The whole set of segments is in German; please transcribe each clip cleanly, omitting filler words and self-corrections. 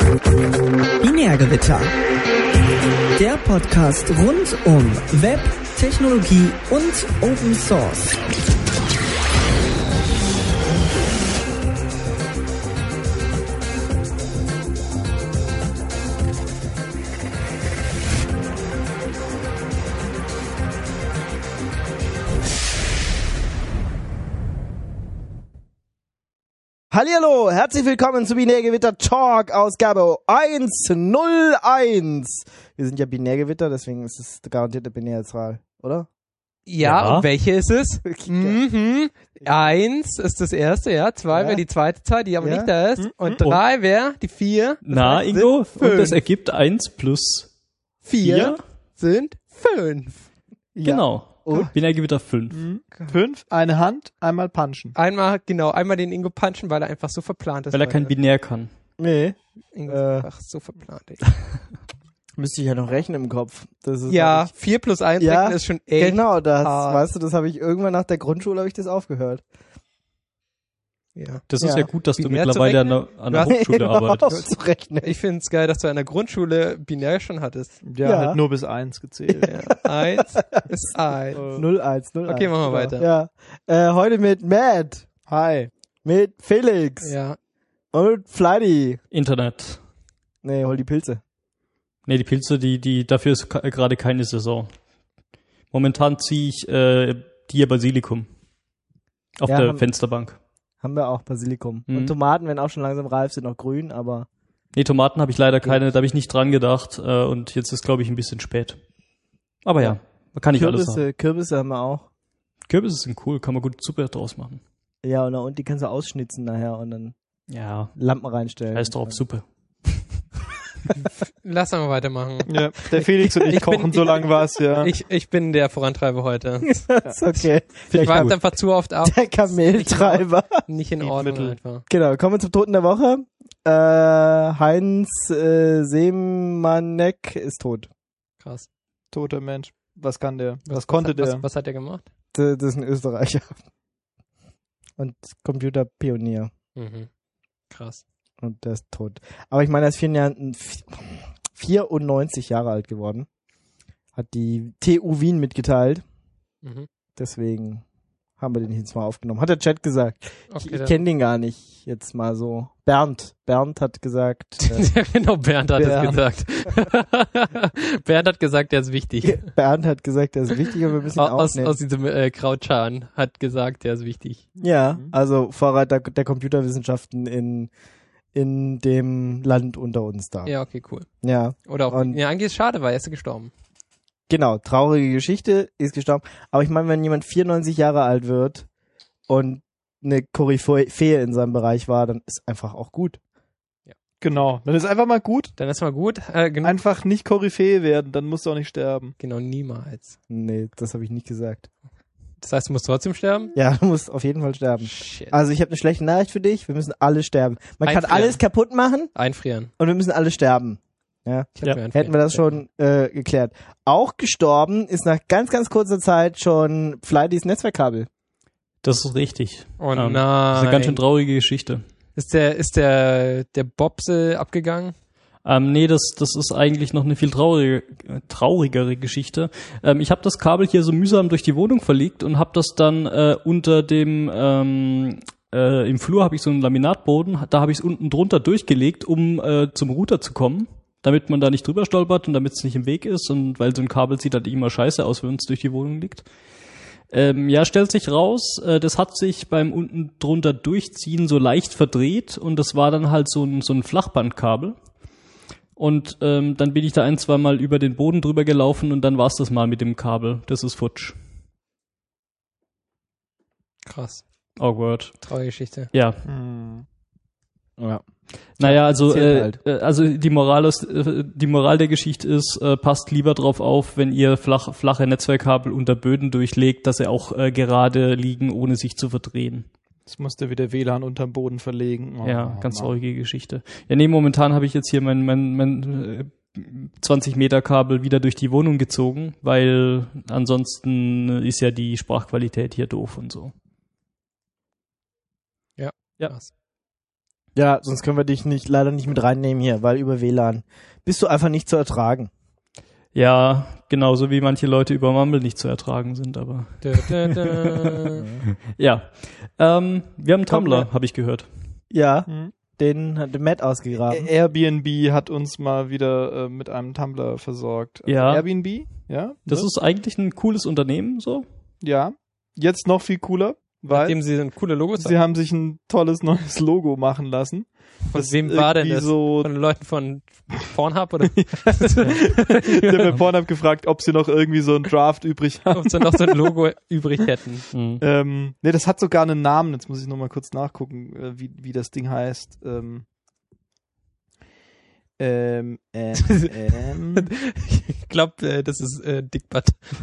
Binärgewitter. Der Podcast rund um Web, Technologie und Open Source. Hallihallo, herzlich willkommen zu Binärgewitter Talk, Ausgabe 101. Wir sind ja Binärgewitter, deswegen ist es garantierte Binärzahl, oder? Ja, und welche ist es? 1 ist das erste, ja. 2 wäre die zweite Zahl, die aber nicht da ist. Und 3 wäre die 4. Na, Ingo, und das ergibt 1 plus 4 sind 5. Genau. Und? Binärgewitter 5. 5, eine Hand, einmal punchen. Einmal den Ingo punchen, weil er einfach so verplant ist. Weil er kein Binär kann. Nee. Ingo ist einfach so verplant, ey. Müsste ich ja noch rechnen im Kopf. Das ist Ja, 4 plus 1 rechnen ist schon echt. Genau, das, hart. weißt du, das habe ich irgendwann nach der Grundschule habe ich das aufgehört. Ja. Das ist ja gut, dass du Binär mittlerweile zu an der Hochschule arbeitest. Zu rechnen. Ich finde es geil, dass du an der Grundschule binär schon hattest. Ja, halt nur bis 1 gezählt. Ja. 1 ist 1. 0-1. Okay, machen wir weiter. Ja. Heute mit Matt. Hi. Mit Felix. Ja. Und Flighty. Internet. Nee, hol die Pilze. Nee, die Pilze, dafür ist gerade keine Saison. Momentan ziehe ich Dia Basilikum auf der Fensterbank. Haben wir auch Basilikum. Und Tomaten, wenn auch schon langsam reif sind, noch grün, aber... Nee, Tomaten habe ich leider keine, da habe ich nicht dran gedacht und jetzt ist, glaube ich, ein bisschen spät. Aber ja, man kann nicht alles haben. Kürbisse haben wir auch. Kürbisse sind cool, kann man gut Suppe draus machen. Ja, und die kannst du ausschnitzen nachher und dann Lampen reinstellen. Heißt drauf Suppe. Lass mal weitermachen. Ja, der Felix und ich kochen so lange was, ja. Ich bin der Vorantreiber heute. Ist okay. Ich warte einfach zu oft ab. Der Kameltreiber. Nicht in Ordnung einfach. Genau, kommen wir zum Toten der Woche. Heinz Seemanek ist tot. Krass. Toter Mensch. Was kann der? Was konnte der? Was hat der gemacht? Das ist ein Österreicher. Und Computerpionier. Mhm. Krass. Und der ist tot. Aber ich meine, er ist 94 Jahre alt geworden. Hat die TU Wien mitgeteilt. Mhm. Deswegen haben wir den jetzt mal aufgenommen. Hat der Chat gesagt. Okay, ich kenne den gar nicht jetzt mal so. Bernd hat gesagt. Ja, genau, Bernd hat es gesagt. Bernd hat gesagt, der ist wichtig. Bernd hat gesagt, der ist wichtig und wir müssen ihn aufnehmen. Aus diesem Krautschan hat gesagt, der ist wichtig. Ja, also Vorreiter der Computerwissenschaften in dem Land unter uns da. Ja, okay, cool. Ja. Oder auch, eigentlich ist es schade, weil er ist gestorben. Genau, traurige Geschichte, ist gestorben. Aber ich meine, wenn jemand 94 Jahre alt wird und eine Koryphäe in seinem Bereich war, dann ist einfach auch gut. Ja. Genau, dann ist einfach mal gut. Dann ist mal gut. Einfach nicht Koryphäe werden, dann musst du auch nicht sterben. Genau, niemals. Nee, das habe ich nicht gesagt. Das heißt, du musst trotzdem sterben? Ja, du musst auf jeden Fall sterben. Shit. Also ich habe eine schlechte Nachricht für dich, wir müssen alle sterben. Man kann alles kaputt machen Einfrieren. und wir müssen alle sterben. Ja. Hätten wir das schon geklärt. Auch gestorben ist nach ganz, ganz kurzer Zeit schon Flightys Netzwerkkabel. Das ist richtig. Oh nein. Das ist eine ganz schön traurige Geschichte. Ist der Bobsel abgegangen? Nee, das ist eigentlich noch eine viel traurigere Geschichte. Ich habe das Kabel hier so mühsam durch die Wohnung verlegt und habe das dann unter dem im Flur habe ich so einen Laminatboden, da habe ich es unten drunter durchgelegt, um zum Router zu kommen, damit man da nicht drüber stolpert und damit es nicht im Weg ist und weil so ein Kabel sieht halt immer scheiße aus, wenn es durch die Wohnung liegt. Stellt sich raus, das hat sich beim unten drunter durchziehen so leicht verdreht und das war dann halt so ein Flachbandkabel. Und dann bin ich da 1-2 Mal über den Boden drüber gelaufen und dann war's das mal mit dem Kabel. Das ist futsch. Krass. Awkward. Traurige Geschichte. Ja. Ja. Naja, also Halt. also die Moral der Geschichte ist, passt lieber drauf auf, wenn ihr flache Netzwerkkabel unter Böden durchlegt, dass sie auch gerade liegen, ohne sich zu verdrehen. Jetzt musste wieder WLAN unterm Boden verlegen. Oh, ja, ganz traurige Geschichte. Ja, nee, momentan habe ich jetzt hier mein 20 Meter Kabel wieder durch die Wohnung gezogen, weil ansonsten ist ja die Sprachqualität hier doof und so. Ja. Ja. Krass. Ja, sonst können wir dich leider nicht mit reinnehmen hier, weil über WLAN bist du einfach nicht zu ertragen. Ja, genauso wie manche Leute über Mumble nicht zu ertragen sind, aber ja. Wir haben Tumblr, habe ich gehört. Ja, den hat Matt ausgegraben. Airbnb hat uns mal wieder mit einem Tumblr versorgt. Also Ja. Airbnb, ja. Das ist eigentlich ein cooles Unternehmen, so. Ja. Jetzt noch viel cooler, weil Nachdem sie ein cooles Logo sie haben sich ein tolles neues Logo machen lassen. Von Das wem war denn irgendwie das? so- Von den Leuten von Pornhub oder Ich habe bei Pornhub gefragt, ob sie noch irgendwie so ein Draft übrig haben. ob sie noch so ein Logo übrig hätten? Nee, das hat sogar einen Namen. Jetzt muss ich noch mal kurz nachgucken, wie das Ding heißt. Ich glaube, das ist Dickbutt.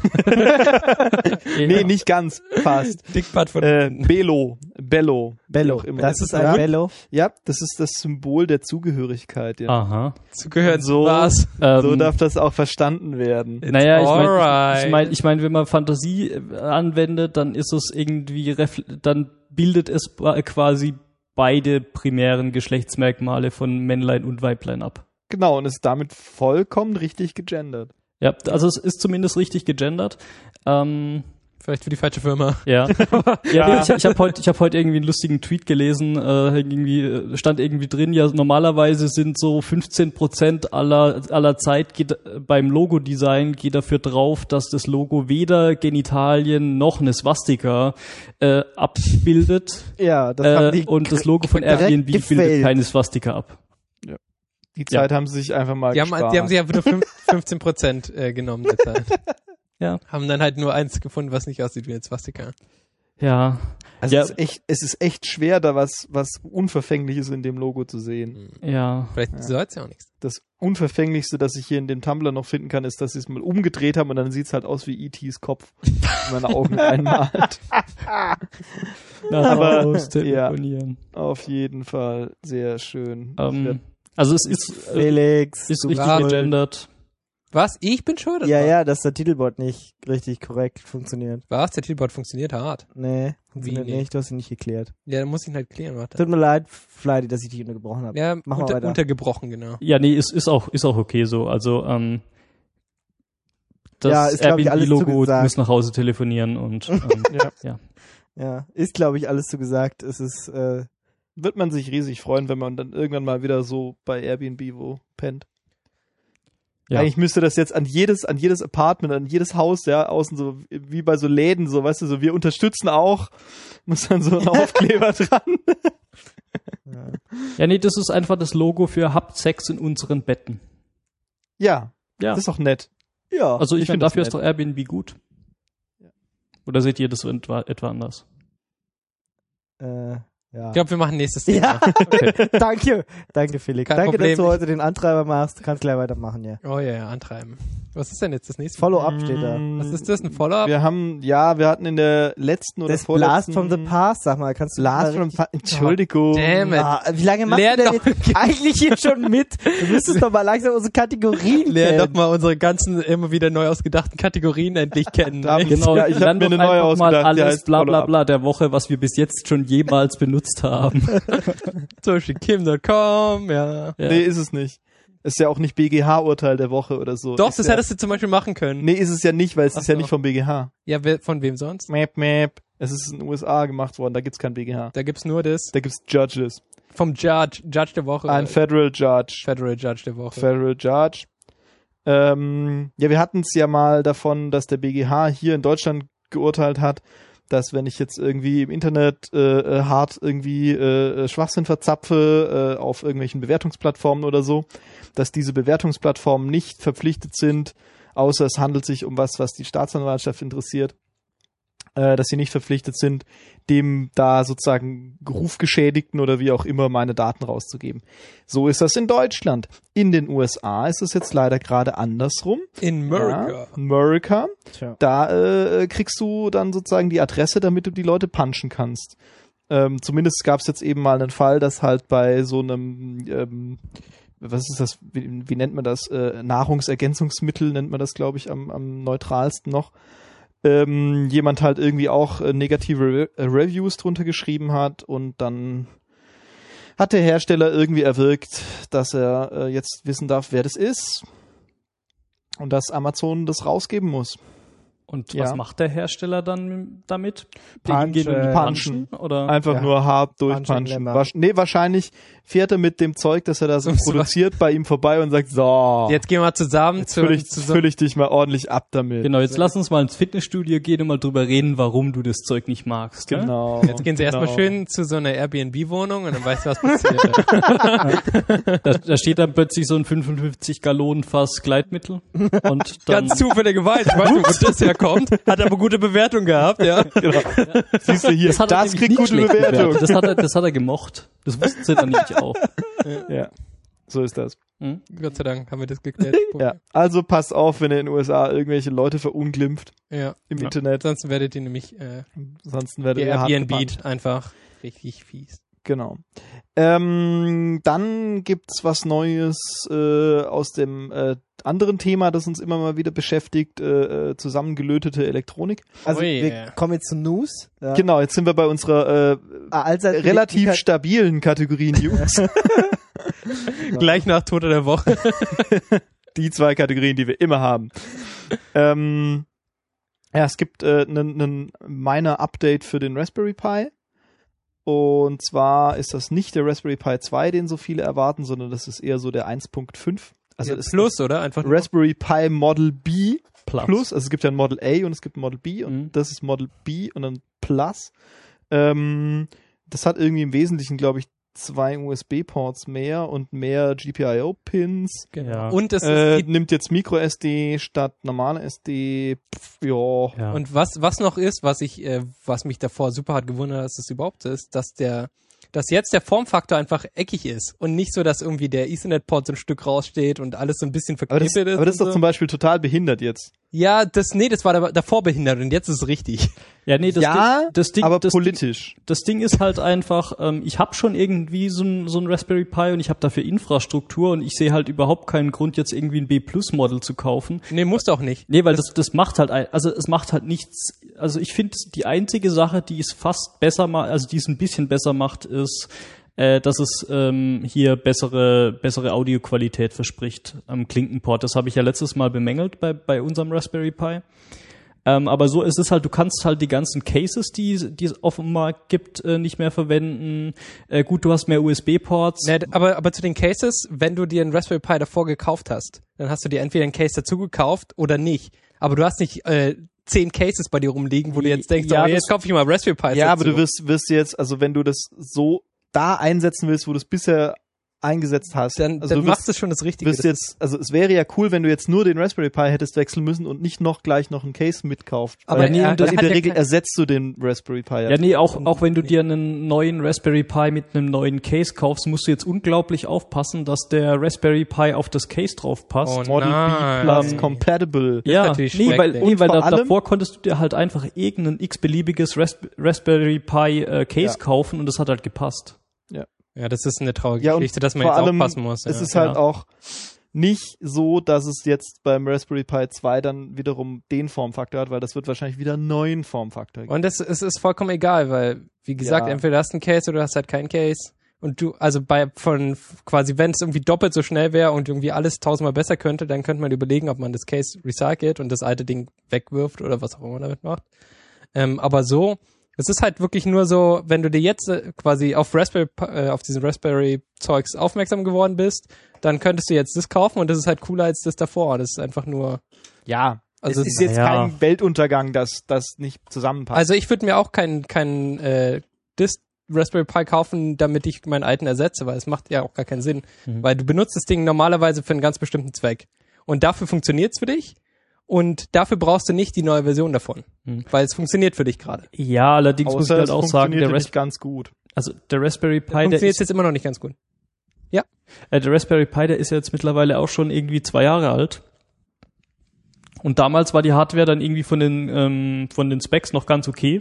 Nee, nicht ganz. Fast. Dickbutt von Bello. wie auch immer. Das ist ein Bello. Ja, das ist das Symbol der Zugehörigkeit. Ja. Aha. zugehört. So- Was? So darf das auch verstanden werden. Naja, alright. ich meine, wenn man Fantasie anwendet, dann ist es irgendwie, dann bildet es quasi beide primären Geschlechtsmerkmale von Männlein und Weiblein ab. Genau, und ist damit vollkommen richtig gegendert. Ja, also es ist zumindest richtig gegendert. Vielleicht für die falsche Firma. Ja. Nee, ich habe heute irgendwie einen lustigen Tweet gelesen, stand irgendwie drin, ja, normalerweise sind so 15% aller Zeit beim Logo-Design geht dafür drauf, dass das Logo weder Genitalien noch eine Swastika abbildet. Ja, das haben die Und das Logo von direkt Airbnb gefailt. bildet keine Swastika ab. Die Zeit haben sie sich einfach mal Die haben sich einfach nur 15% genommen der Zeit. Ja. Haben dann halt nur eins gefunden, was nicht aussieht wie eine Swastika. Ja. Also Ja. es ist echt schwer, da was Unverfängliches in dem Logo zu sehen. Ja. Vielleicht soll es ja auch nichts. Das Unverfänglichste, das ich hier in dem Tumblr noch finden kann, ist, dass sie es mal umgedreht haben und dann sieht es halt aus wie E.T.'s Kopf, wenn man Augen einmalt. Aber, Telefonieren. Auf jeden Fall sehr schön. Also es ist Felix. ist du richtig bist schuld. gegendert. Was? Ich bin schuld? Ja, dass der Titelbot nicht richtig korrekt funktioniert. Was? Der Titelbot funktioniert hart. Nee, funktioniert Wie nicht? nicht. Du hast ihn nicht geklärt. Ja, dann muss ich ihn halt klären, warte. Tut mir leid, Flighty, dass ich dich untergebrochen habe. Ja, Mach mal weiter. untergebrochen, genau. Ja, nee, ist auch okay so. Also das Ja, ist, glaub ich, alles Airbnb-Logo zugesagt. muss nach Hause telefonieren und Ja, ist, glaube ich, alles so gesagt. Es ist, Wird man sich riesig freuen, wenn man dann irgendwann mal wieder so bei Airbnb wo pennt. ja. Eigentlich müsste das jetzt an jedes Apartment, an jedes Haus, ja, außen so, wie bei so Läden, so, weißt du, so, wir unterstützen auch, muss dann so ein Aufkleber dran. Ja, nee, das ist einfach das Logo für habt Sex in unseren Betten. Ja, Ja. das ist doch nett. ja. Also ich ich finde, find das dafür ist nett. doch Airbnb gut. Oder seht ihr das so etwa anders? Ja. Ich glaube, wir machen nächstes Thema. Ja. Danke Felix. Kein Danke, Problem. dass du heute den Antreiber machst. Du kannst gleich weitermachen, ja. Oh ja, antreiben. Was ist denn jetzt das nächste? Follow-up steht da. Was ist das, ein Follow-up? Wir hatten in der letzten oder Das vorletzten... Blast from the Past, sag mal, kannst du Blast from the Past. Entschuldigung. Damn it. Wie lange machst Lern du denn doch- jetzt eigentlich hier schon mit? Du müsstest doch mal langsam unsere Kategorien Lern doch kennen. mal unsere ganzen immer wieder neu ausgedachten Kategorien endlich kennen. Da ne? Genau, Ja, ich hab dann mir doch eine neue einfach mal ausgedacht, die alles heißt bla bla Follow-up. bla der Woche, was wir bis jetzt schon jemals benutzt haben. Zum Beispiel Kim.com, ja. Ja. Nee, ist es nicht. Ist ja auch nicht BGH-Urteil der Woche oder so. Doch, ist das ja, hättest du zum Beispiel machen können. Nee, ist es ja nicht, weil es Ach ist ja so. nicht vom BGH. Ja, von wem sonst? Map. Es ist in den USA gemacht worden, da gibt's kein BGH. Da gibt's nur das Da gibt's Judges. vom Judge der Woche. Ein Federal Judge. Federal Judge der Woche. Federal Judge. Ja, wir hatten es ja mal davon, dass der BGH hier in Deutschland geurteilt hat, dass wenn ich jetzt irgendwie im Internet hart irgendwie Schwachsinn verzapfe auf irgendwelchen Bewertungsplattformen oder so, dass diese Bewertungsplattformen nicht verpflichtet sind, außer es handelt sich um was die Staatsanwaltschaft interessiert, dass sie nicht verpflichtet sind, dem da sozusagen Rufgeschädigten oder wie auch immer meine Daten rauszugeben. So ist das in Deutschland. In den USA ist es jetzt leider gerade andersrum. In America. Ja, America. Tja. Da kriegst du dann sozusagen die Adresse, damit du die Leute punchen kannst. Zumindest gab es jetzt eben mal einen Fall, dass halt bei so einem was ist das, wie nennt man das? Nahrungsergänzungsmittel nennt man das, glaube ich, am neutralsten noch. Jemand halt irgendwie auch negative Reviews drunter geschrieben hat und dann hat der Hersteller irgendwie erwirkt, dass er jetzt wissen darf, wer das ist und dass Amazon das rausgeben muss. Und was macht der Hersteller dann damit? Punchen. Oder? Einfach nur hart durchpunchen. Wahrscheinlich fährt er mit dem Zeug, das er da so produziert, bei ihm vorbei und sagt, so, jetzt gehen wir zusammen füll ich dich mal ordentlich ab damit. Genau, jetzt lass uns mal ins Fitnessstudio gehen und mal drüber reden, warum du das Zeug nicht magst. Genau. Jetzt gehen sie erstmal schön zu so einer Airbnb-Wohnung und dann weißt du, was passiert. Da steht dann plötzlich so ein 55-Gallonen-Fass Gleitmittel. Und dann ganz zufälligerweise, ich weiß nicht, wo das herkommt, hat aber gute Bewertung gehabt, ja. Genau. Siehst du hier, das kriegt gute Bewertung. Das hat er gemocht. Das wussten sie dann nämlich auch. Ja, so ist das. Gott sei Dank haben wir das geklärt. Ja, also passt auf, wenn ihr in den USA irgendwelche Leute verunglimpft im Internet. Sonst werdet ihr nämlich Ansonsten werdet ihr hart Airbnb einfach richtig fies. Genau. Dann gibt's was Neues aus dem anderen Thema, das uns immer mal wieder beschäftigt, zusammengelötete Elektronik. Also wir kommen jetzt zu News. Ja. Genau, jetzt sind wir bei unserer relativ stabilen Kategorie News. Gleich nach Tote der Woche. Die 2 Kategorien, die wir immer haben. Es gibt einen minor Update für den Raspberry Pi. Und zwar ist das nicht der Raspberry Pi 2, den so viele erwarten, sondern das ist eher so der 1.5. Also ist Plus, oder? Einfach Raspberry Pi Model B Plus. Also es gibt ja ein Model A und es gibt ein Model B und das ist Model B und dann Plus. Das hat irgendwie im Wesentlichen, glaube ich, 2 USB-Ports mehr und mehr GPIO-Pins. Genau. Und es nimmt jetzt Micro-SD statt normale SD. Ja. Und was noch ist, was mich davor super hat gewundert, dass es überhaupt ist, dass jetzt der Formfaktor einfach eckig ist und nicht so, dass irgendwie der Ethernet-Port so ein Stück raussteht und alles so ein bisschen verknippelt ist. Aber das ist doch zum Beispiel total behindert jetzt. Ja, das war davor behindert und jetzt ist es richtig. Ja, nee, das Ding, aber politisch. Das Ding ist halt einfach, ich habe schon irgendwie so ein Raspberry Pi und ich habe dafür Infrastruktur und ich sehe halt überhaupt keinen Grund, jetzt irgendwie ein B-Plus-Model zu kaufen. Nee, musst auch nicht. Nee, weil das macht halt, also es macht halt nichts, also ich finde, die einzige Sache, die es fast besser macht, also die es ein bisschen besser macht, ist, dass es hier bessere Audioqualität verspricht am Klinkenport. Das habe ich ja letztes Mal bemängelt bei unserem Raspberry Pi. Aber so ist es halt, du kannst halt die ganzen Cases, die es auf dem Markt gibt, nicht mehr verwenden. Gut, du hast mehr USB-Ports. Nee, aber zu den Cases, wenn du dir einen Raspberry Pi davor gekauft hast, dann hast du dir entweder einen Case dazu gekauft oder nicht. Aber du hast nicht 10 Cases bei dir rumliegen, wo du jetzt denkst, ja, jetzt kaufe ich mal Raspberry Pi. Ja, aber du wirst jetzt, also wenn du das so da einsetzen willst, wo du es bisher eingesetzt hast, dann machst du schon das Richtige. Also es wäre ja cool, wenn du jetzt nur den Raspberry Pi hättest wechseln müssen und nicht noch gleich noch einen Case mitkauft. Aber in der Regel ersetzt du den Raspberry Pi. Ja, nee, auch wenn du dir einen neuen Raspberry Pi mit einem neuen Case kaufst, musst du jetzt unglaublich aufpassen, dass der Raspberry Pi auf das Case drauf passt. Oh, Model B Plus compatible. Ja, weil davor konntest du dir halt einfach irgendein x-beliebiges Raspberry Pi Case kaufen und das hat halt gepasst. Ja, das ist eine traurige Geschichte, dass man jetzt aufpassen muss. Es ist halt auch nicht so, dass es jetzt beim Raspberry Pi 2 dann wiederum den Formfaktor hat, weil das wird wahrscheinlich wieder einen neuen Formfaktor geben. Und es ist vollkommen egal, weil, wie gesagt, entweder hast du einen Case oder du hast halt keinen Case. Und wenn es irgendwie doppelt so schnell wäre und irgendwie alles 1000-mal besser könnte, dann könnte man überlegen, ob man das Case recycelt und das alte Ding wegwirft oder was auch immer man damit macht. Aber so, es ist halt wirklich nur so, wenn du dir jetzt quasi auf diesen Raspberry-Zeugs aufmerksam geworden bist, dann könntest du jetzt das kaufen und das ist halt cooler als das davor. Das ist einfach nur... Ja, also es ist jetzt kein Weltuntergang, dass das nicht zusammenpasst. Also ich würde mir auch kein Raspberry Pi kaufen, damit ich meinen alten ersetze, weil es macht ja auch gar keinen Sinn. Weil du benutzt das Ding normalerweise für einen ganz bestimmten Zweck. Und dafür funktioniert's für dich. Und dafür brauchst du nicht die neue Version davon, weil es funktioniert für dich gerade. Ja, allerdings muss ich halt auch sagen, der ganz gut. Also der Raspberry Pi, funktioniert jetzt immer noch nicht ganz gut. Ja. Der Raspberry Pi, der ist ja jetzt mittlerweile auch schon irgendwie 2 Jahre alt. Und damals war die Hardware dann irgendwie von den Specs noch ganz okay.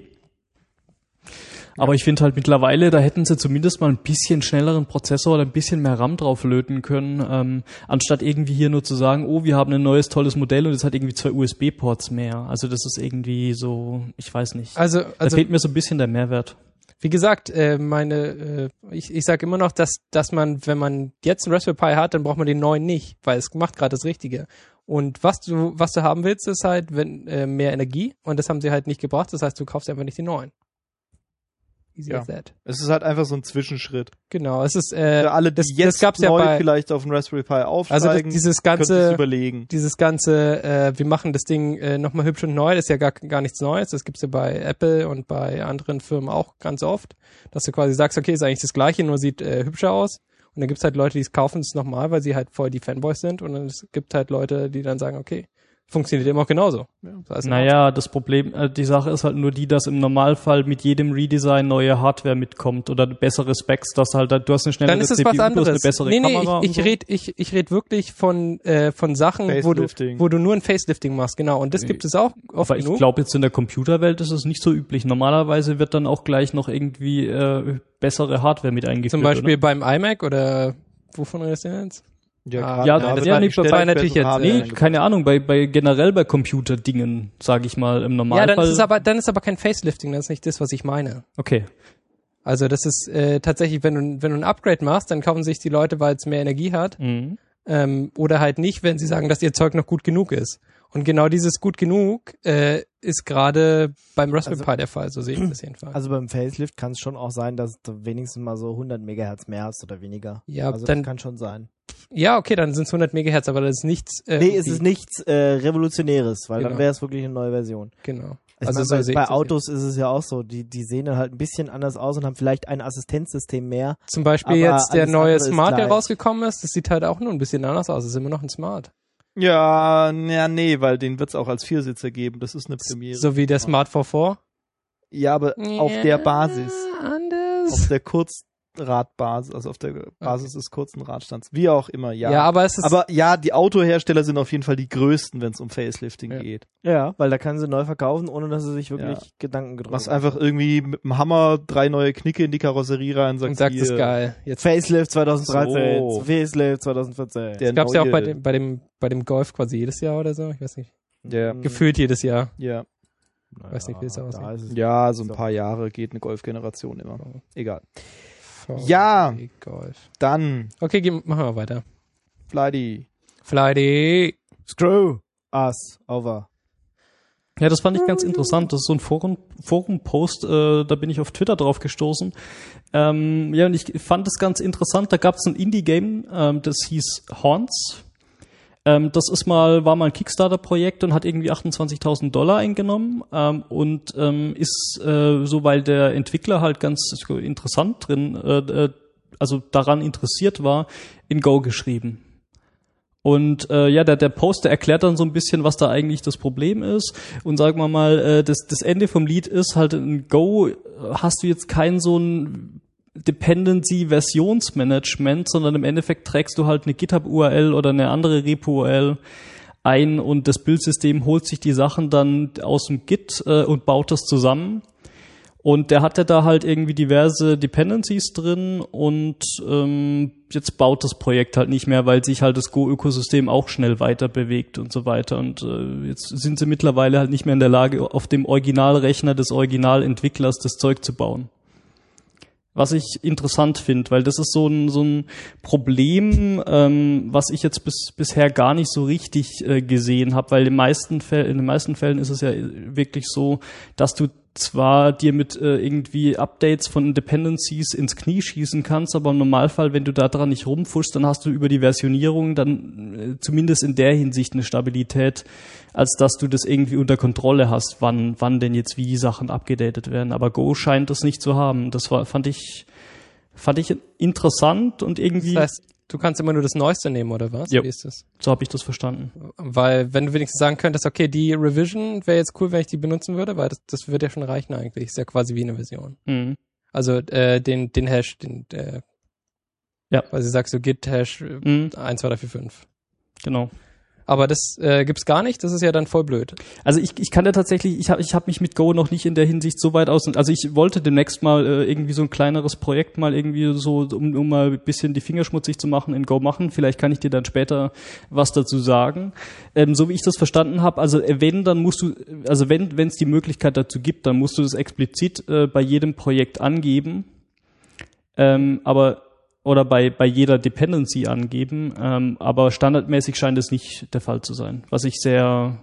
Aber ich finde halt mittlerweile, da hätten sie zumindest mal ein bisschen schnelleren Prozessor oder ein bisschen mehr RAM drauf löten können, anstatt irgendwie hier nur zu sagen, oh, wir haben ein neues, tolles Modell und es hat irgendwie 2 USB-Ports mehr. Also das ist irgendwie so, ich weiß nicht. Also da fehlt mir so ein bisschen der Mehrwert. Wie gesagt, ich sage immer noch, dass man, wenn man jetzt einen Raspberry Pi hat, dann braucht man den neuen nicht, weil es macht gerade das Richtige. Und was du haben willst, ist halt mehr Energie, und das haben sie halt nicht gebracht. Das heißt, du kaufst einfach nicht den neuen. Easy as that. Es ist halt einfach so ein Zwischenschritt. Genau, es ist für alle, die jetzt gab's neu ja vielleicht auf den Raspberry Pi aufsteigen, also dieses ganze überlegen. Wir machen das Ding nochmal hübsch und neu, das ist ja gar nichts Neues. Das gibt's ja bei Apple und bei anderen Firmen auch ganz oft, dass du quasi sagst, okay, ist eigentlich das Gleiche, nur sieht hübscher aus. Und dann gibt's halt Leute, die es kaufen es nochmal, weil sie halt voll die Fanboys sind. Und dann es gibt halt Leute, die dann sagen, okay, funktioniert immer auch genauso. Ja, das Problem, die Sache ist halt nur die, dass im Normalfall mit jedem Redesign neue Hardware mitkommt oder bessere Specs, dass halt, du hast eine schnellere CPU, du hast eine bessere Kamera. Ich red wirklich von Sachen, wo du nur ein Facelifting machst, genau. Und das gibt es auch oft genug. Ich glaube, jetzt in der Computerwelt ist es nicht so üblich. Normalerweise wird dann auch gleich noch irgendwie bessere Hardware mit eingeführt. Zum Beispiel beim iMac oder wovon redest du jetzt? Natürlich jetzt. Keine Ahnung, generell bei Computerdingen, sage ich mal, im Normalfall. Ja, dann ist aber kein Facelifting, das ist nicht das, was ich meine. Okay. Also das ist tatsächlich, wenn du ein Upgrade machst, dann kaufen sich die Leute, weil es mehr Energie hat. Mhm. Oder halt nicht, wenn sie sagen, dass ihr Zeug noch gut genug ist. Und genau dieses gut genug ist gerade beim Raspberry Pi der Fall, so sehe ich das jedenfalls. Also beim Facelift kann es schon auch sein, dass du wenigstens mal so 100 Megahertz mehr hast oder weniger. Ja, also das kann schon sein. Ja, okay, dann sind es 100 Megahertz, aber das ist nichts... nee, es ist nichts Revolutionäres, weil dann wäre es wirklich eine neue Version. Genau. Bei Autos ist es ja auch so, die sehen dann halt ein bisschen anders aus und haben vielleicht ein Assistenzsystem mehr. Zum Beispiel jetzt der neue Smart, der rausgekommen ist, das sieht halt auch nur ein bisschen anders aus, es ist immer noch ein Smart. Ja, nee, weil den wird's auch als Viersitzer geben. Das ist eine Premiere. So wie der Smart V4? Ja, aber auf der Basis. Anders. Auf der Kurzradbasis, also auf der Basis des kurzen Radstands. Wie auch immer, ja. Ja, aber es ist... Aber ja, die Autohersteller sind auf jeden Fall die größten, wenn es um Facelifting geht. Ja, weil da kann sie neu verkaufen, ohne dass sie sich wirklich Gedanken gedrückt haben. Machst einfach irgendwie mit dem Hammer 3 neue Knicke in die Karosserie rein und sagst, das ist geil. Jetzt Facelift 2013, Facelift 2014. Das gab's ja auch bei dem Golf quasi jedes Jahr oder so, ich weiß nicht. Ja. Gefühlt jedes Jahr. Ja. Weiß nicht, wie es aussieht. Ja, so ein paar Jahre geht eine Golf-Generation immer. Egal. Ja, Golf. Dann. Okay, machen wir weiter. Flighty. Screw us over. Ja, das fand ich ganz interessant. Das ist so ein Forum-Post, da bin ich auf Twitter drauf gestoßen. Und ich fand es ganz interessant. Da gab es ein Indie-Game, das hieß Haunts. Das war mal ein Kickstarter-Projekt und hat irgendwie $28.000 eingenommen und ist so, weil der Entwickler halt ganz interessant also daran interessiert war, in Go geschrieben. Und der Poster erklärt dann so ein bisschen, was da eigentlich das Problem ist. Und sagen wir mal, das Ende vom Lied ist halt, in Go hast du jetzt kein so ein Dependency-Versionsmanagement, sondern im Endeffekt trägst du halt eine GitHub-URL oder eine andere Repo-URL ein und das Bildsystem holt sich die Sachen dann aus dem Git und baut das zusammen. Und der hatte da halt irgendwie diverse Dependencies drin und jetzt baut das Projekt halt nicht mehr, weil sich halt das Go-Ökosystem auch schnell weiter bewegt und so weiter. Und jetzt sind sie mittlerweile halt nicht mehr in der Lage, auf dem Originalrechner des Originalentwicklers das Zeug zu bauen. Was ich interessant finde, weil das ist so ein Problem, was ich jetzt bisher gar nicht so richtig gesehen habe, weil in den meisten Fällen ist es ja wirklich so, dass du zwar dir mit irgendwie Updates von Dependencies ins Knie schießen kannst, aber im Normalfall, wenn du da dran nicht rumfuschst, dann hast du über die Versionierung dann zumindest in der Hinsicht eine Stabilität, als dass du das irgendwie unter Kontrolle hast, wann denn jetzt wie Sachen abgedatet werden. Aber Go scheint das nicht zu haben. Das fand ich interessant und irgendwie... Das heißt, du kannst immer nur das Neueste nehmen, oder was? Ja, wie ist das? So habe ich das verstanden. Weil, wenn du wenigstens sagen könntest, okay, die Revision wäre jetzt cool, wenn ich die benutzen würde, weil das würde ja schon reichen eigentlich. Ist ja quasi wie eine Version. Mhm. Also den Hash, weil sie sagst so Git Hash 1, 2, 3, 4, 5. Genau. Aber das gibt's gar nicht, das ist ja dann voll blöd. Also ich kann ja tatsächlich, ich hab mich mit Go noch nicht in der Hinsicht so weit aus. Also ich wollte demnächst mal irgendwie so ein kleineres Projekt mal irgendwie so, um mal ein bisschen die Finger schmutzig zu machen, in Go machen. Vielleicht kann ich dir dann später was dazu sagen. So wie ich das verstanden habe, also wenn es die Möglichkeit dazu gibt, dann musst du das explizit bei jedem Projekt angeben. Oder bei jeder Dependency angeben, aber standardmäßig scheint es nicht der Fall zu sein, was ich sehr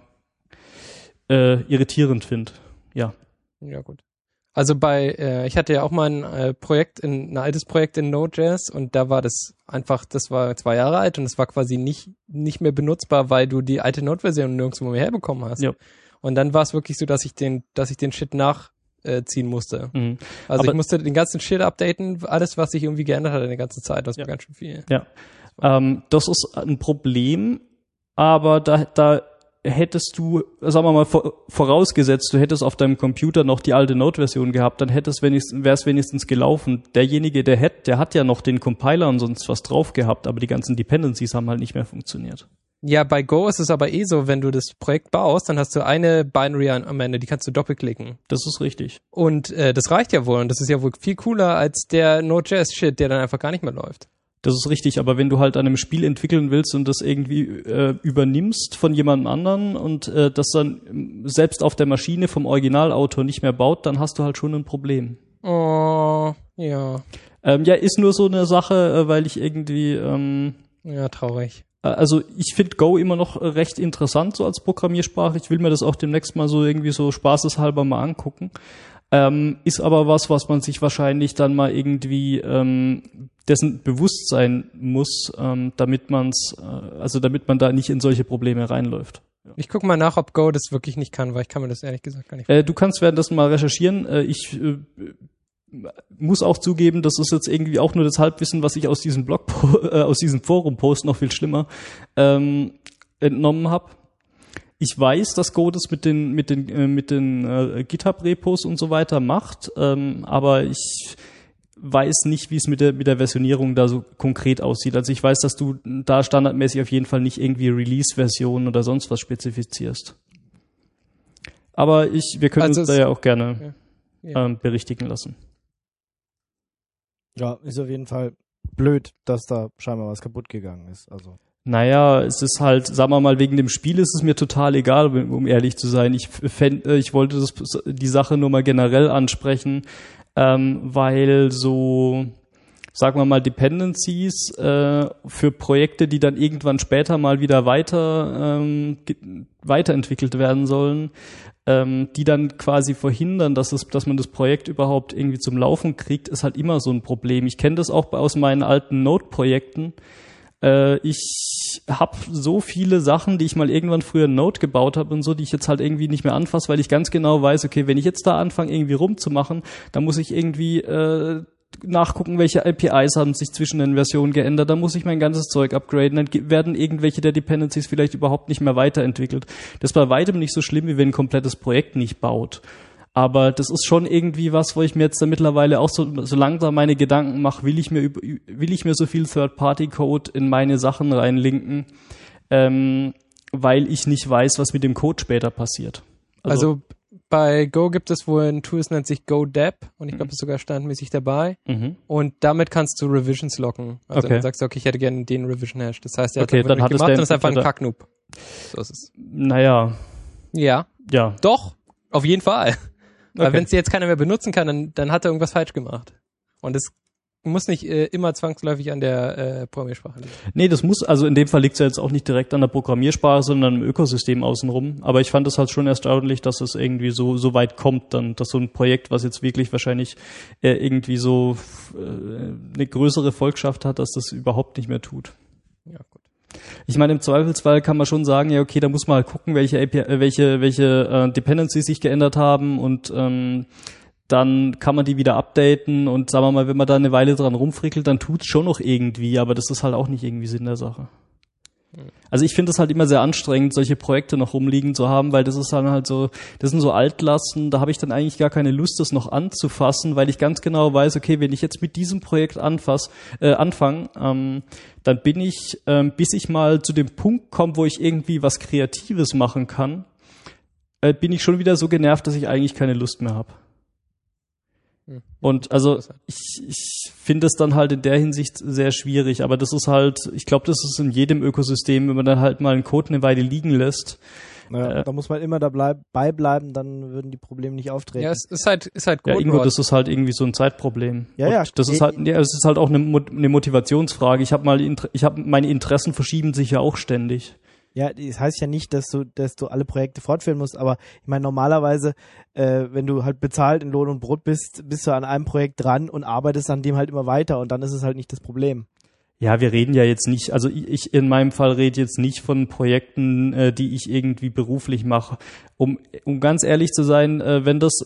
irritierend finde. Ja. Ja, gut. Also ich hatte ja auch mal ein altes Projekt in Node.js und da war das war 2 Jahre alt und es war quasi nicht mehr benutzbar, weil du die alte Node-Version nirgendwo mehr herbekommen hast. Ja. Und dann war es wirklich so, dass ich den Shit ziehen musste. Mhm. Also aber ich musste den ganzen Shit updaten, alles, was sich irgendwie geändert hat in der ganzen Zeit. Das war ganz schön viel. Ja. Das ist ein Problem, aber da hättest du, sagen wir mal, vorausgesetzt, du hättest auf deinem Computer noch die alte Node-Version gehabt, dann wäre es wenigstens gelaufen. Derjenige, der hat ja noch den Compiler und sonst was drauf gehabt, aber die ganzen Dependencies haben halt nicht mehr funktioniert. Ja, bei Go ist es aber so, wenn du das Projekt baust, dann hast du eine Binary am Ende, die kannst du doppelklicken. Das ist richtig. Und das reicht ja wohl und das ist ja wohl viel cooler als der Node.js-Shit, der dann einfach gar nicht mehr läuft. Das ist richtig, aber wenn du halt an einem Spiel entwickeln willst und das irgendwie übernimmst von jemandem anderen und das dann selbst auf der Maschine vom Originalautor nicht mehr baut, dann hast du halt schon ein Problem. Oh, ja. Ja, ist nur so eine Sache, weil ich irgendwie... ja, traurig. Also ich finde Go immer noch recht interessant so als Programmiersprache. Ich will mir das auch demnächst mal so irgendwie so spaßeshalber mal angucken. Ist aber was man sich wahrscheinlich dann mal irgendwie dessen bewusst sein muss, damit man da nicht in solche Probleme reinläuft. Ja. Ich gucke mal nach, ob Go das wirklich nicht kann, weil ich kann mir das ehrlich gesagt gar nicht vorstellen. Du kannst währenddessen mal recherchieren. Ich muss auch zugeben, das ist jetzt irgendwie auch nur das Halbwissen, was ich aus diesem aus diesem Forum-Post noch viel schlimmer entnommen habe. Ich weiß, dass Go das mit den GitHub-Repos und so weiter macht, aber ich weiß nicht, wie es mit der Versionierung da so konkret aussieht. Also ich weiß, dass du da standardmäßig auf jeden Fall nicht irgendwie Release-Versionen oder sonst was spezifizierst. Aber wir können uns da ja auch gerne berichtigen lassen. Ja, ist auf jeden Fall blöd, dass da scheinbar was kaputt gegangen ist. Also. Naja, es ist halt, sagen wir mal, wegen dem Spiel ist es mir total egal, um ehrlich zu sein. Ich wollte die Sache nur mal generell ansprechen, weil so, sagen wir mal, Dependencies für Projekte, die dann irgendwann später mal wieder weiterentwickelt werden sollen, die dann quasi verhindern, dass man das Projekt überhaupt irgendwie zum Laufen kriegt, ist halt immer so ein Problem. Ich kenne das auch aus meinen alten Node-Projekten. Ich habe so viele Sachen, die ich mal irgendwann früher in Node gebaut habe und so, die ich jetzt halt irgendwie nicht mehr anfasse, weil ich ganz genau weiß, okay, wenn ich jetzt da anfange irgendwie rumzumachen, dann muss ich irgendwie nachgucken, welche APIs haben sich zwischen den Versionen geändert, dann muss ich mein ganzes Zeug upgraden, dann werden irgendwelche der Dependencies vielleicht überhaupt nicht mehr weiterentwickelt. Das ist bei weitem nicht so schlimm, wie wenn ein komplettes Projekt nicht baut. Aber das ist schon irgendwie was, wo ich mir jetzt da mittlerweile auch so langsam meine Gedanken mache, will ich mir so viel Third-Party-Code in meine Sachen reinlinken, weil ich nicht weiß, was mit dem Code später passiert. Also bei Go gibt es wohl ein Tool, das nennt sich GoDep und ich glaube, das ist sogar standmäßig dabei. Mhm. Und damit kannst du Revisions locken. Also dann sagst du, okay, ich hätte gerne den Revision-Hash. Das heißt, er hat dann gemacht und ist einfach ein Kacknoob. So ist es. Naja. Ja. Doch, auf jeden Fall. Weil wenn es jetzt keiner mehr benutzen kann, dann hat er irgendwas falsch gemacht. Und es muss nicht immer zwangsläufig an der Programmiersprache liegen. Nee, also in dem Fall liegt es ja jetzt auch nicht direkt an der Programmiersprache, sondern im Ökosystem außenrum. Aber ich fand es halt schon erstaunlich, dass es irgendwie so weit kommt, dann, dass so ein Projekt, was jetzt wirklich wahrscheinlich irgendwie so eine größere Volkschaft hat, dass das überhaupt nicht mehr tut. Ja, gut. Ich meine, im Zweifelsfall kann man schon sagen, ja, okay, da muss man halt gucken, welche Dependencies sich geändert haben und dann kann man die wieder updaten und sagen wir mal, wenn man da eine Weile dran rumfrickelt, dann tut's schon noch irgendwie, aber das ist halt auch nicht irgendwie Sinn der Sache. Also ich finde es halt immer sehr anstrengend, solche Projekte noch rumliegen zu haben, weil das ist dann halt so, das sind so Altlasten, da habe ich dann eigentlich gar keine Lust, das noch anzufassen, weil ich ganz genau weiß, okay, wenn ich jetzt mit diesem Projekt anfange, dann bin ich, bis ich mal zu dem Punkt komme, wo ich irgendwie was Kreatives machen kann, bin ich schon wieder so genervt, dass ich eigentlich keine Lust mehr habe. Und also ich finde es dann halt in der Hinsicht sehr schwierig, aber das ist halt, ich glaube, das ist in jedem Ökosystem, wenn man dann halt mal einen Code eine Weile liegen lässt. Naja, da muss man immer dabei bleiben, dann würden die Probleme nicht auftreten. Ja, es ist halt Code Ja, Ingo, das ist halt irgendwie so ein Zeitproblem. Ja, und das ist halt, ja, es ist halt auch eine Motivationsfrage. Meine Interessen verschieben sich ja auch ständig. Ja, das heißt ja nicht, dass du alle Projekte fortführen musst, aber ich meine, normalerweise, wenn du halt bezahlt in Lohn und Brot bist du an einem Projekt dran und arbeitest an dem halt immer weiter und dann ist es halt nicht das Problem. Ja, wir reden ja jetzt nicht, also ich in meinem Fall rede jetzt nicht von Projekten, die ich irgendwie beruflich mache. Um ganz ehrlich zu sein, wenn das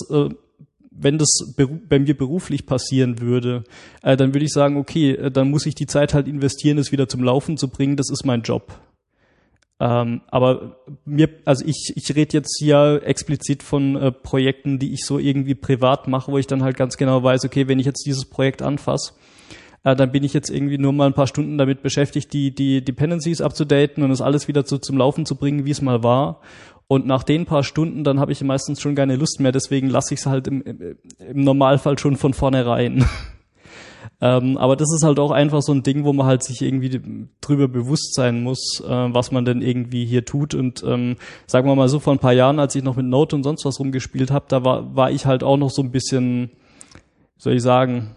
bei mir beruflich passieren würde, dann würde ich sagen, okay, dann muss ich die Zeit halt investieren, es wieder zum Laufen zu bringen, das ist mein Job. Aber ich rede jetzt hier explizit von Projekten, die ich so irgendwie privat mache, wo ich dann halt ganz genau weiß, okay, wenn ich jetzt dieses Projekt anfasse, dann bin ich jetzt irgendwie nur mal ein paar Stunden damit beschäftigt, die Dependencies abzudaten und das alles wieder zum Laufen zu bringen, wie es mal war. Und nach den paar Stunden, dann habe ich meistens schon keine Lust mehr, deswegen lasse ich es halt im Normalfall schon von vornherein. Aber das ist halt auch einfach so ein Ding, wo man halt sich irgendwie drüber bewusst sein muss, was man denn irgendwie hier tut. Und sagen wir mal so, vor ein paar Jahren, als ich noch mit Node und sonst was rumgespielt habe, da war ich halt auch noch so ein bisschen, soll ich sagen,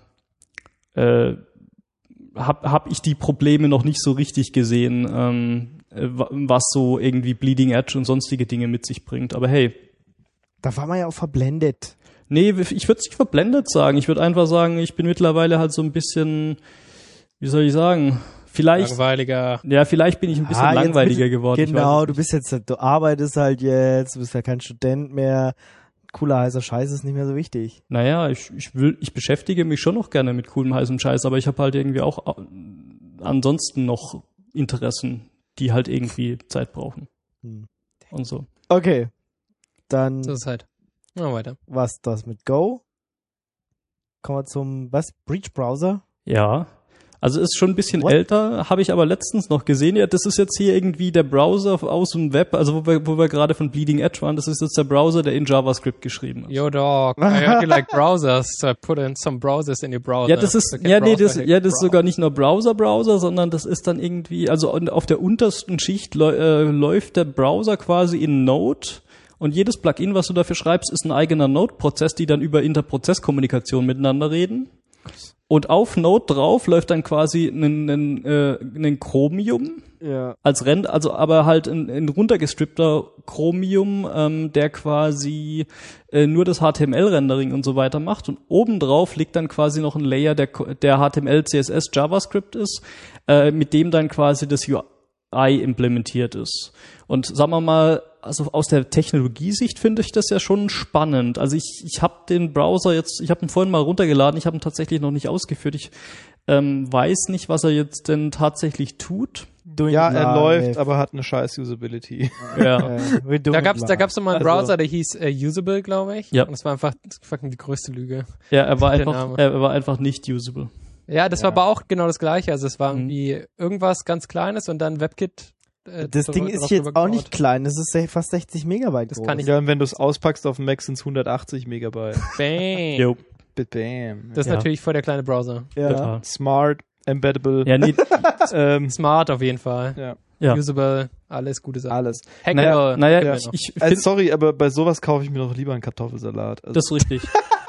hab ich die Probleme noch nicht so richtig gesehen, was so irgendwie Bleeding Edge und sonstige Dinge mit sich bringt. Aber hey. Da war man ja auch verblendet. Nee, ich würde es nicht verblendet sagen. Ich würde einfach sagen, ich bin mittlerweile halt so ein bisschen, wie soll ich sagen, vielleicht langweiliger. Ja, vielleicht bin ich ein bisschen langweiliger geworden. Genau, du arbeitest halt jetzt, du bist ja kein Student mehr. Cooler, heißer Scheiß ist nicht mehr so wichtig. Naja, ich beschäftige mich schon noch gerne mit coolem, heißem Scheiß, aber ich habe halt irgendwie auch ansonsten noch Interessen, die halt irgendwie Zeit brauchen. Und so. Okay. Dann. So ist es halt. Mal weiter. Was das mit Go? Kommen wir zum, Breach Browser? Ja. Also ist schon ein bisschen älter, habe ich aber letztens noch gesehen. Ja, das ist jetzt hier irgendwie der Browser aus dem Web, also wo wir gerade von Bleeding Edge waren, das ist jetzt der Browser, der in JavaScript geschrieben ist. Yo dog, I heard you like browsers, so I put in some browsers in your browser. Ja, das ist sogar nicht nur Browser, sondern das ist dann irgendwie, also auf der untersten Schicht läuft der Browser quasi in Node. Und jedes Plugin, was du dafür schreibst, ist ein eigener Node-Prozess, die dann über Interprozesskommunikation miteinander reden. Und auf Node drauf läuft dann quasi ein Chromium als also aber halt ein runtergestrippter Chromium, der quasi nur das HTML-Rendering und so weiter macht. Und obendrauf liegt dann quasi noch ein Layer, der HTML, CSS, JavaScript ist, mit dem dann quasi das UI implementiert ist. Und sagen wir mal, also aus der Technologiesicht finde ich das ja schon spannend. Also ich habe den Browser jetzt, ich habe ihn vorhin mal runtergeladen, ich habe ihn tatsächlich noch nicht ausgeführt. Ich weiß nicht, was er jetzt denn tatsächlich tut. Ja, er läuft, aber hat eine scheiß Usability. Ja. Da gab's so mal einen Browser, der hieß Usable, glaube ich. Ja. Und das war einfach fucking die größte Lüge. Ja, er war einfach nicht usable. Ja, das war aber auch genau das Gleiche. Also es war irgendwie irgendwas ganz Kleines und dann WebKit. Das Ding ist jetzt auch nicht klein, das ist fast 60 Megabyte groß. Kann ich ja, und wenn du es auspackst auf dem Mac sind es 180 Megabyte. Bam. Jo. Bam. Das ist natürlich voll der kleine Browser. Ja. Smart, embeddable. Ja, nee. Smart auf jeden Fall. Ja. Usable, alles gute Sachen. Alles. Hackable. Naja, also sorry, aber bei sowas kaufe ich mir noch lieber einen Kartoffelsalat. Also, das ist richtig.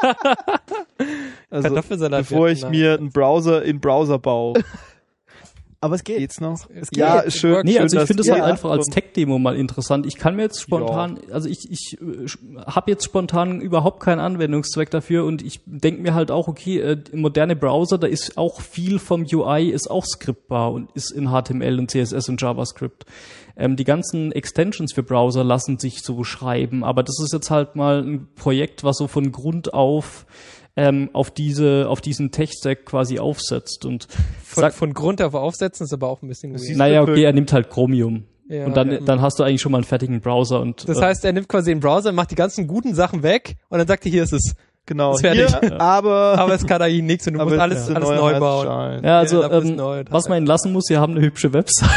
also, Kartoffelsalat. bevor ich mir einen Browser in Browser baue. Aber es geht. Geht's noch? Es geht. Ja, schön. Nee, also ich finde es halt ja, einfach als Tech-Demo mal interessant. Ich kann mir jetzt spontan, also ich habe jetzt spontan überhaupt keinen Anwendungszweck dafür und ich denke mir halt auch, okay, moderne Browser, da ist auch viel vom UI, ist auch skriptbar und ist in HTML und CSS und JavaScript. Die ganzen Extensions für Browser lassen sich so schreiben, aber das ist jetzt halt mal ein Projekt, was so von Grund auf auf diesen Tech-Stack quasi aufsetzt und von Grund auf aufsetzen ist aber auch ein bisschen weird. Naja, okay, er nimmt halt Chromium. Ja, und dann hast du eigentlich schon mal einen fertigen Browser. Und das heißt, er nimmt quasi den Browser, macht die ganzen guten Sachen weg und dann sagt er, hier ist es. Genau, ist fertig. hier, aber es kann eigentlich nichts und du musst alles neu bauen. Ja, also was man ihn lassen muss, sie haben eine hübsche Website.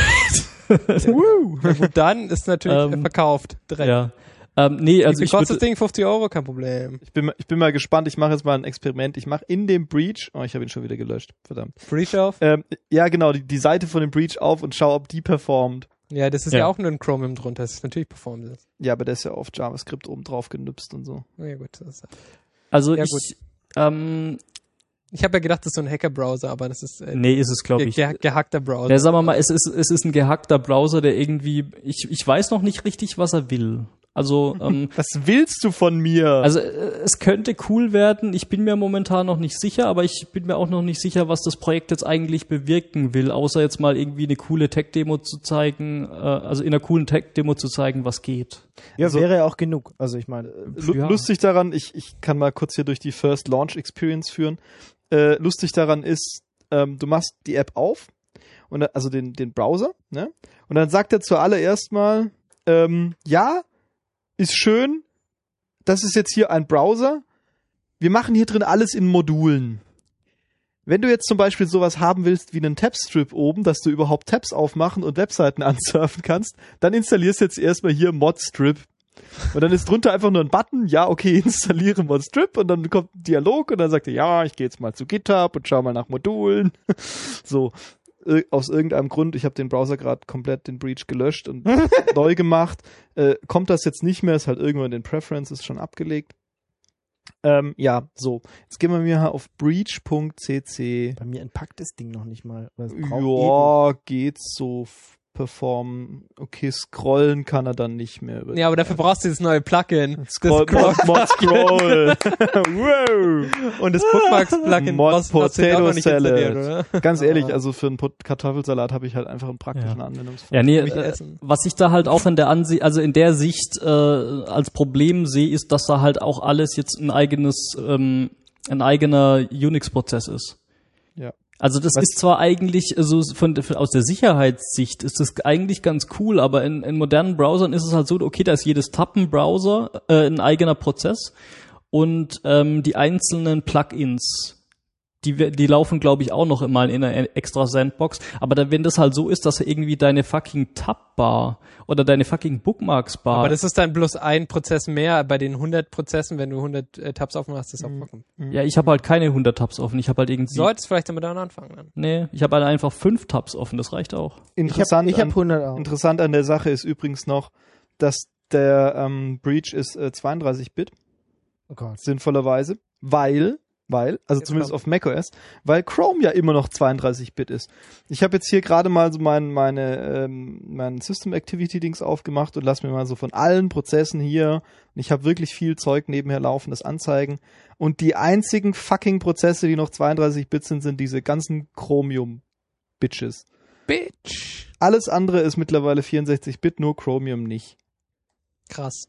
Ja, gut, dann ist natürlich verkauft direkt. Ja. Nee, also wie kostet das Ding? 50 €? Kein Problem. Ich bin mal gespannt. Ich mache jetzt mal ein Experiment. Ich mache in dem Breach, ich habe ihn schon wieder gelöscht. Verdammt. Breach auf? Ja, genau, die Seite von dem Breach auf und schau, ob die performt. Ja, das ist ja auch nur ein Chromium drunter. Das ist natürlich performt. Ja, aber der ist ja auf JavaScript oben drauf genüpst und so. Ja, gut. Das ist also ja, ich habe ja gedacht, das ist so ein Hacker-Browser, aber das ist nee, ist es, glaube ich. Gehackter Browser. Ja, sagen wir mal, es ist ein gehackter Browser, der irgendwie, ich weiß noch nicht richtig, was er will. Also was willst du von mir? Also es könnte cool werden. Ich bin mir momentan noch nicht sicher, aber ich bin mir auch noch nicht sicher, was das Projekt jetzt eigentlich bewirken will, außer jetzt mal irgendwie eine coole Tech-Demo zu zeigen, also in einer coolen Tech-Demo zu zeigen, was geht. Ja, also, wäre ja auch genug. Also ich meine, lustig daran, ich kann mal kurz hier durch die First Launch Experience führen. Lustig daran ist, du machst die App auf und also den Browser, ne? Und dann sagt er zuallererst mal, ja, ist schön, das ist jetzt hier ein Browser. Wir machen hier drin alles in Modulen. Wenn du jetzt zum Beispiel sowas haben willst wie einen Tab-Strip oben, dass du überhaupt Tabs aufmachen und Webseiten ansurfen kannst, dann installierst du jetzt erstmal hier Modstrip. Und dann ist drunter einfach nur ein Button, ja, okay, installiere Modstrip und dann kommt ein Dialog und dann sagt er, ja, ich gehe jetzt mal zu GitHub und schau mal nach Modulen. So. Aus irgendeinem Grund, ich habe den Browser gerade komplett den Breach gelöscht und neu gemacht, kommt das jetzt nicht mehr, ist halt irgendwo in den Preferences schon abgelegt. Ja, so. Jetzt gehen wir mal auf breach.cc. Bei mir entpackt das Ding noch nicht mal. Ja, geht's so performen. Okay, scrollen kann er dann nicht mehr. Ja, aber dafür brauchst du das neue Plugin. Mod Scroll. Wow. Und das Bookmarks-Plugin Mod Potato Salad. Oder? Ganz ehrlich, also für einen Kartoffelsalat habe ich halt einfach einen praktischen Anwendungsfall. Ja, nee, was ich da halt auch in der in der Sicht als Problem sehe, ist, dass da halt auch alles jetzt ein eigener Unix-Prozess ist. Ja. Also das ist zwar eigentlich, also aus der Sicherheitssicht ist das eigentlich ganz cool, aber in modernen Browsern ist es halt so, okay, da ist jedes Tab ein Browser, ein eigener Prozess und die einzelnen Plugins, die laufen, glaube ich, auch noch mal in einer extra Sandbox. Aber wenn das halt so ist, dass irgendwie deine fucking Tab-Bar oder deine fucking Bookmarks-Bar... Aber das ist dann bloß ein Prozess mehr bei den 100 Prozessen, wenn du 100 Tabs offen hast, das aufmachen. Ja, ich habe halt keine 100 Tabs offen. Ich habe halt irgendwie... Solltest vielleicht damit anfangen dann. Nee, ich habe halt einfach 5 Tabs offen. Das reicht auch. Interessant, ich hab 100 auch. Interessant an der Sache ist übrigens noch, dass der Breach ist 32-Bit. Oh Gott. Sinnvollerweise. Weil, also zumindest auf macOS, weil Chrome ja immer noch 32-Bit ist. Ich habe jetzt hier gerade mal so mein System Activity Dings aufgemacht und lass mir mal so von allen Prozessen hier, und ich habe wirklich viel Zeug nebenher laufen, das anzeigen. Und die einzigen fucking Prozesse, die noch 32-Bit sind diese ganzen Chromium-Bitches. Bitch! Alles andere ist mittlerweile 64-Bit, nur Chromium nicht. Krass.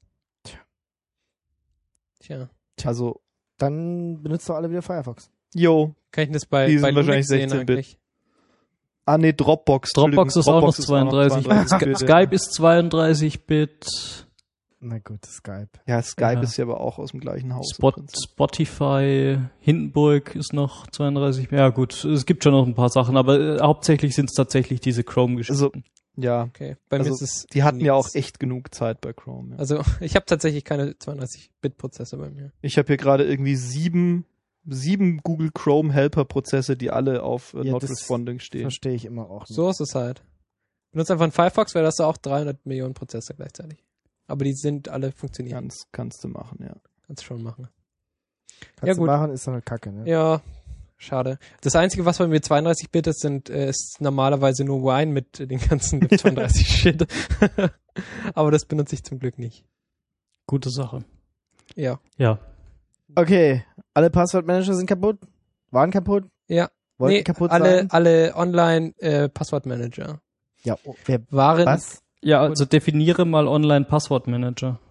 Tja. Also dann benutzt doch alle wieder Firefox. Jo. Kann ich das bei Die sind Linux wahrscheinlich 16-Bit. eigentlich? Ah nee, Dropbox. Dropbox ist auch noch 32. Skype ist 32-Bit. Na gut, Skype. Ja, Skype ist ja aber auch aus dem gleichen Haus. Spotify, Hindenburg ist noch 32. Ja gut, es gibt schon noch ein paar Sachen, aber hauptsächlich sind es tatsächlich diese Chrome-Geschichten. Also, ja. Okay. Bei mir ist es die hatten ja auch echt genug Zeit bei Chrome. Ja. Also ich habe tatsächlich keine 32-Bit-Prozesse bei mir. Ich habe hier gerade irgendwie sieben Google Chrome Helper-Prozesse, die alle auf Not Responding stehen. Verstehe ich immer auch nicht. So ist es halt. Benutzt einfach einen Firefox, weil das da auch 300 Millionen Prozesse gleichzeitig. Aber die sind alle funktionieren. Kannst du machen, ja. Kannst du schon machen. Kannst du machen, ist dann halt kacke, ne? Ja, schade. Das Einzige, was bei mir 32-Bit ist, ist normalerweise nur Wine mit den ganzen 32 Shit. Aber das benutze ich zum Glück nicht. Gute Sache. Ja. Ja. Okay, alle Passwortmanager sind kaputt? Waren kaputt? Ja. Wollten kaputt sein? Alle Online-Passwortmanager. Ja, wer waren... Was? Ja, also definiere mal Online-Passwortmanager.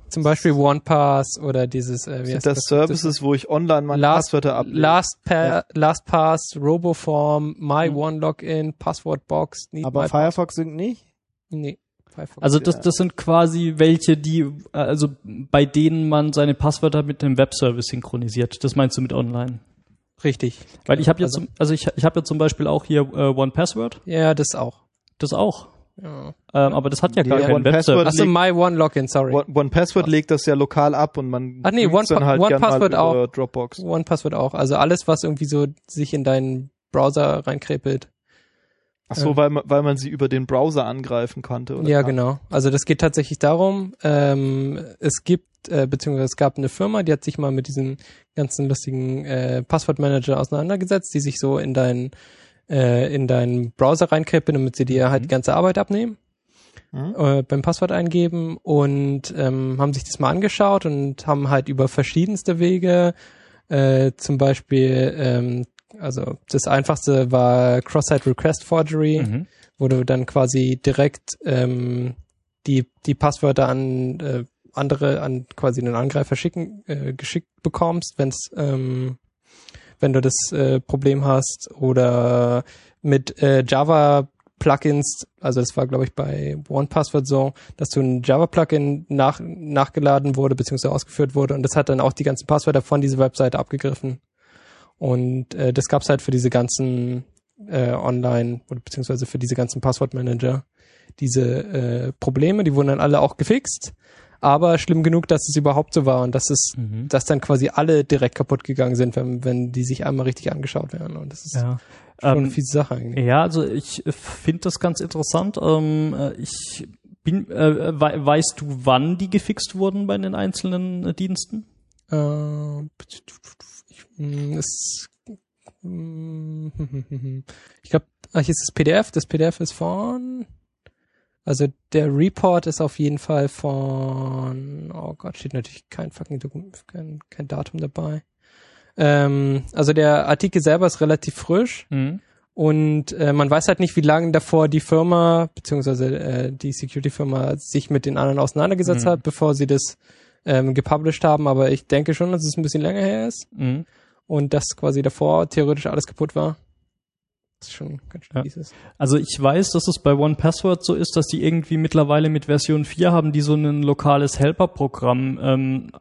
Zum Beispiel OnePass oder dieses, sind das Services, wo ich online meine Passwörter ablege? LastPass, Roboform, MyOneLogin, Passwortbox. Aber Firefox synkt nicht? Nee. Firefox. Also das sind quasi welche, also bei denen man seine Passwörter mit dem Webservice synchronisiert. Das meinst du mit online? Richtig. Weil ich habe jetzt, ich habe ja zum Beispiel auch hier OnePassword. Ja, das auch. Das auch. Ja. Aber das hat ja gar keinen OnePassword. Achso, MyOneLogin, sorry. OnePassword legt das ja lokal ab und man dann halt OnePassword gern mal über auch. Dropbox. OnePassword auch. Also alles, was irgendwie so sich in deinen Browser reinkrepelt. Ach so, weil man sie über den Browser angreifen konnte, oder? Ja, genau. Also das geht tatsächlich darum, es gab eine Firma, die hat sich mal mit diesem ganzen lustigen Passwortmanager auseinandergesetzt, die sich so in deinen Browser reinkrepeln, damit sie dir halt die ganze Arbeit abnehmen. Beim Passwort eingeben und haben sich das mal angeschaut und haben halt über verschiedenste Wege, zum Beispiel also das einfachste war Cross-Site Request Forgery, wo du dann quasi direkt die Passwörter an quasi einen Angreifer geschickt bekommst, wenn du das Problem hast, oder mit Java Plugins, also das war glaube ich bei OnePassword so, dass du ein Java Plugin nachgeladen wurde bzw. ausgeführt wurde und das hat dann auch die ganzen Passwörter von dieser Webseite abgegriffen. Und das gab's halt für diese ganzen Online- oder beziehungsweise für diese ganzen Passwortmanager. Diese Probleme, die wurden dann alle auch gefixt, aber schlimm genug, dass es überhaupt so war und dass dann quasi alle direkt kaputt gegangen sind, wenn die sich einmal richtig angeschaut werden. Und das ist schon eine fiese Sache eigentlich. Ja, also ich finde das ganz interessant. Weißt du, wann die gefixt wurden bei den einzelnen Diensten? Ich glaube, hier ist das PDF. Das PDF ist also der Report ist auf jeden Fall oh Gott, steht natürlich kein fucking Dokument, kein Datum dabei. Also der Artikel selber ist relativ frisch und man weiß halt nicht, wie lange davor die Firma, beziehungsweise die Security-Firma sich mit den anderen auseinandergesetzt hat, bevor sie das gepublished haben, aber ich denke schon, dass es ein bisschen länger her ist und dass quasi davor theoretisch alles kaputt war. Das ist schon ganz schön fies. Also ich weiß, dass es bei OnePassword so ist, dass die irgendwie mittlerweile mit Version 4 haben, die so ein lokales Helper-Programm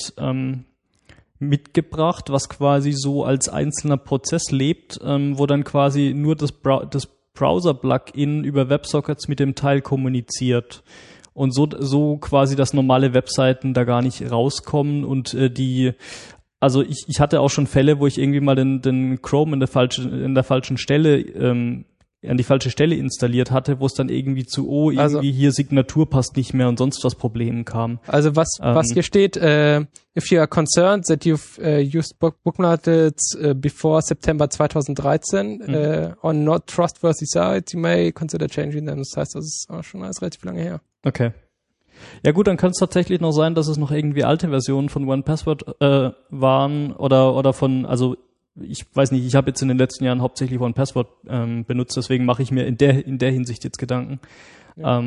mitgebracht, was quasi so als einzelner Prozess lebt, wo dann quasi nur das Browser-Plugin über WebSockets mit dem Teil kommuniziert. Und so quasi, dass normale Webseiten da gar nicht rauskommen und also ich hatte auch schon Fälle, wo ich irgendwie mal den Chrome in der falschen Stelle, an die falsche Stelle installiert hatte, wo es dann irgendwie hier Signatur passt nicht mehr und sonst was Problemen kam. Also was hier steht, if you are concerned that you've used bookmarked before September 2013 on not trustworthy sites, you may consider changing them. Das heißt, das ist auch schon alles relativ lange her. Okay. Ja gut, dann kann es tatsächlich noch sein, dass es noch irgendwie alte Versionen von OnePassword waren oder von, also ich weiß nicht, ich habe jetzt in den letzten Jahren hauptsächlich OnePassword benutzt, deswegen mache ich mir in der Hinsicht jetzt Gedanken. Ja.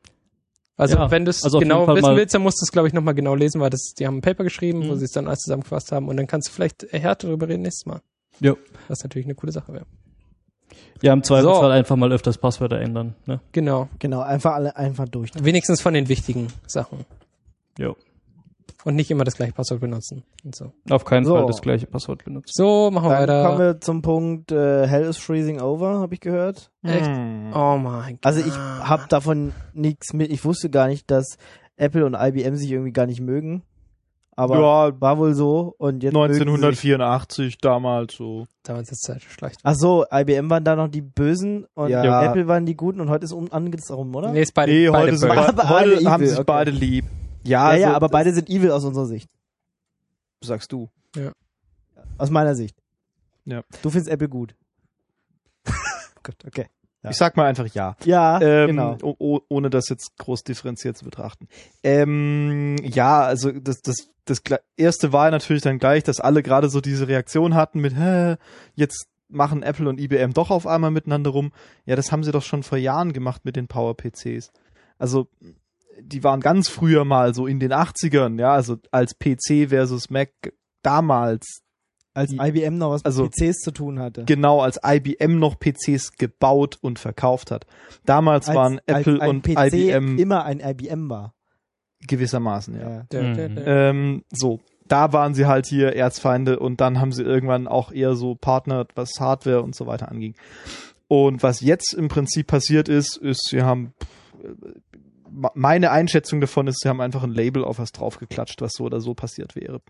Wenn du es genau wissen willst, dann musst du es, glaube ich, nochmal genau lesen, weil die haben ein Paper geschrieben, wo sie es dann alles zusammengefasst haben und dann kannst du vielleicht härter darüber reden nächstes Mal. Jo. Was natürlich eine coole Sache wäre. Ja, im Zweifelsfall einfach mal öfters Passwörter ändern. Ne? Genau, einfach durch. Wenigstens von den wichtigen Sachen. Jo. Und nicht immer das gleiche Passwort benutzen. Und so. Auf keinen Fall das gleiche Passwort benutzen. So, machen wir weiter. Dann kommen wir zum Punkt Hell is freezing over, habe ich gehört. Echt? Oh mein Gott. Also ich habe davon nichts mit. Ich wusste gar nicht, dass Apple und IBM sich irgendwie gar nicht mögen. Aber war wohl so. Und jetzt 1984 damals so. Damals ist es halt schlecht. Ach so, IBM waren da noch die Bösen und Apple waren die Guten und heute ist andersrum, oder? Nee, heute haben sich beide lieb. Ja, aber beide sind evil aus unserer Sicht. Sagst du. Ja. Aus meiner Sicht. Ja. Du findest Apple gut. Gut, okay. Ja. Ich sag mal einfach ja. Ja, genau. Ohne das jetzt groß differenziert zu betrachten. Ja, also das erste war natürlich dann gleich, dass alle gerade so diese Reaktion hatten mit, jetzt machen Apple und IBM doch auf einmal miteinander rum. Ja, das haben sie doch schon vor Jahren gemacht mit den Power-PCs. Also die waren ganz früher mal so in den 80ern, ja, also als PC versus Mac damals. Als IBM noch was mit PCs zu tun hatte. Genau, als IBM noch PCs gebaut und verkauft hat. Damals waren Apple und PC IBM immer ein IBM war. Gewissermaßen, ja. So. Da waren sie halt hier Erzfeinde und dann haben sie irgendwann auch eher so Partner, was Hardware und so weiter anging. Und was jetzt im Prinzip passiert ist, sie haben, meine Einschätzung davon ist, sie haben einfach ein Label auf was draufgeklatscht, was so oder so passiert wäre.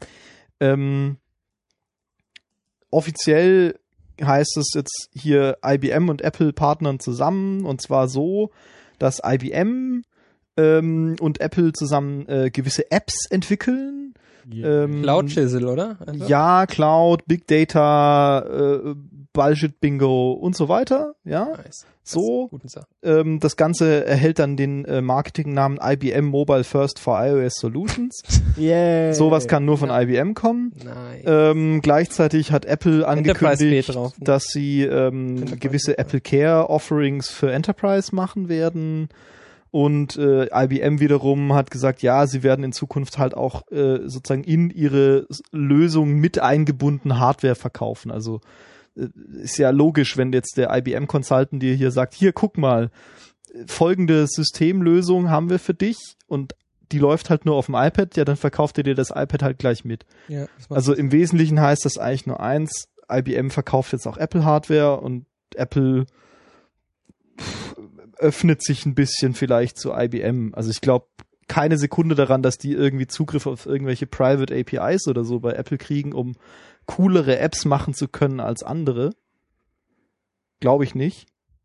Offiziell heißt es jetzt hier, IBM und Apple partnern zusammen, und zwar so, dass IBM und Apple zusammen gewisse Apps entwickeln. Cloud Chisel, oder? Also? Ja, Cloud, Big Data, Bullshit Bingo und so weiter. Ja, nice. So. Das Ganze erhält dann den Marketingnamen IBM Mobile First for iOS Solutions. Yeah. Sowas kann nur von IBM kommen. Nice. Gleichzeitig hat Apple angekündigt, dass sie gewisse Apple Care Offerings für Enterprise machen werden. Und IBM wiederum hat gesagt, ja, sie werden in Zukunft halt auch sozusagen in ihre Lösung mit eingebunden Hardware verkaufen. Also ist ja logisch, wenn jetzt der IBM-Consultant dir hier sagt, hier, guck mal, folgende Systemlösung haben wir für dich und die läuft halt nur auf dem iPad, ja, dann verkauft er dir das iPad halt gleich mit. Ja, also im Wesentlichen heißt das eigentlich nur eins, IBM verkauft jetzt auch Apple-Hardware und Apple öffnet sich ein bisschen vielleicht zu IBM. Also ich glaube keine Sekunde daran, dass die irgendwie Zugriff auf irgendwelche Private APIs oder so bei Apple kriegen, um coolere Apps machen zu können als andere. Glaube ich nicht.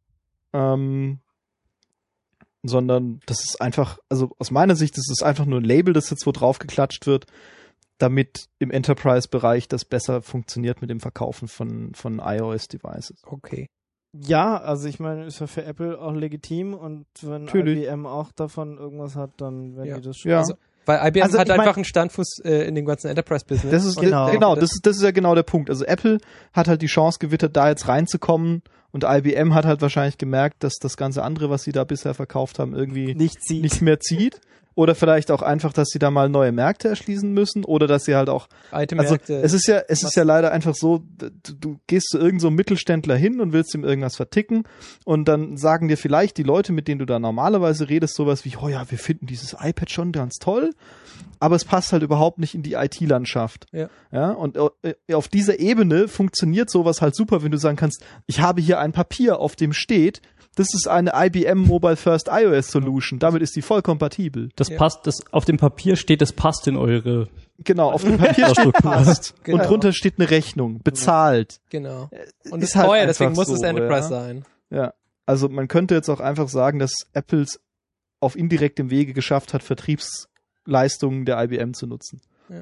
Sondern das ist einfach, also aus meiner Sicht ist es einfach nur ein Label, das jetzt wo drauf geklatscht wird, damit im Enterprise-Bereich das besser funktioniert mit dem Verkaufen von iOS-Devices. Okay. Ja, also ich meine, ist ja für Apple auch legitim und wenn IBM auch davon irgendwas hat, dann werden die das schon. Ja. Also, weil IBM hat einfach einen Standfuß in dem ganzen Enterprise-Business. Das ist das ist ja genau der Punkt. Also Apple hat halt die Chance gewittert, da jetzt reinzukommen und IBM hat halt wahrscheinlich gemerkt, dass das ganze andere, was sie da bisher verkauft haben, irgendwie nicht mehr zieht. Oder vielleicht auch einfach, dass sie da mal neue Märkte erschließen müssen oder dass sie halt auch, also es ist ja leider einfach so, du gehst zu irgend so einem Mittelständler hin und willst ihm irgendwas verticken und dann sagen dir vielleicht die Leute, mit denen du da normalerweise redest, sowas wie, oh ja, wir finden dieses iPad schon ganz toll, aber es passt halt überhaupt nicht in die IT-Landschaft. Ja, und auf dieser Ebene funktioniert sowas halt super, wenn du sagen kannst, ich habe hier ein Papier, auf dem steht, das ist eine IBM Mobile First iOS Solution. Damit ist die voll kompatibel. Das passt, auf dem Papier steht, das passt in eure. Genau, auf dem Papier steht passt. Genau. Und drunter steht eine Rechnung. Bezahlt. Genau. Und es ist teuer, halt deswegen muss es Enterprise sein. Ja. Also man könnte jetzt auch einfach sagen, dass Apples auf indirektem Wege geschafft hat, Vertriebsleistungen der IBM zu nutzen.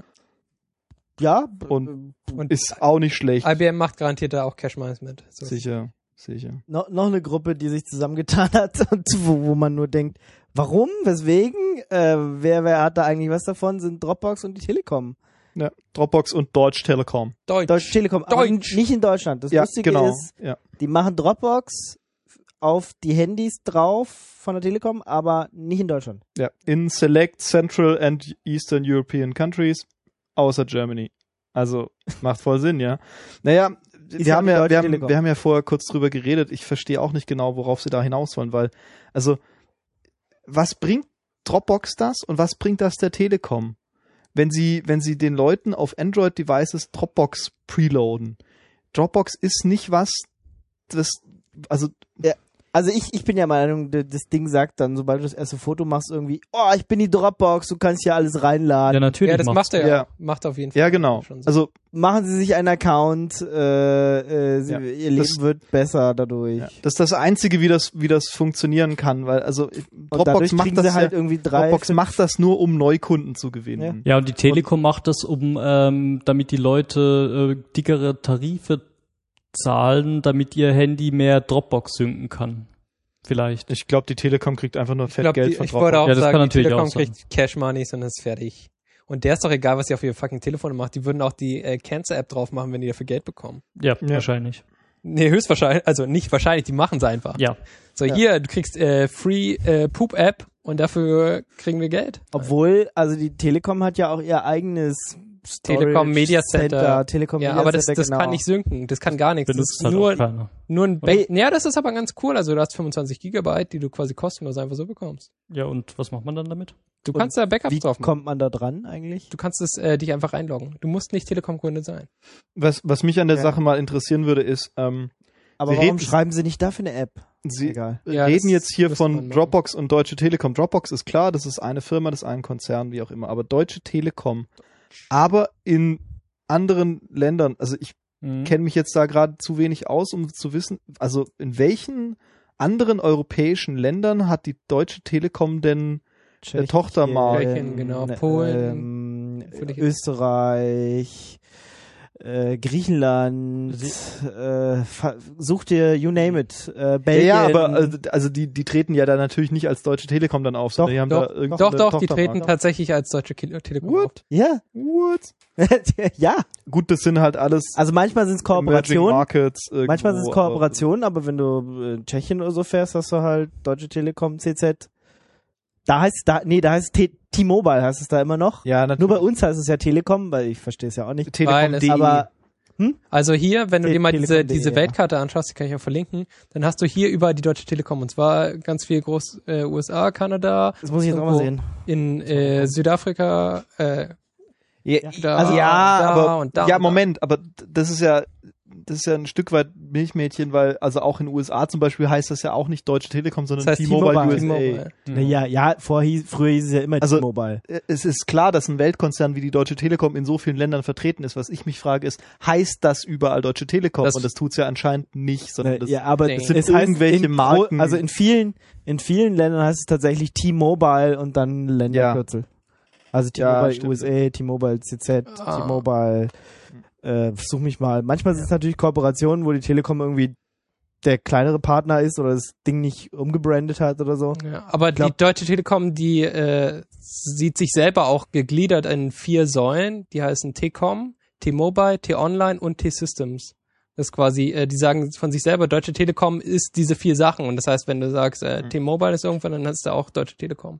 Ja. Und ist auch nicht schlecht. IBM macht garantiert da auch Cash Management. So. Sicher. Noch eine Gruppe, die sich zusammengetan hat und wo man nur denkt, warum, weswegen, wer hat da eigentlich was davon, sind Dropbox und die Telekom. Ja, Dropbox und Deutsche Telekom. Deutsche Telekom, aber nicht in Deutschland. Das Lustige ist, die machen Dropbox auf die Handys drauf von der Telekom, aber nicht in Deutschland. Ja, in select Central and Eastern European countries, außer Germany. Also, macht voll Sinn, ja. Naja, wir haben ja vorher kurz drüber geredet. Ich verstehe auch nicht genau, worauf sie da hinaus wollen, weil, also, was bringt Dropbox das und was bringt das der Telekom? Wenn sie den Leuten auf Android-Devices Dropbox preloaden. Dropbox ist nicht was, Also ich bin ja Meinung, das Ding sagt dann, sobald du das erste Foto machst, irgendwie, oh, ich bin die Dropbox, du kannst hier alles reinladen. Ja, natürlich. Ja, das macht er ja. Macht auf jeden Fall. Ja, genau. So. Also machen sie sich einen Account, ihr Leben wird besser dadurch. Ja. Das ist das Einzige, wie das funktionieren kann, weil also Dropbox macht das halt irgendwie Dropbox macht das nur, um Neukunden zu gewinnen. Ja, und die Telekom macht das, damit die Leute dickere Tarife zahlen, damit ihr Handy mehr Dropbox synken kann. Vielleicht. Ich glaube, die Telekom kriegt einfach nur Geld von Dropbox. Ich wollte auch sagen, die Telekom kriegt Cash Money und ist fertig. Und der ist doch egal, was sie auf ihr fucking Telefon macht. Die würden auch die Cancer-App drauf machen, wenn die dafür Geld bekommen. Ja, wahrscheinlich. Nee, höchstwahrscheinlich. Also nicht wahrscheinlich, die machen es einfach. Ja. So, hier, du kriegst Free Poop-App Und dafür kriegen wir Geld. Obwohl, also die Telekom hat ja auch ihr eigenes Telekom Media Center. Telekom Ja, Media aber das Center, genau. kann nicht synken. Das kann gar nichts. Das Benutzt ist halt nur auch keiner. ein Ja, das ist aber ganz cool. Also du hast 25 Gigabyte, die du quasi kostenlos einfach so bekommst. Ja, und was macht man dann damit? Du kannst da Backups Wie drauf machen. kommt man da dran eigentlich? Du kannst es dich einfach einloggen. Du musst nicht Telekom-Kunde sein. Was mich an der Ja. Sache mal interessieren würde, ist, Aber Sie warum reden- schreiben sie nicht dafür eine App? Sie Egal. Ja, reden das jetzt hier müsste man von machen. Dropbox und Deutsche Telekom. Dropbox ist klar, das ist eine Firma, das ist ein Konzern, wie auch immer. Aber Deutsche Telekom, aber in anderen Ländern, also ich kenne mich jetzt da gerade zu wenig aus, um zu wissen, also in welchen anderen europäischen Ländern hat die Deutsche Telekom denn Tschechien, Tochtermarken? Tschechien, genau. Polen, völlig- Österreich, Griechenland, such dir, you name it, Belgien. Ja, aber also die treten ja da natürlich nicht als Deutsche Telekom dann auf, sondern die haben da irgendeine Doch, die Tochtermarke. treten tatsächlich als Deutsche Telekom auf. What? Ja, What? ja. Gut, das sind halt alles Also manchmal sind es Emerging Kooperationen, Markets irgendwo, manchmal sind es Kooperationen, aber wenn du Tschechien oder so fährst, hast du halt Deutsche Telekom, CZ. Da heißt T-Mobile heißt es da immer noch. Ja, natürlich. Nur bei uns heißt es ja Telekom, weil ich verstehe es ja auch nicht. Weil es Telekom.de. Aber Also hier, wenn du dir mal diese Telekom.de, Weltkarte anschaust, die kann ich auch verlinken, dann hast du hier überall die Deutsche Telekom. Und zwar ganz viel groß USA, Kanada, das muss ich jetzt auch mal sehen. in Südafrika, Ja, da, Also ja, da aber und da. ja, und da. Moment, aber das ist ja ein Stück weit Milchmädchen, weil also auch in den USA zum Beispiel heißt das ja auch nicht Deutsche Telekom, sondern Das heißt T-Mobile USA. T-Mobile. Naja, früher hieß es ja immer Also- T-Mobile. Es ist klar, dass ein Weltkonzern wie die Deutsche Telekom in so vielen Ländern vertreten ist. Was ich mich frage ist, heißt das überall Deutsche Telekom? Das- Und das tut's ja anscheinend nicht, sondern das Ja, aber Nee. es sind heißt irgendwelche Marken. Also in vielen Ländern heißt es tatsächlich T-Mobile und dann Länderkürzel. Also T-Mobile stimmt. USA, T-Mobile CZ, Ah. T-Mobile, versuch mich mal. Manchmal sind es natürlich Kooperationen, wo die Telekom irgendwie der kleinere Partner ist oder das Ding nicht umgebrandet hat oder so. Ja, aber die Deutsche Telekom, die sieht sich selber auch gegliedert in 4 Säulen. Die heißen T-Com, T-Mobile, T-Online und T-Systems. Das ist quasi, die sagen von sich selber, Deutsche Telekom ist diese 4 Sachen. Und das heißt, wenn du sagst, T-Mobile ist irgendwann, dann hast du auch Deutsche Telekom.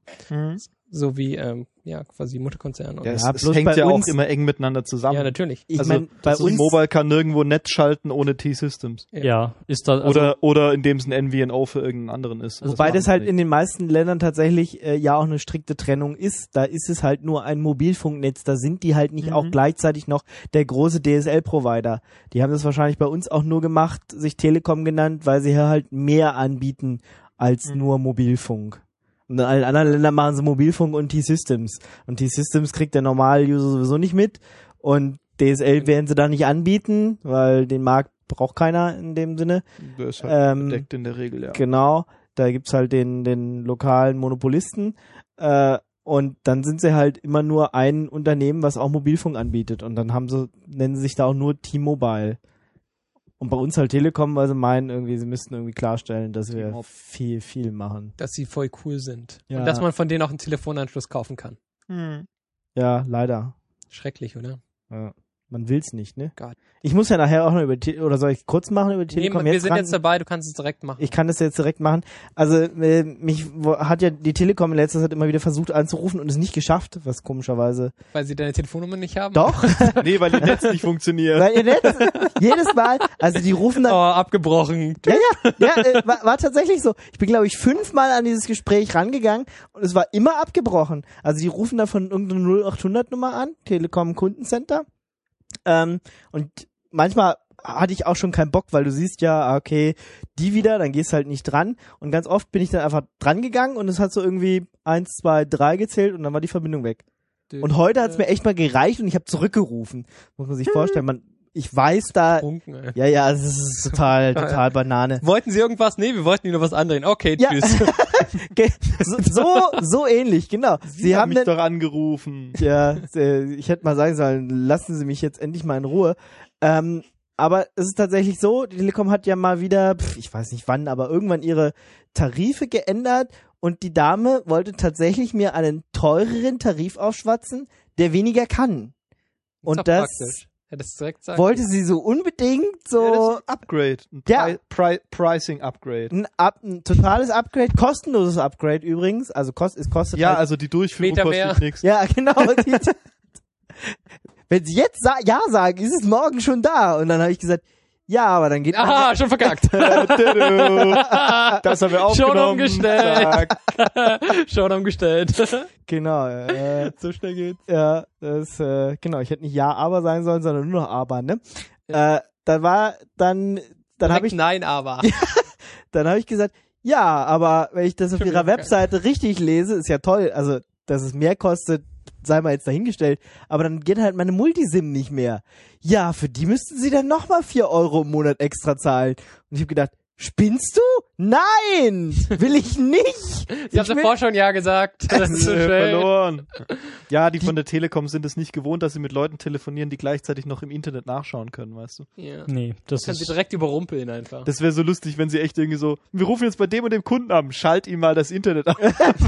So wie, quasi Mutterkonzern. ja, es bloß hängt bei ja uns- auch immer eng miteinander zusammen. Ja, natürlich. Ich Also meine, bei uns T-Mobile kann nirgendwo Netz schalten ohne T-Systems. Ja, ist da, also, Oder indem es ein MVNO für irgendeinen anderen ist. Wobei das machen halt sie in den meisten Ländern tatsächlich ja auch eine strikte Trennung ist. Da ist es halt nur ein Mobilfunknetz. Da sind die halt nicht auch gleichzeitig noch der große DSL-Provider. Die haben das wahrscheinlich bei uns auch nur gemacht, sich Telekom genannt, weil sie hier halt mehr anbieten als nur Mobilfunk. Und in allen anderen Ländern machen sie Mobilfunk und T-Systems. Und T-Systems kriegt der Normal-User sowieso nicht mit. Und DSL werden sie da nicht anbieten, weil den Markt braucht keiner in dem Sinne. Das ist halt bedeckt in der Regel, ja. Genau, da gibt's halt den lokalen Monopolisten und dann sind sie halt immer nur ein Unternehmen, was auch Mobilfunk anbietet und dann nennen sie sich da auch nur T-Mobile. Und bei uns halt Telekom, weil sie meinen irgendwie, sie müssten irgendwie klarstellen, dass wir viel machen. Dass sie voll cool sind. Ja. Und dass man von denen auch einen Telefonanschluss kaufen kann. Ja, leider. Schrecklich, oder? Ja. Man will's nicht, ne? Gott. Ich muss ja nachher auch noch oder soll ich kurz machen über die Nee, Telekom? wir sind ran? jetzt dabei, du kannst es direkt machen. Ich kann das jetzt direkt machen. Also hat ja die Telekom in letzter Zeit immer wieder versucht anzurufen und es nicht geschafft, was komischerweise. Weil sie deine Telefonnummer nicht haben? Doch, Nee, weil ihr Netz nicht funktioniert. weil ihr Netz jedes Mal, also die rufen Oh, dann, abgebrochen. war tatsächlich so. Ich bin, glaube ich, 5-mal an dieses Gespräch rangegangen und es war immer abgebrochen. Also die rufen dann von irgendeiner 0800-Nummer an, Telekom Kundencenter. Und manchmal hatte ich auch schon keinen Bock, weil du siehst ja, okay, die wieder, dann gehst halt nicht dran. Und ganz oft bin ich dann einfach dran gegangen und es hat so irgendwie 1, 2, 3 gezählt und dann war die Verbindung weg. Und heute hat es mir echt mal gereicht und ich habe zurückgerufen. Muss man sich vorstellen, ich weiß da, Funken, ey. ja, es ist total Banane. Wollten sie irgendwas? Nee, wir wollten nur was anderes. Okay, Ja. tschüss. So ähnlich, genau. Sie haben mich dann, doch angerufen. ja, ich hätte mal sagen sollen, lassen Sie mich jetzt endlich mal in Ruhe. Aber es ist tatsächlich so, die Telekom hat ja mal wieder, ich weiß nicht wann, aber irgendwann ihre Tarife geändert und die Dame wollte tatsächlich mir einen teureren Tarif aufschwatzen, der weniger kann. Und Ist doch das praktisch. Hättest du direkt sagen. wollte sie so unbedingt Ja, das so ist ein Upgrade. Ein Ja. Pricing-Upgrade. ein totales Upgrade, kostenloses Upgrade übrigens, also es kostet Ja, halt, also die Durchführung Meter kostet mehr. nichts. ja, genau. Wenn sie jetzt ja sagen, ist es morgen schon da. Und dann habe ich gesagt, ja, aber dann geht Aha, schon verkackt. Das haben wir aufgenommen. Schon umgestellt. Zack. Schon umgestellt. genau. So schnell geht's. Ja, genau. Ich hätte nicht ja, aber sagen sollen, sondern nur noch aber, ne? Dann habe ich Nein, aber. Dann habe ich gesagt, ja, aber wenn ich das auf Schon ihrer wieder Webseite richtig lese, ist ja toll. Also, dass es mehr kostet, sei mal jetzt dahingestellt. Aber dann geht halt meine Multisim nicht mehr. Ja, für die müssten sie dann nochmal 4 € im Monat extra zahlen. Und ich habe gedacht, spinnst du? Nein! Will ich nicht! Ich habe davor schon ja gesagt. Das ist so schön. Verloren. Ja, die von der Telekom sind es nicht gewohnt, dass sie mit Leuten telefonieren, die gleichzeitig noch im Internet nachschauen können, weißt du. Ja. Nee, das Kann sie ist... direkt überrumpeln einfach. Das wäre so lustig, wenn sie echt irgendwie so, wir rufen jetzt bei dem und dem Kunden an, schalt ihm mal das Internet an.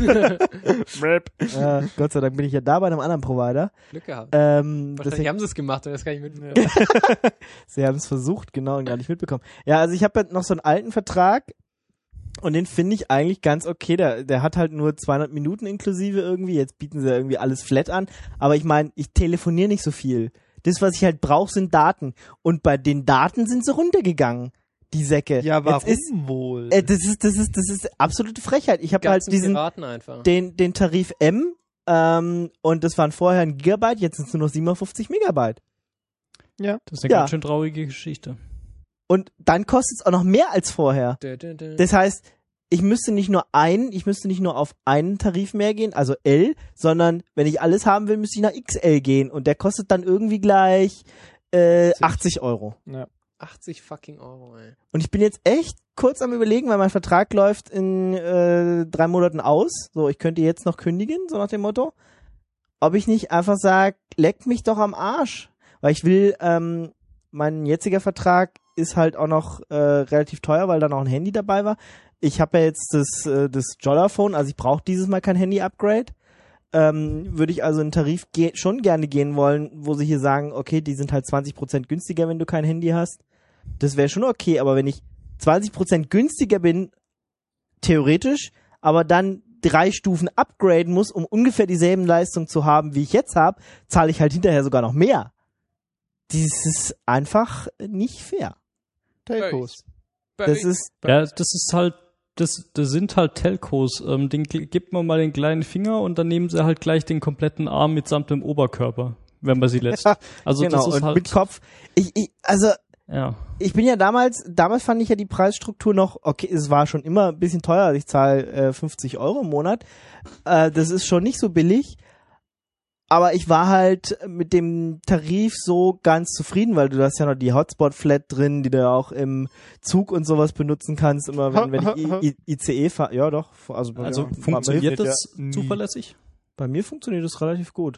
Gott sei Dank bin ich ja da bei einem anderen Provider. Glück gehabt. Deswegen, Wahrscheinlich haben sie es gemacht, aber das kann ich mitnehmen. sie haben es versucht, genau, und gar nicht mitbekommen. Ja, also ich habe ja noch so einen alten Vertrag und den finde ich eigentlich ganz okay. Der hat halt nur 200 Minuten inklusive irgendwie. Jetzt bieten sie ja irgendwie alles flat an. Aber ich meine, ich telefoniere nicht so viel. Das, was ich halt brauche, sind Daten. Und bei den Daten sind sie runtergegangen, die Säcke. Ja, warum Jetzt ist, wohl? das ist absolute Frechheit. Ich habe halt Ganzen diesen Piraten einfach. den Tarif M und das waren vorher ein Gigabyte, jetzt sind es nur noch 57 Megabyte. Ja. Das ist eine Ja. ganz schön traurige Geschichte. Und dann kostet es auch noch mehr als vorher. Das heißt, ich müsste nicht nur auf einen Tarif mehr gehen, also L, sondern wenn ich alles haben will, müsste ich nach XL gehen und der kostet dann irgendwie gleich 80 €. Ja. 80 fucking Euro, ey. Und ich bin jetzt echt kurz am Überlegen, weil mein Vertrag läuft in 3 Monaten aus. So, ich könnte jetzt noch kündigen, so nach dem Motto. Ob ich nicht einfach sage, leck mich doch am Arsch. Weil ich will, mein jetziger Vertrag ist halt auch noch relativ teuer, weil da noch ein Handy dabei war. Ich habe ja jetzt das Jollaphone, also ich brauche dieses Mal kein Handy-Upgrade. Würde ich also einen Tarif schon gerne gehen wollen, wo sie hier sagen, okay, die sind halt 20% günstiger, wenn du kein Handy hast. Das wäre schon okay, aber wenn ich 20% günstiger bin, theoretisch, aber dann 3 Stufen upgraden muss, um ungefähr dieselben Leistungen zu haben, wie ich jetzt habe, zahle ich halt hinterher sogar noch mehr. Das ist einfach nicht fair. Telcos. Das ist, Ja, das ist halt, das sind halt Telcos. Den gibt man mal den kleinen Finger und dann nehmen sie halt gleich den kompletten Arm mitsamt dem Oberkörper, wenn man sie lässt. Also genau, das ist und halt, mit Kopf. ja. Ich bin ja damals fand ich ja die Preisstruktur noch, okay, es war schon immer ein bisschen teuer, also ich zahle 50 € im Monat. Das ist schon nicht so billig. Aber ich war halt mit dem Tarif so ganz zufrieden, weil du hast ja noch die Hotspot-Flat drin, die du ja auch im Zug und sowas benutzen kannst, immer wenn ich ICE fahre. Ja, doch. Also ja, Funktioniert das ja nie. zuverlässig? bei mir funktioniert das relativ gut.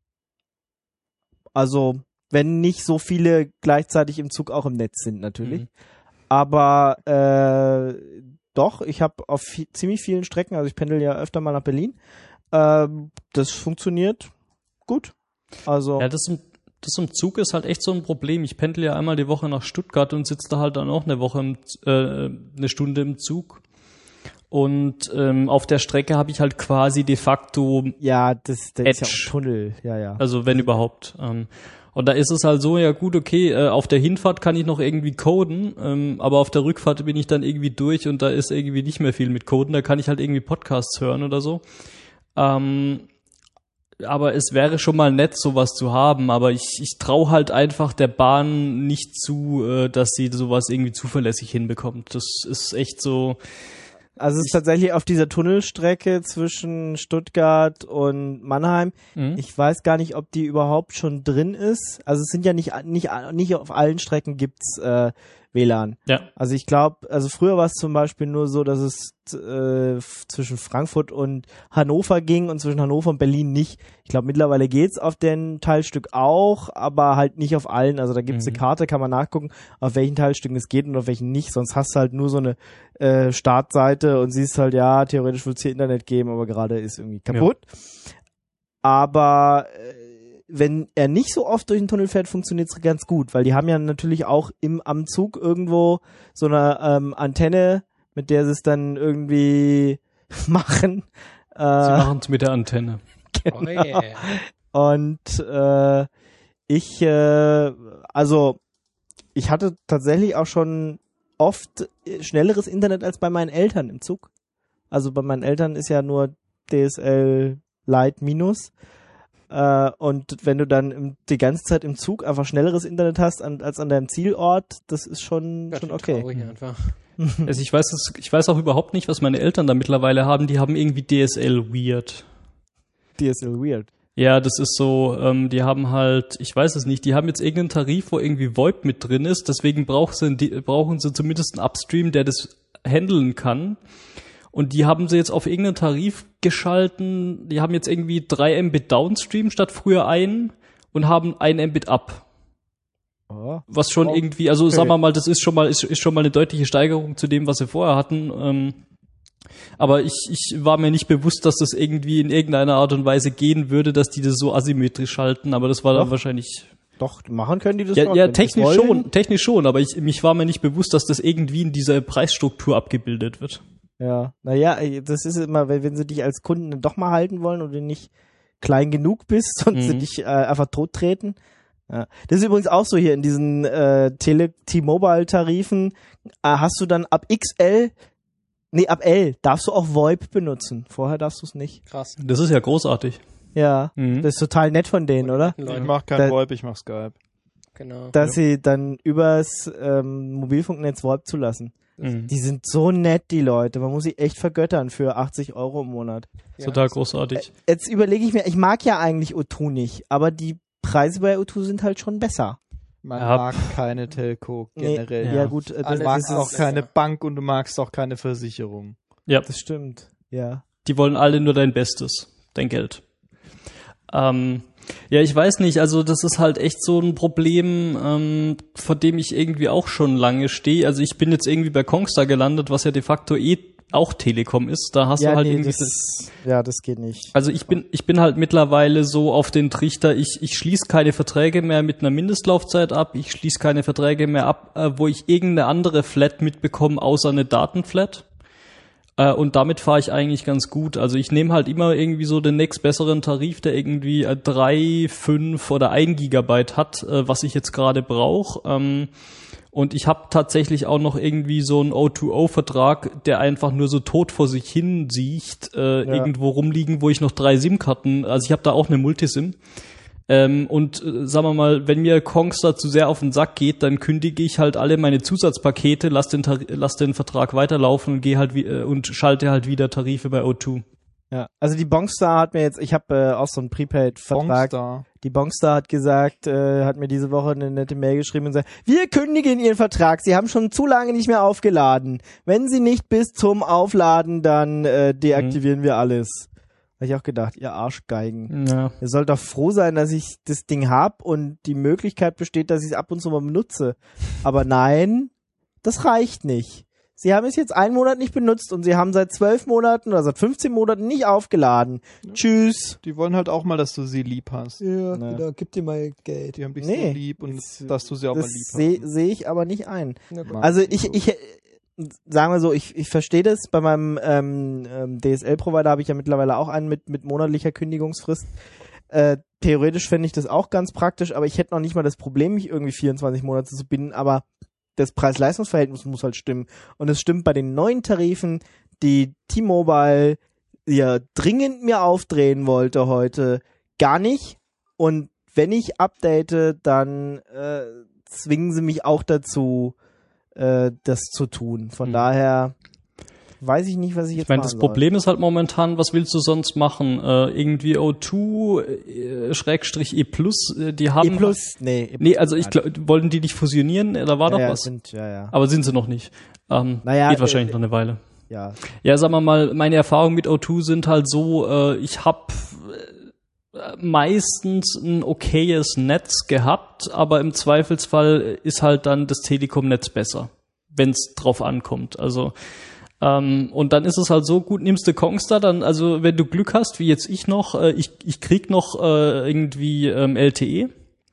Also, wenn nicht so viele gleichzeitig im Zug auch im Netz sind, natürlich. Mhm. Aber doch, ich habe auf ziemlich vielen Strecken, also ich pendel ja öfter mal nach Berlin, das funktioniert gut. Also Ja, das im Zug ist halt echt so ein Problem. Ich pendel ja einmal die Woche nach Stuttgart und sitze da halt dann auch eine Stunde im Zug. Und auf der Strecke habe ich halt quasi de facto, ja, das ist ja Edge. auch ein Tunnel, ja. also wenn überhaupt. Und da ist es halt so, ja gut, okay, auf der Hinfahrt kann ich noch irgendwie coden, aber auf der Rückfahrt bin ich dann irgendwie durch und da ist irgendwie nicht mehr viel mit Coden. Da kann ich halt irgendwie Podcasts hören oder so. Aber es wäre schon mal nett, sowas zu haben, aber ich traue halt einfach der Bahn nicht zu, dass sie sowas irgendwie zuverlässig hinbekommt. Das ist echt so. Also es ist tatsächlich auf dieser Tunnelstrecke zwischen Stuttgart und Mannheim. Mhm. Ich weiß gar nicht, ob die überhaupt schon drin ist. Also es sind ja nicht auf allen Strecken gibt's WLAN. Ja. Also ich glaube, also früher war es zum Beispiel nur so, dass es zwischen Frankfurt und Hannover ging und zwischen Hannover und Berlin nicht. Ich glaube, mittlerweile geht's auf den Teilstück auch, aber halt nicht auf allen. Also da gibt's eine Karte, kann man nachgucken, auf welchen Teilstücken es geht und auf welchen nicht. Sonst hast du halt nur so eine Startseite und siehst halt, ja, theoretisch wird es hier Internet geben, aber gerade ist irgendwie kaputt. Ja. Aber wenn er nicht so oft durch den Tunnel fährt, funktioniert es ganz gut, weil die haben ja natürlich auch am Zug irgendwo so eine Antenne, mit der sie es dann irgendwie machen. Sie machen es mit der Antenne. Genau. Oh yeah. Und ich hatte tatsächlich auch schon oft schnelleres Internet als bei meinen Eltern im Zug. Also bei meinen Eltern ist ja nur DSL Lite Minus. Und wenn du dann die ganze Zeit im Zug einfach schnelleres Internet hast als an deinem Zielort, das ist schon okay. Traurig einfach. Also ich weiß auch überhaupt nicht, was meine Eltern da mittlerweile haben. Die haben irgendwie DSL Weird. DSL Weird. Ja, das ist so, die haben halt, ich weiß es nicht, die haben jetzt irgendeinen Tarif, wo irgendwie VoIP mit drin ist, deswegen brauchen sie zumindest einen Upstream, der das handeln kann. Und die haben sie jetzt auf irgendeinen Tarif geschalten, die haben jetzt irgendwie 3 Mbit Downstream statt früher und haben 1 Mbit Up. Oh. Was schon irgendwie, also sagen wir mal, das ist schon mal eine deutliche Steigerung zu dem, was sie vorher hatten. Aber ich war mir nicht bewusst, dass das irgendwie in irgendeiner Art und Weise gehen würde, dass die das so asymmetrisch schalten, aber das war dann wahrscheinlich... Doch, machen können die das ja, schon. ja, technisch schon, aber mich war mir nicht bewusst, dass das irgendwie in dieser Preisstruktur abgebildet wird. Ja, naja, das ist immer, wenn sie dich als Kunden doch mal halten wollen und du nicht klein genug bist und sie dich einfach tot treten. Ja. Das ist übrigens auch so hier in diesen T-Mobile-Tarifen, hast du dann ab ab L darfst du auch VoIP benutzen. Vorher darfst du es nicht. Krass. Das ist ja großartig. Ja, das ist total nett von denen, oder? Ich mach kein VoIP, ich mach Skype. Genau. Dass sie dann übers Mobilfunknetz VoIP zulassen. Die sind so nett, die Leute. Man muss sie echt vergöttern für 80 € im Monat. Ja, total großartig. Jetzt überlege ich mir, ich mag ja eigentlich O2 nicht, aber die Preise bei O2 sind halt schon besser. Man mag keine Telco generell. Nee, ja gut. Du magst auch keine Bank und du magst auch keine Versicherung. Ja. Das stimmt, ja. Die wollen alle nur dein Bestes, dein Geld. Ja, ich weiß nicht, also das ist halt echt so ein Problem, vor dem ich irgendwie auch schon lange stehe. Also ich bin jetzt irgendwie bei Kongstar gelandet, was ja de facto auch Telekom ist. Da hast du halt irgendwie... das geht nicht. Also ich bin halt mittlerweile so auf den Trichter, ich schließe keine Verträge mehr mit einer Mindestlaufzeit ab, ich schließe keine Verträge mehr ab, wo ich irgendeine andere Flat mitbekomme, außer eine Datenflat. Und damit fahre ich eigentlich ganz gut. Also ich nehme halt immer irgendwie so den nächstbesseren Tarif, der irgendwie 3, 5 oder 1 Gigabyte hat, was ich jetzt gerade brauche. Und ich habe tatsächlich auch noch irgendwie so einen O2O-Vertrag, der einfach nur so tot vor sich hin sieht, irgendwo rumliegen, wo ich noch 3 SIM-Karten, also ich habe da auch eine Multisim. Und sagen wir mal, wenn mir Kongstar zu sehr auf den Sack geht, dann kündige ich halt alle meine Zusatzpakete, lass den Vertrag weiterlaufen und gehe halt und schalte halt wieder Tarife bei O2. Ja, also die Bongstar hat mir jetzt, ich habe auch so einen Prepaid-Vertrag. Bongstar. Die Bongstar hat gesagt, hat mir diese Woche eine nette Mail geschrieben und sagt, wir kündigen Ihren Vertrag, Sie haben schon zu lange nicht mehr aufgeladen. Wenn Sie nicht bis zum Aufladen, dann deaktivieren wir alles. Habe ich auch gedacht, ihr Arschgeigen. Ja. Ihr sollt doch froh sein, dass ich das Ding hab und die Möglichkeit besteht, dass ich es ab und zu mal benutze. Aber nein, das reicht nicht. Sie haben es jetzt 1 Monat nicht benutzt und Sie haben seit 12 Monaten oder seit 15 Monaten nicht aufgeladen. Ja. Tschüss. Die wollen halt auch mal, dass du sie lieb hast. Ja, genau. Gib dir mal Geld. Die haben dich so lieb und dass du sie auch mal lieb hast. Das sehe ich aber nicht ein. Also ich sagen wir so, ich verstehe das. Bei meinem DSL-Provider habe ich ja mittlerweile auch einen mit monatlicher Kündigungsfrist. Theoretisch fände ich das auch ganz praktisch, aber ich hätte noch nicht mal das Problem, mich irgendwie 24 Monate zu binden, aber das Preis-Leistungs-Verhältnis muss halt stimmen. Und es stimmt bei den neuen Tarifen, die T-Mobile ja dringend mir aufdrehen wollte heute, gar nicht. Und wenn ich update, dann zwingen sie mich auch dazu, das zu tun. Von daher weiß ich nicht, was ich jetzt machen soll. Das Problem ist halt momentan, was willst du sonst machen? Irgendwie O2 /E+, die haben... E+, nee, also ich glaube, wollten die nicht fusionieren? Da war doch was. Aber sind sie noch nicht. Geht wahrscheinlich noch eine Weile. Ja, sagen wir mal, meine Erfahrungen mit O2 sind halt so, ich habe meistens ein okayes Netz gehabt, aber im Zweifelsfall ist halt dann das Telekom-Netz besser, wenn es drauf ankommt. Also Und dann ist es halt so, gut, nimmst du Kongstar, dann, also wenn du Glück hast, wie jetzt ich noch, ich krieg noch irgendwie LTE,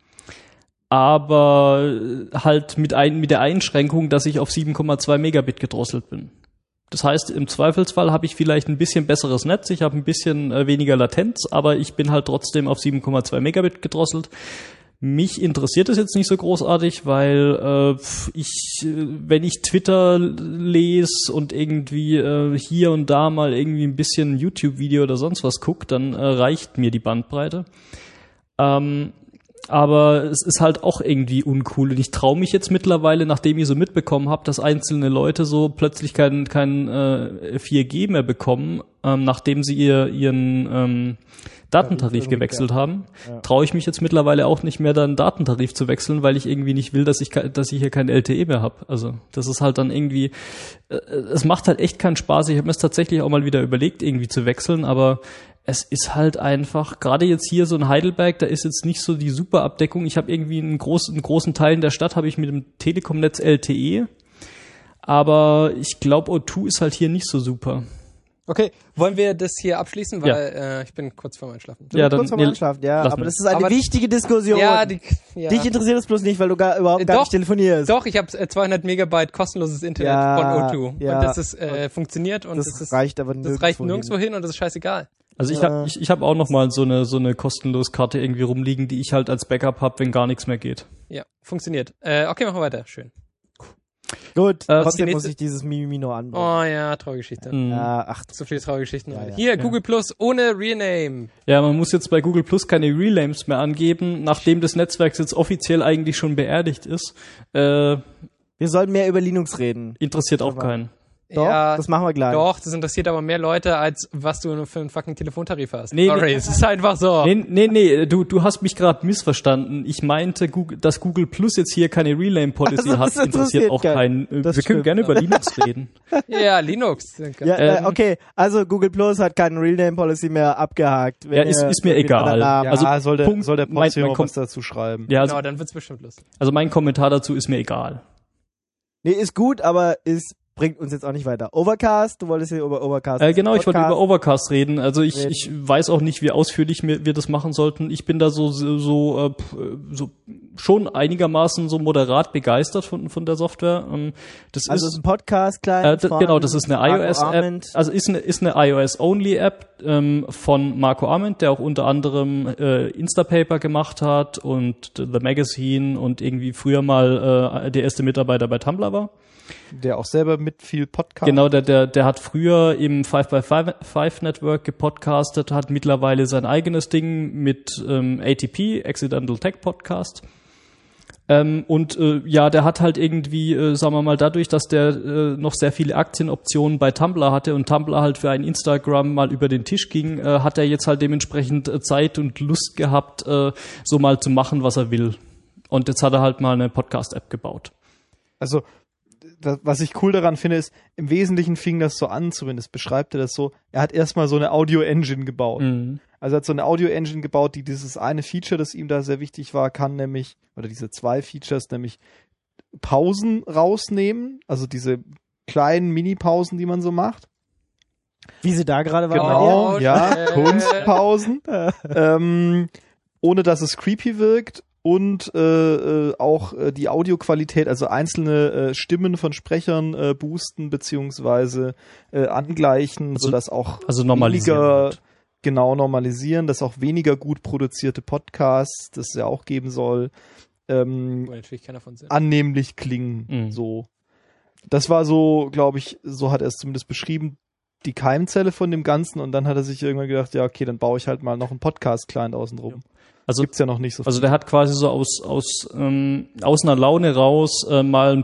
aber halt mit der Einschränkung, dass ich auf 7,2 Megabit gedrosselt bin. Das heißt, im Zweifelsfall habe ich vielleicht ein bisschen besseres Netz, ich habe ein bisschen weniger Latenz, aber ich bin halt trotzdem auf 7,2 Megabit gedrosselt. Mich interessiert es jetzt nicht so großartig, weil wenn ich Twitter lese und irgendwie hier und da mal irgendwie ein bisschen YouTube-Video oder sonst was gucke, dann reicht mir die Bandbreite. Aber es ist halt auch irgendwie uncool. Und ich traue mich jetzt mittlerweile, nachdem ich so mitbekommen habe, dass einzelne Leute so plötzlich kein 4G mehr bekommen, nachdem sie ihren Datentarif gewechselt haben, traue ich mich jetzt mittlerweile auch nicht mehr, dann Datentarif zu wechseln, weil ich irgendwie nicht will, dass ich hier kein LTE mehr habe. Also das ist halt dann irgendwie, es macht halt echt keinen Spaß. Ich habe mir es tatsächlich auch mal wieder überlegt, irgendwie zu wechseln, aber es ist halt einfach, gerade jetzt hier so in Heidelberg, da ist jetzt nicht so die super Abdeckung. Ich habe irgendwie in großen Teilen der Stadt habe ich mit dem Telekom-Netz LTE, aber ich glaube O2 ist halt hier nicht so super. Okay, wollen wir das hier abschließen, weil ich bin kurz vorm Einschlafen. Kurz vorm Einschlafen, aber das ist eine wichtige Diskussion. Dich interessiert es bloß nicht, weil du überhaupt gar nicht telefonierst. Doch, ich habe 200 Megabyte kostenloses Internet von O2 und das ist funktioniert und das reicht aber nirgendwo hin und das ist scheißegal. Also ich hab auch noch mal so eine kostenlose Karte irgendwie rumliegen, die ich halt als Backup habe, wenn gar nichts mehr geht. Ja, funktioniert. Okay, machen wir weiter. Schön. Gut, trotzdem muss ich dieses Mimimi noch anbringen. Oh ja, traurige Geschichte. Ja, so viele traurige Geschichten. Ja. Hier, Google Plus ohne Rename. Ja, man muss jetzt bei Google Plus keine Renames mehr angeben, nachdem das Netzwerk jetzt offiziell eigentlich schon beerdigt ist. Wir sollten mehr über Linux reden. Interessiert auch keinen. Doch, das machen wir gleich. Doch, das interessiert aber mehr Leute, als was du für einen fucking Telefontarif hast. Sorry, es ist einfach so. Nee, du hast mich gerade missverstanden. Ich meinte, dass Google Plus jetzt hier keine Relay-Policy hat, interessiert auch keinen. Wir können gerne über Linux reden. Ja, Linux. Ja, okay, also Google Plus hat keine Rename-Policy mehr abgehakt. Ja, ist mir egal. Also soll der Postillon was dazu schreiben. Ja, genau, dann wird's bestimmt lustig. Also mein Kommentar dazu ist mir egal. Nee, ist gut, aber bringt uns jetzt auch nicht weiter. Overcast, du wolltest hier über Overcast genau, ich wollte über Overcast reden. Also ich weiß auch nicht, wie ausführlich wir das machen sollten. Ich bin da so schon einigermaßen so moderat begeistert von der Software. Das ist ein Podcast-Client. Genau, das ist eine iOS-App. Also ist eine iOS-Only-App von Marco Arment, der auch unter anderem Instapaper gemacht hat und The Magazine und irgendwie früher mal der erste Mitarbeiter bei Tumblr war. Der auch selber mit viel Podcast. Genau, der hat früher im 5x5 Network gepodcastet, hat mittlerweile sein eigenes Ding mit ATP, Accidental Tech Podcast. Der hat halt irgendwie, sagen wir mal, dadurch, dass der noch sehr viele Aktienoptionen bei Tumblr hatte und Tumblr halt für ein Instagram mal über den Tisch ging, hat er jetzt halt dementsprechend Zeit und Lust gehabt, so mal zu machen, was er will. Und jetzt hat er halt mal eine Podcast-App gebaut. Also was ich cool daran finde, ist, im Wesentlichen fing das so an, zumindest beschreibt er das so, er hat erstmal so eine Audio-Engine gebaut. Mhm. Also er hat so eine Audio-Engine gebaut, die dieses eine Feature, das ihm da sehr wichtig war, kann nämlich, oder diese zwei Features, nämlich Pausen rausnehmen, also diese kleinen Mini-Pausen, die man so macht. Wie sie da gerade waren. Genau, ja, Kunstpausen. Ohne dass es creepy wirkt. Und auch die Audioqualität, also einzelne Stimmen von Sprechern boosten beziehungsweise angleichen, sodass auch normalisieren. Normalisieren, dass auch weniger gut produzierte Podcasts, das es ja auch geben soll, natürlich keiner von sind. Annehmlich klingen. So. Das war so, glaube ich, so hat er es zumindest beschrieben, die Keimzelle von dem Ganzen, und dann hat er sich irgendwann gedacht, ja okay, dann baue ich halt mal noch einen Podcast-Client außenrum. Ja. Also gibt's ja noch nicht so viel. Also der hat quasi so aus einer Laune raus mal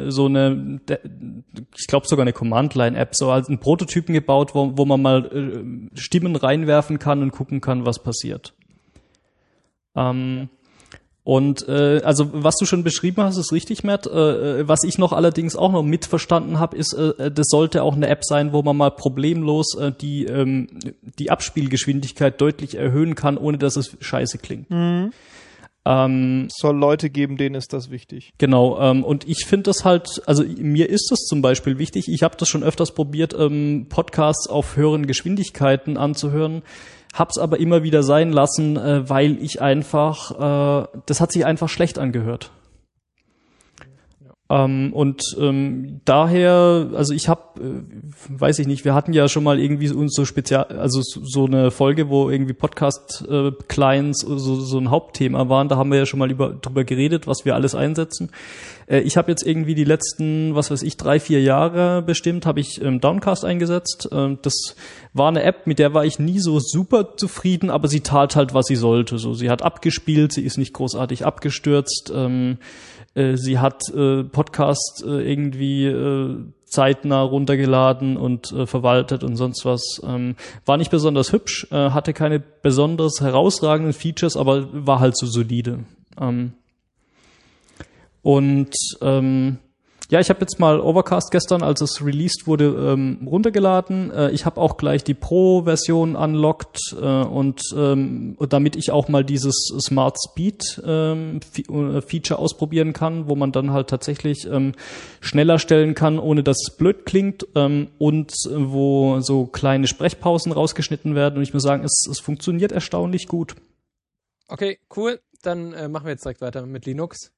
ich glaube sogar eine Command-Line-App, so als einen Prototypen gebaut, wo man mal Stimmen reinwerfen kann und gucken kann, was passiert. Also was du schon beschrieben hast, ist richtig, Matt. Was ich noch allerdings auch noch mitverstanden habe, ist, das sollte auch eine App sein, wo man mal problemlos die Abspielgeschwindigkeit deutlich erhöhen kann, ohne dass es scheiße klingt. Mhm. Es soll Leute geben, denen ist das wichtig. Genau, und ich finde das halt, also mir ist das zum Beispiel wichtig, ich habe das schon öfters probiert, Podcasts auf höheren Geschwindigkeiten anzuhören, hab's aber immer wieder sein lassen, weil ich einfach, das hat sich einfach schlecht angehört. Daher, also ich habe, weiß ich nicht, wir hatten ja schon mal irgendwie uns so eine Folge, wo irgendwie Podcast-Clients so ein Hauptthema waren, da haben wir ja schon mal drüber geredet, was wir alles einsetzen. Ich habe jetzt irgendwie die letzten, 3-4 Jahre bestimmt, habe ich Downcast eingesetzt. Das war eine App, mit der war ich nie so super zufrieden, aber sie tat halt, was sie sollte. So, sie hat abgespielt, sie ist nicht großartig abgestürzt, sie hat Podcast irgendwie zeitnah runtergeladen und verwaltet und sonst was. War nicht besonders hübsch, hatte keine besonders herausragenden Features, aber war halt so solide. Ja, ich habe jetzt mal Overcast gestern, als es released wurde, runtergeladen. Ich habe auch gleich die Pro-Version unlocked und damit ich auch mal dieses Smart Speed Feature ausprobieren kann, wo man dann halt tatsächlich schneller stellen kann, ohne dass es blöd klingt und wo so kleine Sprechpausen rausgeschnitten werden. Und ich muss sagen, es funktioniert erstaunlich gut. Okay, cool. Dann machen wir jetzt direkt weiter mit Linux.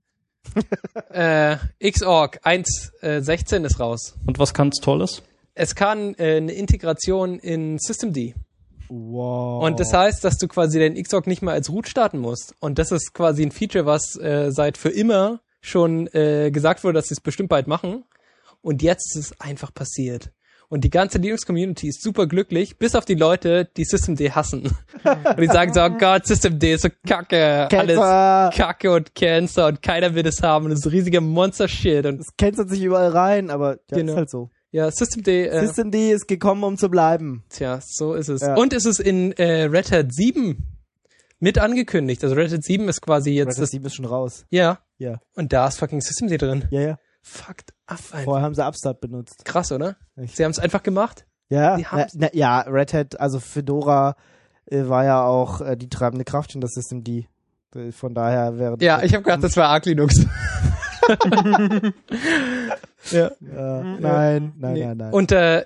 Xorg 1.16 ist raus. Und was kann's Tolles? Es kann eine Integration in Systemd. Wow. Und das heißt, dass du quasi dein Xorg nicht mal als Root starten musst. Und das ist quasi ein Feature, was seit für immer schon gesagt wurde, dass sie es bestimmt bald machen. Und jetzt ist es einfach passiert. Und die ganze Linux-Community ist super glücklich, bis auf die Leute, die Systemd hassen. Und die sagen so, oh Gott, Systemd ist so kacke, alles kacke und Cancer und keiner will das haben und das ist ein riesiger Monster-Shit. Und das cancert sich überall rein, aber ja, genau. Ist halt so. Ja, Systemd ist gekommen, um zu bleiben. Tja, so ist es. Ja. Und es ist in Red Hat 7 mit angekündigt. Also Red Hat 7 ist quasi jetzt... Red Hat 7 ist schon raus. Ja. Ja. Und da ist fucking Systemd drin. Ja. Fucked up einfach. Vorher haben sie Upstart benutzt. Krass, oder? Echt? Sie haben es einfach gemacht? Ja, Die haben's. ja, Red Hat, also Fedora war ja auch die treibende Kraft in das Systemd. Von daher wäre... Ja, ich habe gedacht, das war Arc Linux. Ja. Nein. Unter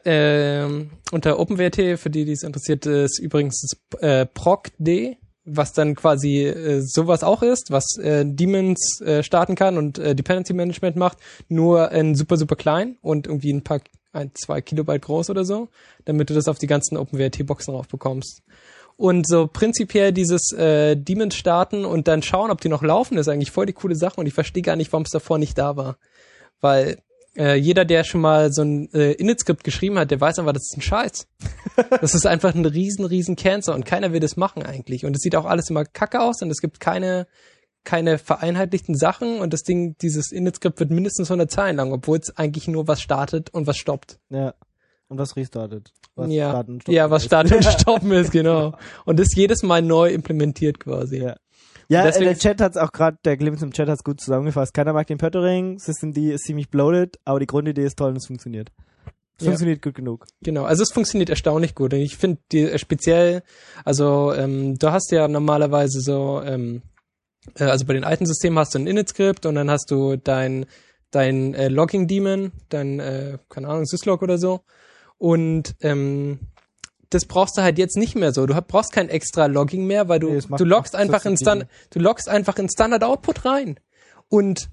OpenWrt, für die es interessiert, ist übrigens procd, was dann quasi sowas auch ist, was Daemons starten kann und Dependency Management macht, nur super, super klein und irgendwie 2 Kilobyte groß oder so, damit du das auf die ganzen OpenWrt-Boxen drauf bekommst. Und so prinzipiell dieses Daemons starten und dann schauen, ob die noch laufen, ist eigentlich voll die coole Sache und ich verstehe gar nicht, warum es davor nicht da war. Weil jeder, der schon mal so ein Init-Skript geschrieben hat, der weiß einfach, das ist ein Scheiß. Das ist einfach ein riesen Cancer und keiner will das machen eigentlich. Und es sieht auch alles immer kacke aus und es gibt keine vereinheitlichten Sachen und dieses Init-Skript wird mindestens 100 Zeilen lang, obwohl es eigentlich nur was startet und was stoppt. Ja. Und was restartet. Was starten und stoppen ist, genau. Und das jedes Mal neu implementiert quasi. Ja. Ja, der Chat hat's auch gerade, der Glimpse im Chat hat's gut zusammengefasst. Keiner mag den Pöttering, Systemd ist ziemlich bloated, aber die Grundidee ist toll und es funktioniert. Es funktioniert gut genug. Genau, also es funktioniert erstaunlich gut. Und ich finde die speziell, also du hast ja normalerweise so, also bei den alten Systemen hast du ein Init-Skript und dann hast du dein Logging-Daemon, keine Ahnung, Syslog oder so. Und das brauchst du halt jetzt nicht mehr so. Du brauchst kein extra Logging mehr, weil du loggst einfach in Standard Output rein. Und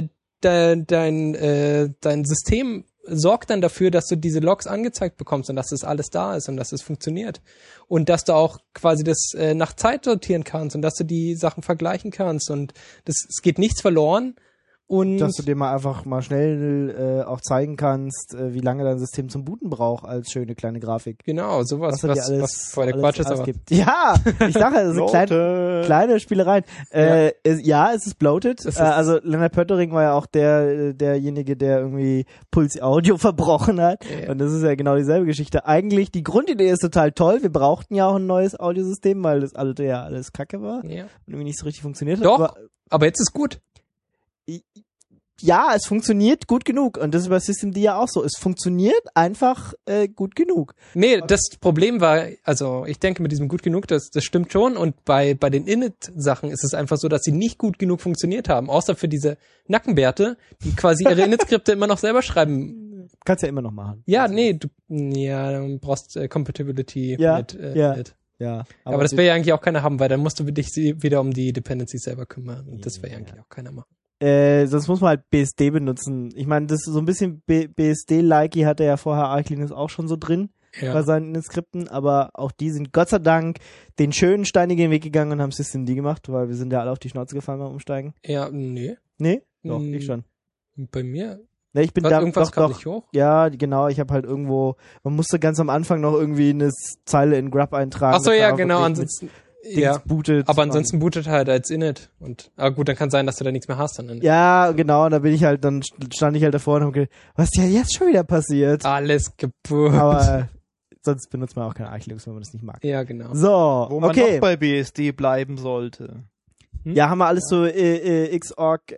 dein System sorgt dann dafür, dass du diese Logs angezeigt bekommst und dass das alles da ist und dass es funktioniert. Und dass du auch quasi das nach Zeit sortieren kannst und dass du die Sachen vergleichen kannst und es geht nichts verloren. Und dass du dir mal einfach mal schnell auch zeigen kannst, wie lange dein System zum Booten braucht als schöne kleine Grafik. Genau, sowas, was voll der Quatsch ist. Aber gibt. Ja, ich sage, also kleine Spielereien. Ja, es ist bloated. Also Leonard Pöttering war ja auch derjenige, der irgendwie Puls Audio verbrochen hat. Ja. Und das ist ja genau dieselbe Geschichte. Eigentlich, die Grundidee ist total toll. Wir brauchten ja auch ein neues Audiosystem, weil das alte ja alles kacke war. Ja. Und irgendwie nicht so richtig funktioniert hat. Doch, aber jetzt ist gut. ja, es funktioniert gut genug. Und das ist bei Systemd ja auch so. Es funktioniert einfach gut genug. Nee, das Problem war, also ich denke mit diesem gut genug, das stimmt schon. Und bei den Init-Sachen ist es einfach so, dass sie nicht gut genug funktioniert haben. Außer für diese Nackenbärte, die quasi ihre Init-Skripte immer noch selber schreiben. Kannst ja immer noch machen. Ja, nee, du brauchst Compatibility mit Init. Ja. Aber das will ja eigentlich auch keiner haben, weil dann musst du dich wieder um die Dependencies selber kümmern. Und das will ja eigentlich auch keiner machen. Sonst muss man halt BSD benutzen. Ich meine, das ist so ein bisschen BSD-likey hatte ja vorher Arch Linux auch schon so drin bei seinen Skripten, aber auch die sind Gott sei Dank den schönen steinigen Weg gegangen und haben Systemd gemacht, weil wir sind ja alle auf die Schnauze gefallen beim Umsteigen. Ja, nee. Nee? Doch, ich schon. Bei mir? Ne, ich bin da irgendwas kam doch, nicht hoch? Ja, genau, ich habe halt irgendwo, man musste ganz am Anfang noch irgendwie eine Zeile in Grub eintragen. Ach so, ja, genau, ansonsten bootet. Aber ansonsten bootet halt als Init. Aber gut, dann kann sein, dass du da nichts mehr hast dann. Ja, genau, da stand ich halt davor und hab gedacht, was ist ja jetzt schon wieder passiert? Alles kaputt. Aber sonst benutzt man auch kein Arch Linux, wenn man das nicht mag. Ja, genau. So, Wo man noch bei BSD bleiben sollte. Ja, haben wir alles so Xorg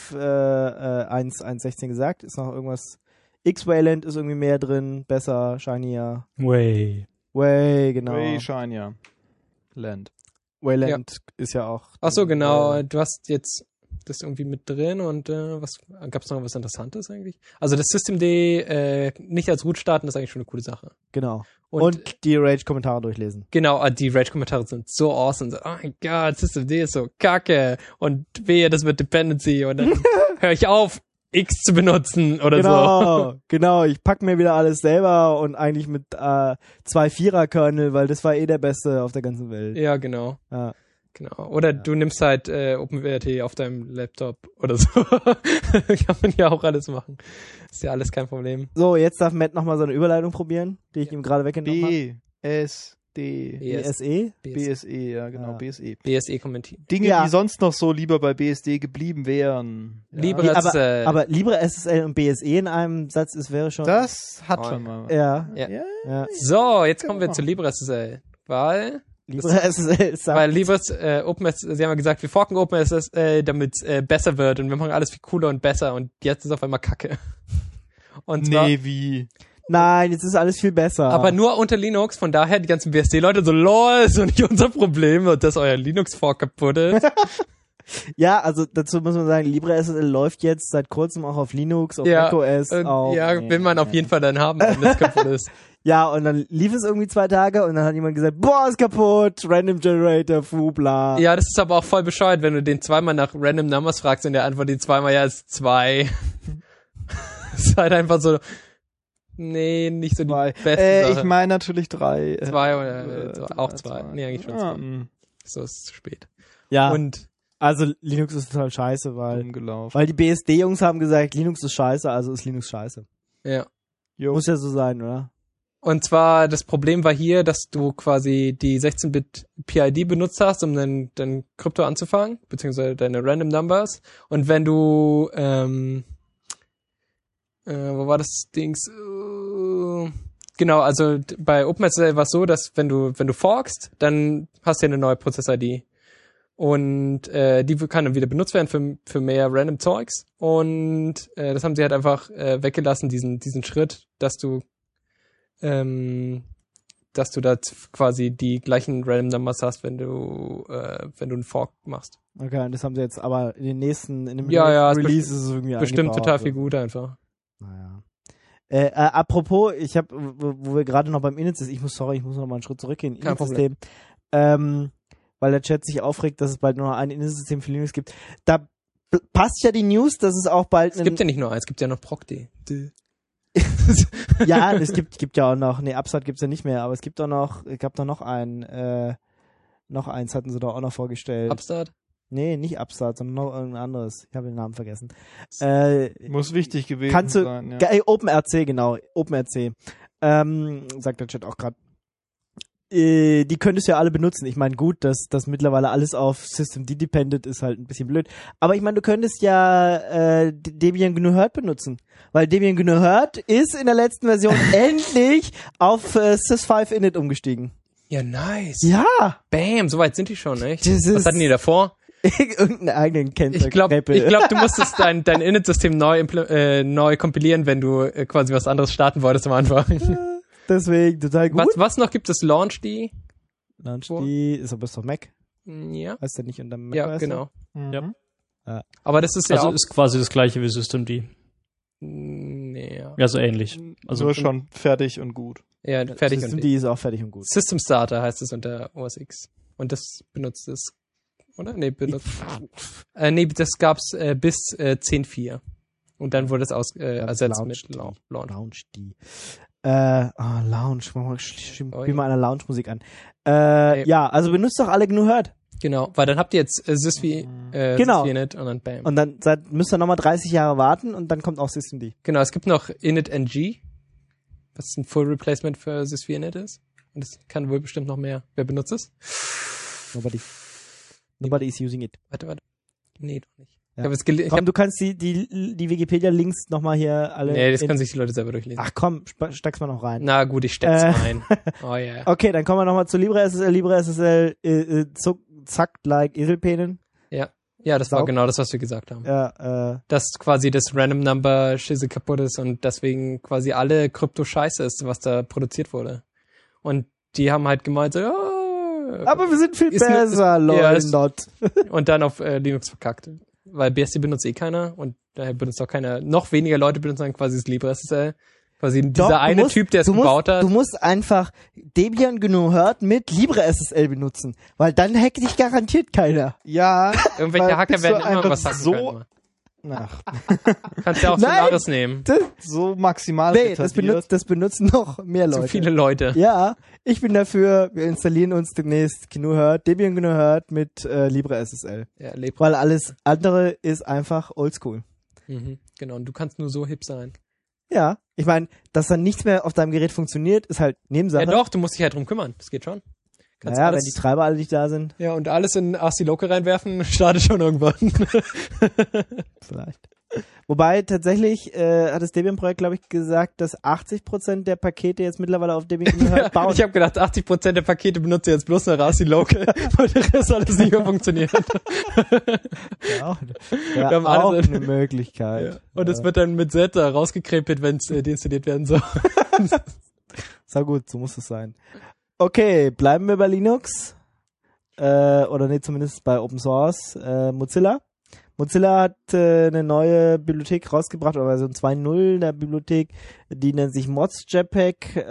11.1.1.16 gesagt? Ist noch irgendwas? X-Wayland ist irgendwie mehr drin, besser, shinier. Way, genau. Way, shinier. Wayland ist ja auch. Ach so, genau. Du hast jetzt das irgendwie mit drin und gab's noch was Interessantes eigentlich? Also das Systemd nicht als Root starten, ist eigentlich schon eine coole Sache. Genau. Und die Rage-Kommentare durchlesen. Genau, die Rage-Kommentare sind so awesome. So, oh mein Gott, Systemd ist so kacke und wehe, das wird Dependency und dann höre ich auf, X zu benutzen oder so. Genau. Ich pack mir wieder alles selber und eigentlich mit 2 4er-Kernel, weil das war der beste auf der ganzen Welt. Ja, genau. Ja. Genau. Oder du nimmst halt OpenWrt auf deinem Laptop oder so. Kann man ja auch alles machen. Ist ja alles kein Problem. So, jetzt darf Matt nochmal so eine Überleitung probieren, die ich ihm gerade weggenommen habe. BSE? BSE, ja genau, Ja. BSE. BSE kommentieren. Dinge, die sonst noch so lieber bei BSD geblieben wären. Ja. Aber LibreSSL und BSE in einem Satz, wäre schon... Das hat schon mal. Ja. So, jetzt kommen wir zu LibreSSL. Weil LibreSSL sagt... Weil OpenSSL, sie haben ja gesagt, wir forken OpenSSL, damit es besser wird und wir machen alles viel cooler und besser und jetzt ist auf einmal Kacke. Und zwar, wie? Nein, jetzt ist alles viel besser. aber nur unter Linux, von daher die ganzen BSD-Leute so, lol, ist doch nicht unser Problem, dass euer Linux-Fork kaputt ist. Ja, also dazu muss man sagen, LibreSSL läuft jetzt seit kurzem auch auf Linux, auf macOS. Will man auf jeden Fall dann haben, wenn das kaputt ist. Ja, und dann lief es irgendwie 2 Tage und dann hat jemand gesagt, boah, ist kaputt, Random Generator, bla. Ja, das ist aber auch voll bescheuert, wenn du den zweimal nach Random Numbers fragst und der antwortet zweimal, ja, ist 2. Ist halt einfach so, nee, nicht so die beste Sache. Ich meine natürlich 3. 2 oder auch 2. Nee, eigentlich schon 2. So ist es zu spät. Ja, Und also Linux ist total scheiße, weil die BSD-Jungs haben gesagt, Linux ist scheiße, also ist Linux scheiße. ja. Muss ja so sein, oder? Und zwar, das Problem war hier, dass du quasi die 16-Bit PID benutzt hast, um dein Krypto anzufangen, beziehungsweise deine Random Numbers. Und wenn du, wo war das Dings? Genau, also bei OpenSSL war es so, dass wenn du forkst, dann hast du ja eine neue Prozess-ID. Und die kann dann wieder benutzt werden für mehr random Zeugs. Und das haben sie halt einfach weggelassen, diesen Schritt, dass du da quasi die gleichen Random Numbers hast, wenn du einen Fork machst. Okay, und das haben sie jetzt aber in dem nächsten Release ist es irgendwie bestimmt eingebaut, total also. viel gut einfach. Naja. Apropos, wo wir gerade noch beim Init sind, ich muss noch mal einen Schritt zurückgehen. Kein Init-System. Weil der Chat sich aufregt, dass es bald nur noch ein Init-System für Linux gibt. Da passt ja die News, dass es auch bald... Es gibt ja nicht nur eins, es gibt ja noch Procd. Ja, es gibt ja auch noch, Upstart gibt's ja nicht mehr, aber es gab doch noch eins hatten sie doch auch noch vorgestellt. Upstart? Nee, nicht Upstart, sondern noch irgendein anderes. Ich habe den Namen vergessen. Muss wichtig gewesen sein. Ja. OpenRC, genau. OpenRC. Sagt der Chat auch gerade. Die könntest du ja alle benutzen. Ich meine, gut, dass das mittlerweile alles auf Systemd dependent ist halt ein bisschen blöd. Aber ich meine, du könntest ja Debian GNU Hurt benutzen. Weil Debian GNU Hurt ist in der letzten Version endlich auf Sys5 Init umgestiegen. Ja, nice. Ja. Bam, so weit sind die schon, echt? Das ist- Was hatten die davor? Irgendeinen eigenen Ich glaube, du musstest dein Init-System neu kompilieren, wenn du quasi was anderes starten wolltest am Anfang. Deswegen total gut. Was noch gibt es? Launchd? Launchd ist aber doch Mac. Ja. Heißt der nicht unter Mac? Ja, genau. Ja. Aber das ist ja Also auch... ist quasi das gleiche wie Systemd. Nee, ja. Ja, so ähnlich. Also nur schon fertig und gut. Ja, fertig und Systemd ist auch fertig und gut. System Starter heißt es unter OS X. Und das benutzt es, oder? Nee, das gab's bis 10.4. Und dann wurde es ersetzt mit Launch. Launchd. Lounge. Spiel mal eine Lounge-Musik an. Ja, also benutzt doch alle GNU Hurt. Genau, weil dann habt ihr jetzt Genau. Sysvinit und dann bam. Und dann müsst ihr nochmal 30 Jahre warten und dann kommt auch Systemd. Genau, es gibt noch initng, was ein Full Replacement für Sysvinit ist. Und das kann wohl bestimmt noch mehr. Wer benutzt es? Nobody is using it. Warte. Nee, doch nicht. Ja. Komm, du kannst die Wikipedia-Links nochmal hier alle... Nee, das können sich die Leute selber durchlesen. Ach komm, steck's mal noch rein. Na gut, ich steck's rein. Oh yeah. Okay, dann kommen wir nochmal zu LibreSSL. LibreSSL zackt like Eselpenen. Ja, das war genau das, was wir gesagt haben. Ja, dass quasi das Random Number Schisse kaputt ist und deswegen quasi alle Krypto-Scheiße ist, was da produziert wurde. Und die haben halt gemeint, so, aber wir sind viel besser, Leute. Und dann auf Linux verkackt. Weil BSD benutzt eh keiner und daher benutzt auch keiner, noch weniger Leute benutzen dann quasi das LibreSSL. Quasi dieser Typ, der es gebaut hat. Du musst einfach Debian GNU Hurt mit LibreSSL benutzen, weil dann hackt dich garantiert keiner. Ja. Irgendwelche Hacker werden immer was hacken so können. Ach. Kannst ja auch Solaris nehmen. So maximal Nee, das benutzen noch mehr Leute. Zu viele Leute. Ja, ich bin dafür, wir installieren uns demnächst GNU Hurt, Debian GNU Hurt mit LibreSSL. Ja, weil alles andere ist einfach oldschool. Genau, und du kannst nur so hip sein. Ja, ich meine, dass dann nichts mehr auf deinem Gerät funktioniert, ist halt Nebensache. Ja doch, du musst dich halt drum kümmern. Das geht schon. Naja, wenn die Treiber alle nicht da sind. Ja, und alles in RC Local reinwerfen, startet schon irgendwann. Vielleicht. Wobei tatsächlich hat das Debian-Projekt, glaube ich, gesagt, dass 80% der Pakete jetzt mittlerweile auf Debian GNU Hurt bauen. Ich habe gedacht, 80% der Pakete benutze jetzt bloß eine RC Local, weil der Rest alles nicht mehr funktioniert. Ja, wir haben auch eine Möglichkeit. Ja. Und es wird dann mit Z rausgekrempelt, wenn es deinstalliert werden soll. So gut, so muss es sein. Okay, bleiben wir bei Linux. Oder nee, zumindest bei Open Source. Mozilla. Mozilla hat eine neue Bibliothek rausgebracht, oder Version 2.0 der Bibliothek, die nennt sich MozJPEG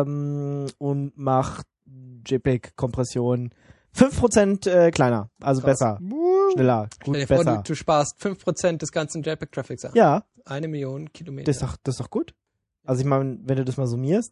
und macht JPEG-Kompression 5% kleiner, also Krass. Besser, schneller, gut, Stell dir vor, besser. du sparst 5% des ganzen JPEG-Traffics an. Ja. 1 Million Kilometer. Das ist doch gut. Also ich meine, wenn du das mal summierst,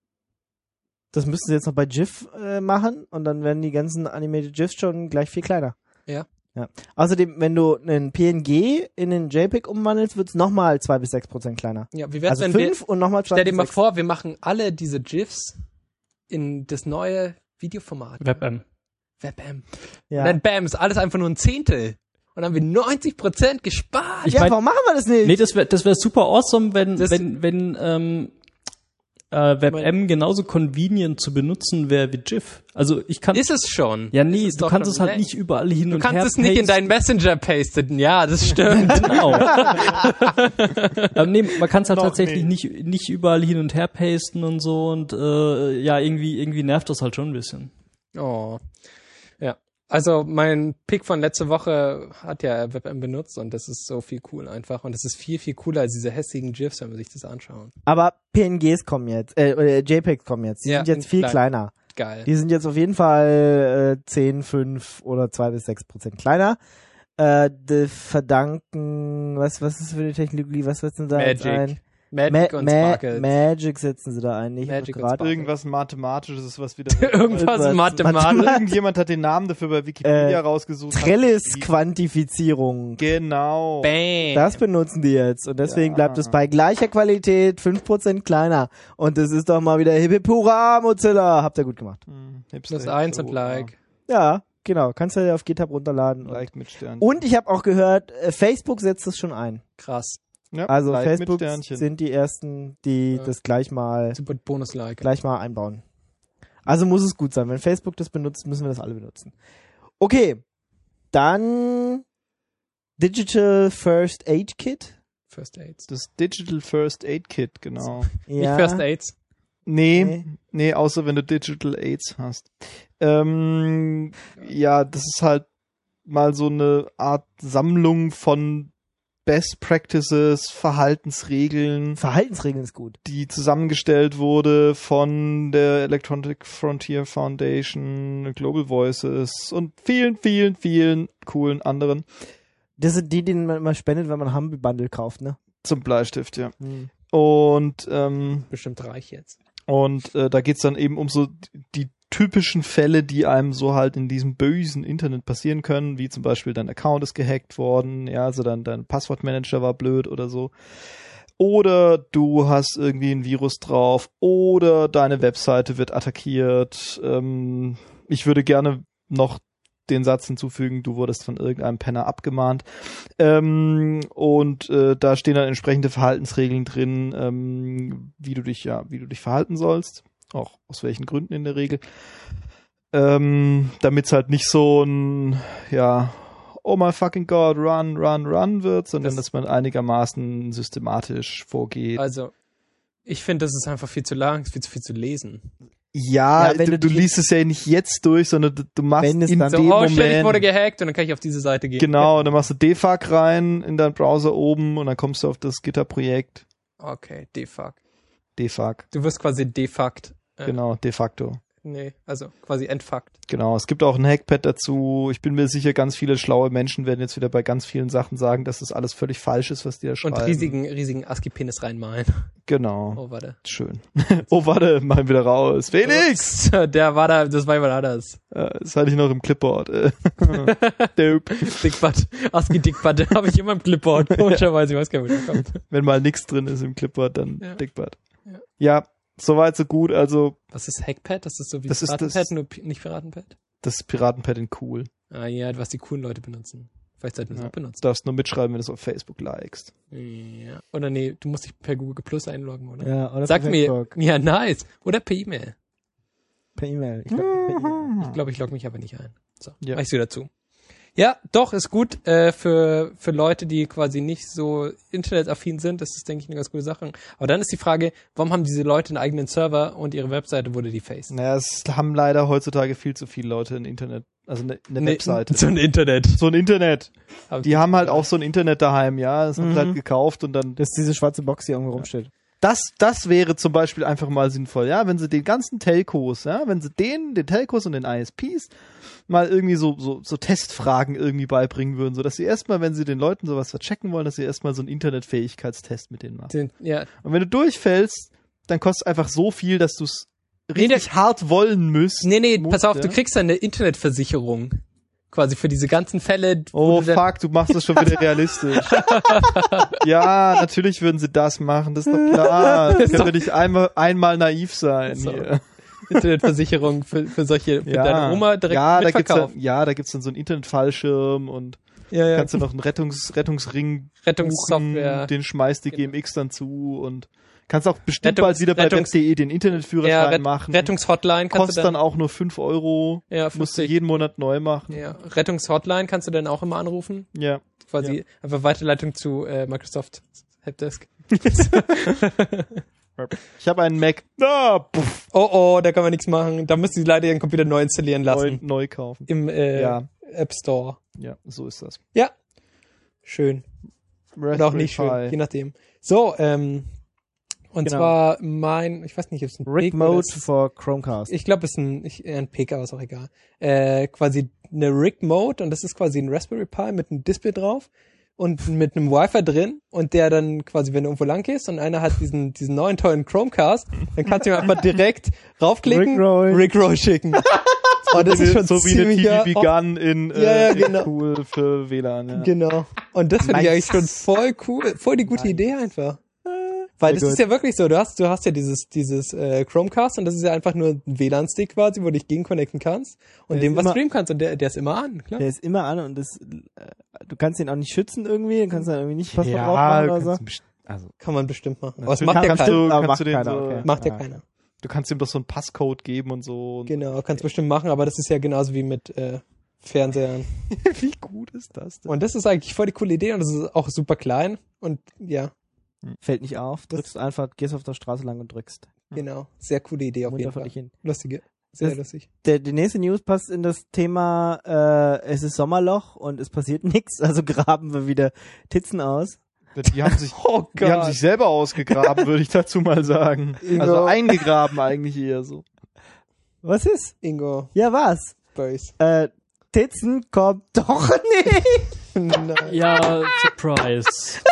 das müssten sie jetzt noch bei GIF machen und dann werden die ganzen Animated GIFs schon gleich viel kleiner. Ja. Außerdem, wenn du einen PNG in einen JPEG umwandelst, wird es nochmal 2-6% kleiner. Ja, wie wär's, Also wenn 5 und nochmal 2 stell dir mal vor, wir machen alle diese GIFs in das neue Videoformat. WebM. Ja. Und dann bam, ist alles einfach nur ein Zehntel. Und dann haben wir 90% gespart. Ja, warum machen wir das nicht? Nee, das wär super awesome, wenn WebM genauso convenient zu benutzen wäre wie GIF. Also ich kann... Ist es schon. Ja, nee, Ist du doch kannst schon es halt nett. nicht überall hin und her Du kannst es nicht in deinen Messenger pasten. Ja, das stimmt. Genau. Nee, man kann es halt Noch tatsächlich nicht überall hin und her pasten und so und ja, irgendwie nervt das halt schon ein bisschen. Oh. Ja. Also mein Pick von letzte Woche hat ja WebM benutzt und das ist so viel cool einfach. Und das ist viel, viel cooler als diese hässlichen GIFs, wenn wir sich das anschauen. Aber PNGs kommen jetzt, oder JPEGs kommen jetzt. Die Ja, sind jetzt viel kleiner. Geil. Die sind jetzt auf jeden Fall 10, 5 oder 2-6% kleiner. Die verdanken, was ist das für eine Technologie, was setzen sie da jetzt ein? Magic und Sparkle. Magic setzen sie da ein, nicht Magic und gerade. Sparkle. Irgendwas Mathematisches, was wieder... Irgendwas mathematisch. Irgendjemand hat den Namen dafür bei Wikipedia rausgesucht. Trellis-Quantifizierung. Genau. Bam. Das benutzen die jetzt und deswegen bleibt es bei gleicher Qualität 5% kleiner. Und das ist doch mal wieder Hip Hurra, Mozilla. Habt ihr gut gemacht. Plus 1 und Like. Ja, genau. Kannst du ja auf GitHub runterladen. Like mit Sternchen. Und ich habe auch gehört, Facebook setzt das schon ein. Krass. Ja, Also Like mit Facebook Sternchen. sind die ersten, die das gleich mal Super Bonus-Like. einbauen. Also muss es gut sein. Wenn Facebook das benutzt, müssen wir das alle benutzen. Okay. Dann Digital First Aid Kit. First Aids. Das Digital First Aid Kit, genau. Nicht First Aids. Nee, außer wenn du Digital AIDS hast. Ja, das ist halt mal so eine Art Sammlung von Best Practices, Verhaltensregeln. Verhaltensregeln ist gut. Die zusammengestellt wurde von der Electronic Frontier Foundation, Global Voices und vielen, vielen, vielen coolen anderen. Das sind die man immer spendet, wenn man ein Humble Bundle kauft, ne? Zum Bleistift, ja. Und Bestimmt reich jetzt. Und da geht's dann eben um so die typischen Fälle, die einem so halt in diesem bösen Internet passieren können, wie zum Beispiel dein Account ist gehackt worden, ja, also dein Passwortmanager war blöd oder so. Oder du hast irgendwie ein Virus drauf oder deine Webseite wird attackiert. Ich würde gerne noch den Satz hinzufügen, du wurdest von irgendeinem Penner abgemahnt. Und da stehen dann entsprechende Verhaltensregeln drin, wie du dich verhalten sollst. Auch aus welchen Gründen in der Regel. Damit es halt nicht so ein, ja, oh my fucking God, run wird, sondern dass man einigermaßen systematisch vorgeht. Also, ich finde, das ist einfach viel zu lang, viel zu lesen. Ja, du liest es ja nicht jetzt durch, sondern du machst in dem Moment. Shit, ich wurde gehackt und dann kann ich auf diese Seite gehen. Genau, dann machst du defug rein in deinen Browser oben und dann kommst du auf das Gitter-Projekt. Okay, defug. Du wirst quasi defuckt. Genau, de facto. Nee, also quasi entfuckt. Genau, es gibt auch ein Hackpad dazu. Ich bin mir sicher, ganz viele schlaue Menschen werden jetzt wieder bei ganz vielen Sachen sagen, dass das alles völlig falsch ist, was die da schreiben. Und riesigen ASCII-Penis reinmalen. Genau. Oh, warte. Schön. Oh, warte, machen wir wieder raus. Felix! Der war da, das war jemand anders. Das hatte ich noch im Clipboard. Dope. Dickbutt. ASCII-Dickbutt habe ich immer im Clipboard. Komischerweise, ich weiß gar nicht, wo der kommt. Wenn mal nichts drin ist im Clipboard, dann ja. Dickbutt. Ja, soweit so gut, also. Was ist Hackpad? Das ist so wie das Piratenpad, nur nicht Piratenpad? Das ist Piratenpad in cool. Ah ja, was die coolen Leute benutzen. Vielleicht sollten wir es auch benutzen. Du darfst nur mitschreiben, wenn du es auf Facebook likest. Ja. Oder nee, du musst dich per Google Plus einloggen, oder? Ja, oder Sag per mir, Facebook. ja, nice. Oder per E-Mail. Per E-Mail. Ich glaube, ich logge mich aber nicht ein. So, ja. Mach ich wieder zu. Ja, doch, ist gut für Leute, die quasi nicht so internetaffin sind. Das ist, denke ich, eine ganz gute Sache. Aber dann ist die Frage, warum haben diese Leute einen eigenen Server und ihre Webseite wurde defaced? Naja, es haben leider heutzutage viel zu viele Leute ein Internet, also eine Webseite. So ein Internet. Die haben halt auch so ein Internet daheim, ja. Das haben sie halt gekauft und dann. Das ist diese schwarze Box, die irgendwo rumsteht. Das wäre zum Beispiel einfach mal sinnvoll, ja, wenn sie den ganzen Telcos, ja, wenn sie den Telcos und den ISPs mal irgendwie so Testfragen irgendwie beibringen würden, so dass sie erstmal, wenn sie den Leuten sowas verchecken wollen, dass sie erstmal so einen Internetfähigkeitstest mit denen machen. Ja. Und wenn du durchfällst, dann kostet es einfach so viel, dass du es richtig hart wollen müsst. Nee, pass auf, du kriegst eine Internetversicherung. Quasi für diese ganzen Fälle. Oh fuck, du machst das schon wieder realistisch. Ja, natürlich würden sie das machen, das ist doch klar. Können wir nicht einmal naiv sein hier. Internetversicherung für solche, für deine Oma direkt mitverkaufen. Da gibt's dann so einen Internetfallschirm und kannst du noch einen Rettungsring Rettungssoftware. buchen, den schmeißt die GMX dann zu und kannst auch bestimmt bald wieder bei web.de den Internetführerschein machen. Rettungshotline kannst kostet dann auch nur 5 €. Ja, musst du jeden Monat neu machen. Ja, Rettungshotline kannst du dann auch immer anrufen. Ja. Quasi einfach Weiterleitung zu Microsoft Helpdesk. Ich habe einen Mac. Oh, da kann man nichts machen. Da müssen sie leider ihren Computer neu installieren lassen. Neu kaufen. Im App Store. Ja, so ist das. Ja. Schön. Oder auch nicht schön, je nachdem. So, und zwar ich weiß nicht, ob es ein Rig Mode for Chromecast. Ich glaube, es ist ein PK, ist auch egal. Quasi eine Rig Mode und das ist quasi ein Raspberry Pi mit einem Display drauf und mit einem Wi-Fi drin und der dann quasi, wenn du irgendwo lang gehst und einer hat diesen neuen tollen Chromecast, dann kannst du ihm einfach direkt raufklicken, Rickroll schicken. Oh, das ist schon so wie eine TDP Gun in genau. cool für WLAN. Ja. Genau. Und das finde ich eigentlich schon voll cool, voll die gute Idee einfach. Weil das ist ja wirklich so, du hast ja dieses Chromecast und das ist ja einfach nur ein WLAN-Stick quasi, wo du dich gegenconnecten kannst und dem was streamen kannst und der ist immer an, klar. Der ist immer an und du kannst ihn auch nicht schützen irgendwie, du kannst dann irgendwie nicht Passwort drauf machen oder so. Also kann man bestimmt machen. Aber das macht ja keiner. Macht ja keiner. Du kannst ihm doch so einen Passcode geben und so. Genau, kannst bestimmt machen, aber das ist ja genauso wie mit Fernsehern. Wie gut ist das denn? Und das ist eigentlich voll die coole Idee und das ist auch super klein und ja, Fällt nicht auf, drückst einfach, gehst auf der Straße lang und drückst. genau. Sehr coole Idee auf jeden Munter vor Fall. dich hin. Lustige. Sehr Das- lustig. Die nächste News passt in das Thema, es ist Sommerloch und es passiert nichts, also graben wir wieder Titzen aus. Die haben sich, Oh die haben sich selber ausgegraben, würde ich dazu mal sagen. Ingo. Also eingegraben eigentlich eher so. Was ist? Ingo. Ja, was? Böse. Titzen kommt doch nicht. Nein. Ja, Surprise.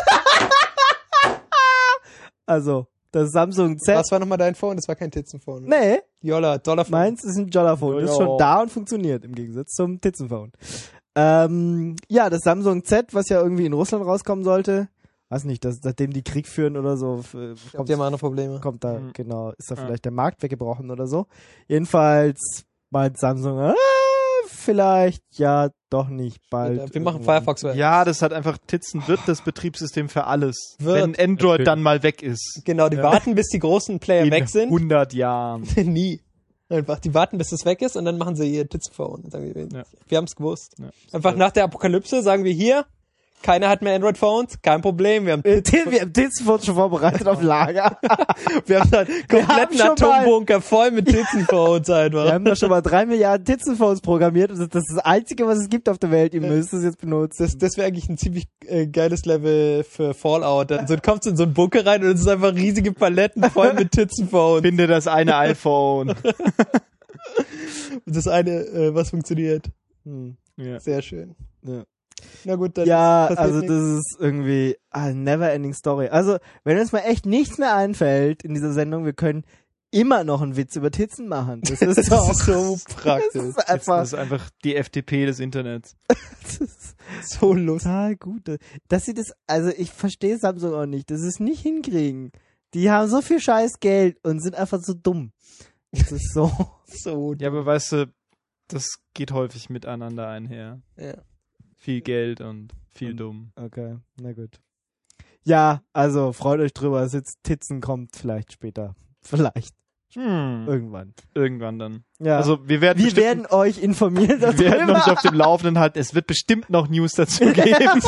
Also, das Samsung Z. Was war nochmal dein Phone? Das war kein Titzenphone. Nee, Jolla, Dollarphone. meins ist ein Jollaphone. Das ist Ja. schon da und funktioniert im Gegensatz zum Titzenphone. Ja, das Samsung Z, was ja irgendwie in Russland rauskommen sollte. Weiß nicht, seitdem die Krieg führen oder so, Habt ihr mal andere Probleme? kommt da, Mhm. genau, ist da Ja. vielleicht der Markt weggebrochen oder so. Jedenfalls meint Samsung, vielleicht ja doch nicht bald. Wir machen irgendwann. Firefox weg. Ja, das hat einfach Titzen wird das Betriebssystem für alles. Wird. Wenn Android dann mal weg ist. Genau, die warten, bis die großen Player In weg sind. 100 Jahren. Nie. Einfach, die warten, bis es weg ist und dann machen sie ihr Titzenphone. Und sagen wir, Ja. wir haben es gewusst. Ja. Einfach nach der Apokalypse sagen wir hier, keiner hat mehr Android-Phones, kein Problem. Wir haben Wir haben Titzenphone schon vorbereitet auf Lager. wir haben einen kompletten haben schon mal- Atombunker voll mit Titzenphones einfach. Wir haben da schon mal 3 Milliarden Titzenphones programmiert und das ist das Einzige, was es gibt auf der Welt. Ihr müsst es jetzt benutzen. Das wäre eigentlich ein ziemlich geiles Level für Fallout. Dann kommst du in so einen Bunker rein und es ist einfach riesige Paletten voll mit Titzenphones. Finde das eine iPhone. Und das eine, was funktioniert. Ja. Sehr schön. Ja. Na gut, dann Ja, passiert also nichts. das ist irgendwie never ending story. Also, wenn uns mal echt nichts mehr einfällt in dieser Sendung, wir können immer noch einen Witz über Titzen machen. Das ist Das doch ist so das praktisch. ist einfach Das ist einfach die FDP des Internets. das ist So lustig. total gut. Dass sie das, also ich verstehe Samsung auch nicht, dass sie es nicht hinkriegen. Die haben so viel scheiß Geld und sind einfach so dumm. Das ist so. So Ja, aber weißt du, das geht häufig miteinander einher. ja. Viel Geld und viel dumm. Okay, na gut. Ja, also freut euch drüber, es jetzt Titzen kommt vielleicht später. Vielleicht. Irgendwann. Irgendwann dann. Ja. Also wir werden wir bestimmt- werden euch informieren wir werden darüber. euch auf dem Laufenden halten. Es wird bestimmt noch News dazu geben.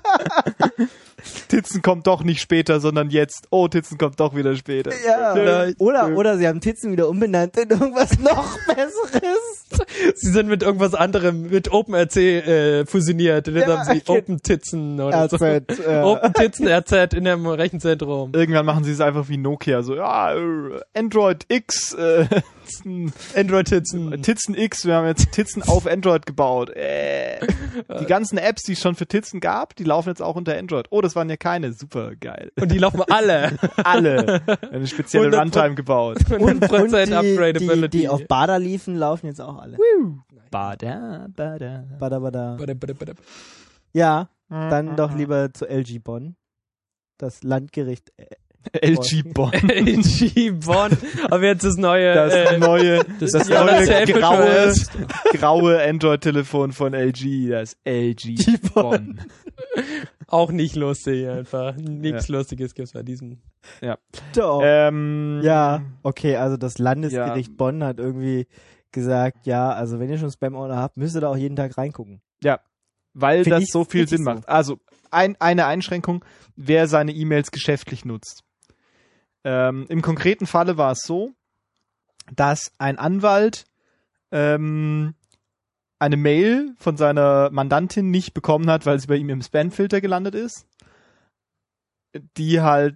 Titzen kommt doch nicht später, sondern jetzt. Oh, Titzen kommt doch wieder später. Ja, Vielleicht. oder sie haben Titzen wieder umbenannt in irgendwas noch Besseres. Sie sind mit irgendwas anderem, mit OpenRC fusioniert. Und jetzt Ja, haben sie okay. OpenTitzen oder so. RZ, ja. OpenTitzen RZ in dem Rechenzentrum. Irgendwann machen sie es einfach wie Nokia. So, ja, Android X, Android-Titzen. Titzen X, wir haben jetzt Titzen auf Android gebaut. Die ganzen Apps, die es schon für Titzen gab, die laufen jetzt auch unter Android. Oh, das waren ja keine. Super geil. Und die laufen alle. Alle. Eine spezielle 100% Runtime gebaut. 100% Upgradability. die auf Bada liefen, laufen jetzt auch alle. Bada, bada. Bada, bada. Bada. Ja, dann doch lieber zu LG Bonn. Das Landgericht. LG Bonn. LG Bonn. Aber jetzt das neue. Das neue, das das ja, das neue ist graue Android-Telefon von LG, das LG Bonn. auch nicht lustig einfach. Nichts Lustiges gibt's bei diesem. Doch. Ja, Ja, okay, also das Landesgericht Bonn hat irgendwie gesagt, ja, also wenn ihr schon Spam-Ordner habt, müsst ihr da auch jeden Tag reingucken. Ja, weil Find das ich so viel richtig Sinn so. macht. Also, eine Einschränkung, wer seine E-Mails geschäftlich nutzt. Im konkreten Falle war es so, dass ein Anwalt eine Mail von seiner Mandantin nicht bekommen hat, weil sie bei ihm im Spam-Filter gelandet ist, die halt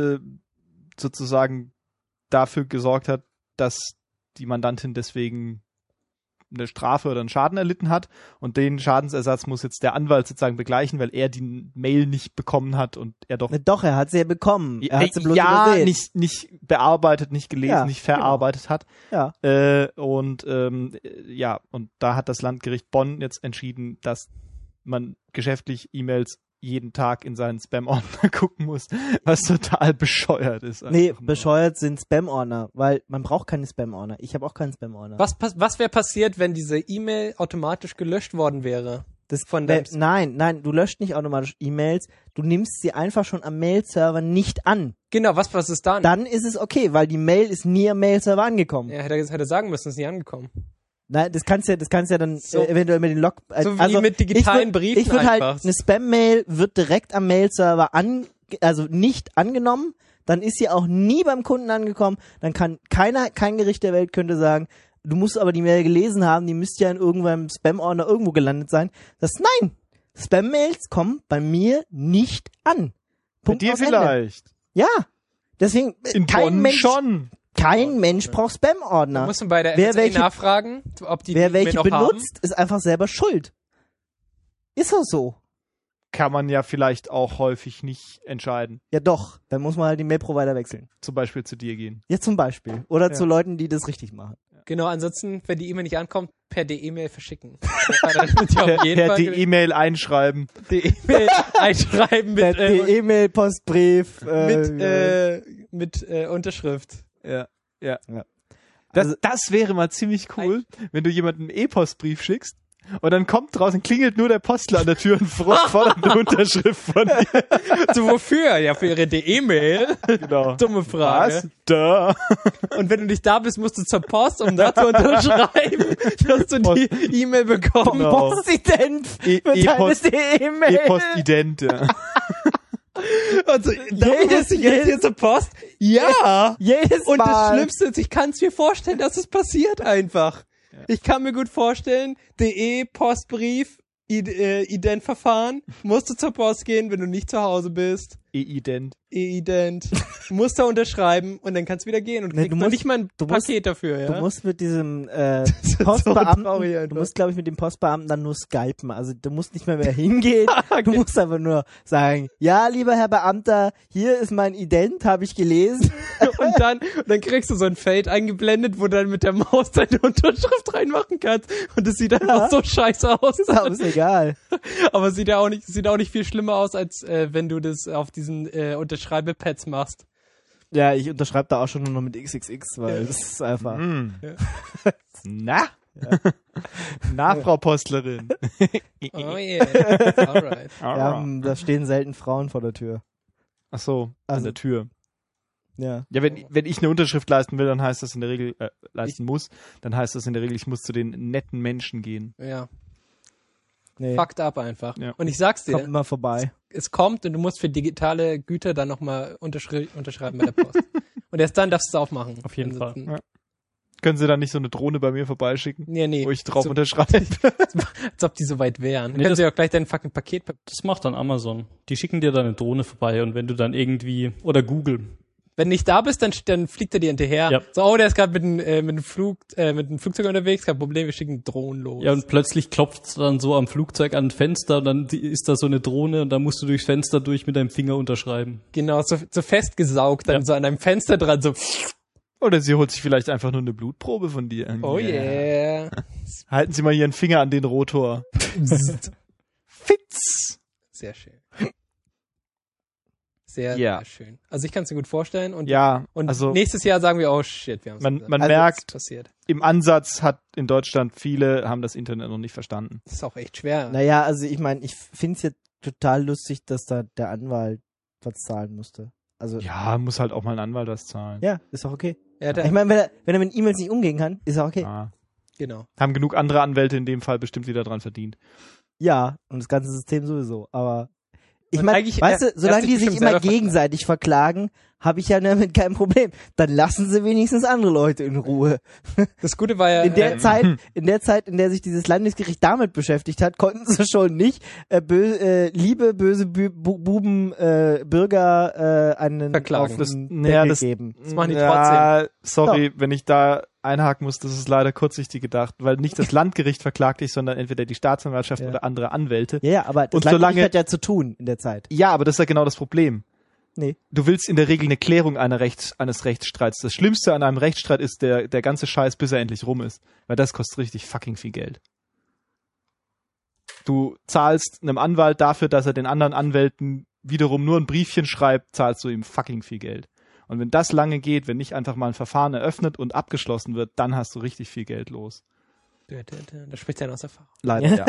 sozusagen dafür gesorgt hat, dass die Mandantin deswegen eine Strafe oder einen Schaden erlitten hat und den Schadensersatz muss jetzt der Anwalt sozusagen begleichen, weil er die Mail nicht bekommen hat und er doch Doch, er hat sie ja bekommen. Er hat sie bloß übersehen. nicht bearbeitet, nicht gelesen, Ja, nicht verarbeitet hat. Ja. Und da hat das Landgericht Bonn jetzt entschieden, dass man geschäftlich E-Mails jeden Tag in seinen Spam-Ordner gucken muss, was total bescheuert ist. Nee, Einfach nur. bescheuert sind Spam-Ordner, weil man braucht keine Spam-Ordner. Ich habe auch keinen Spam-Ordner. Was wäre passiert, wenn diese E-Mail automatisch gelöscht worden wäre? Das von wär, deinem- nein, du löscht nicht automatisch E-Mails, du nimmst sie einfach schon am Mail-Server nicht an. Genau, was ist dann? Dann ist es okay, weil die Mail ist nie am Mail-Server angekommen. Ja, hätte sagen müssen, ist nicht angekommen. Nein, das kannst ja dann So. eventuell mit den Log... So wie mit digitalen Briefen Ich würde halt, einfach. eine Spam-Mail wird direkt am Mail-Server nicht angenommen, dann ist sie auch nie beim Kunden angekommen, dann kann kein Gericht der Welt könnte sagen, du musst aber die Mail gelesen haben, die müsste ja in irgendeinem Spam-Ordner irgendwo gelandet sein. Nein, Spam-Mails kommen bei mir nicht an. Bei Punkt dir aus Ende. vielleicht. Ja, deswegen In Bonn schon. kein Mensch braucht Spam-Ordner. Da muss man bei der Wer NSA welche- nachfragen, ob die Wer die Mail welche noch benutzt, ist einfach selber schuld. Ist doch so. Kann man ja vielleicht auch häufig nicht entscheiden. Ja doch, dann muss man halt den Mail-Provider wechseln. Zum Beispiel zu dir gehen. Ja, zum Beispiel. Oder Ja. zu Leuten, die das richtig machen. haben. Genau, ansonsten, wenn die E-Mail nicht ankommt, per E-Mail verschicken. Dann wird ja auf jeden Per Fall die E-Mail einschreiben. die E-Mail einschreiben mit, Per E-Mail, Postbrief. mit Unterschrift. Ja. Ja. Das wäre mal ziemlich cool, wenn du jemanden einen E-Postbrief schickst und dann kommt draußen, klingelt nur der Postler an der Tür und fordert eine Unterschrift von dir. So, wofür? Ja, für ihre E-Mail. Genau. Dumme Frage. Was? Da. Und wenn du nicht da bist, musst du zur Post, um da zu unterschreiben, dass du die E-Mail bekommst. Genau. Postident E- für E-Post- deine E-Mail. E-Postident, ja. Also, da muss ich jetzt hier zur Post? Ja! Jedes Und das Mal. Schlimmste ist, ich kann es mir vorstellen, dass es passiert einfach. Ich kann mir gut vorstellen, Postbrief, Identverfahren, musst du zur Post gehen, wenn du nicht zu Hause bist. E-Ident. E-Ident. Musst da unterschreiben und dann kannst du wieder gehen und Nee, kriegst du noch musst- nicht mal ein du musst- Paket dafür, ja? Du musst mit diesem ist so Postbeamten, traurig du einfach. musst, glaube ich, mit dem Postbeamten dann nur skypen. Also du musst nicht mehr hingehen. Du musst einfach nur sagen, ja, lieber Herr Beamter, hier ist mein Ident, habe ich gelesen. Und dann kriegst du so ein Feld eingeblendet, wo du dann mit der Maus deine Unterschrift reinmachen kannst. Und es sieht einfach so scheiße aus. Ist aber ist egal. Aber es sieht auch nicht viel schlimmer aus, als wenn du das auf diesen Unterschreibepads machst. Ja, ich unterschreibe da auch schon nur noch mit XXX, weil das ist einfach... Na? Na, Frau Postlerin. Oh yeah. Alright. Ja, da stehen selten Frauen vor der Tür. Ach so, an Also- der Tür. Ja. Ja, wenn ich eine Unterschrift leisten will, dann heißt das in der Regel, leisten muss, dann heißt das in der Regel, ich muss zu den netten Menschen gehen. Ja. Nee, Fucked up einfach. Ja. Und ich sag's kommt dir, immer vorbei. es kommt und du musst für digitale Güter dann nochmal unterschreiben bei der Post. Und erst dann darfst du es aufmachen. Auf jeden Fall. Ansonsten- Ja. Können Sie dann nicht so eine Drohne bei mir vorbeischicken, Nee. wo ich drauf so, unterschreibe? als ob die so weit wären. Nee, Können das- sie auch gleich dein fucking Paket... Das macht dann Amazon. Die schicken dir dann eine Drohne vorbei und wenn du dann irgendwie, oder Google. Wenn du nicht da bist, dann fliegt er dir hinterher. Ja. So, der ist gerade mit dem Flugzeug unterwegs, kein Problem, wir schicken Drohnen los. Ja, und plötzlich klopft es dann so am Flugzeug an ein Fenster und dann ist da so eine Drohne und dann musst du durchs Fenster durch mit deinem Finger unterschreiben. Genau, so festgesaugt, dann Ja. so an einem Fenster dran, so, Oder sie holt sich vielleicht einfach nur eine Blutprobe von dir. oh yeah. Halten Sie mal Ihren Finger an den Rotor. Fitz! Sehr schön. Sehr, Ja. sehr schön. Also ich kann es mir gut vorstellen und, Ja, und also nächstes Jahr sagen wir, oh shit, wir haben man Also, merkt, passiert. im Ansatz hat in Deutschland viele haben das Internet noch nicht verstanden. Das ist auch echt schwer. Naja, also ich meine, ich finde es jetzt total lustig, dass da der Anwalt was zahlen musste. Also, Ja, muss halt auch mal ein Anwalt was zahlen. ja, ist auch okay. Ja, Ich meine, wenn er mit E-Mails nicht umgehen kann, ist auch okay. Ah. genau. Haben genug andere Anwälte in dem Fall bestimmt wieder dran verdient. Ja, und das ganze System sowieso. Aber ich Und meine, eigentlich, weißt du, er hat solange sich die sich bestimmt immer selber gegenseitig verklagen, habe ich ja damit kein Problem. Dann lassen sie wenigstens andere Leute in Ruhe. Das Gute war ja, In der Zeit, in der sich dieses Landesgericht damit beschäftigt hat, konnten sie schon nicht liebe böse Buben Bürger einen Verklagen. auf Das- den ja, Deckel das- geben. das machen die Ja, sorry, wenn ich da einhaken muss, das ist leider kurzsichtig gedacht, weil nicht das Landgericht verklagt dich, sondern entweder die Staatsanwaltschaft Ja. oder andere Anwälte. Ja, aber das Und Landgericht solange- hat ja zu tun in der Zeit. Ja, aber das ist ja genau das Problem. Nee. Du willst in der Regel eine Klärung eines Rechtsstreits. Das Schlimmste an einem Rechtsstreit ist der ganze Scheiß, bis er endlich rum ist. Weil das kostet richtig fucking viel Geld. Du zahlst einem Anwalt dafür, dass er den anderen Anwälten wiederum nur ein Briefchen schreibt, zahlst du ihm fucking viel Geld. Und wenn das lange geht, wenn nicht einfach mal ein Verfahren eröffnet und abgeschlossen wird, dann hast du richtig viel Geld los. da spricht er aus Erfahrung. Leider,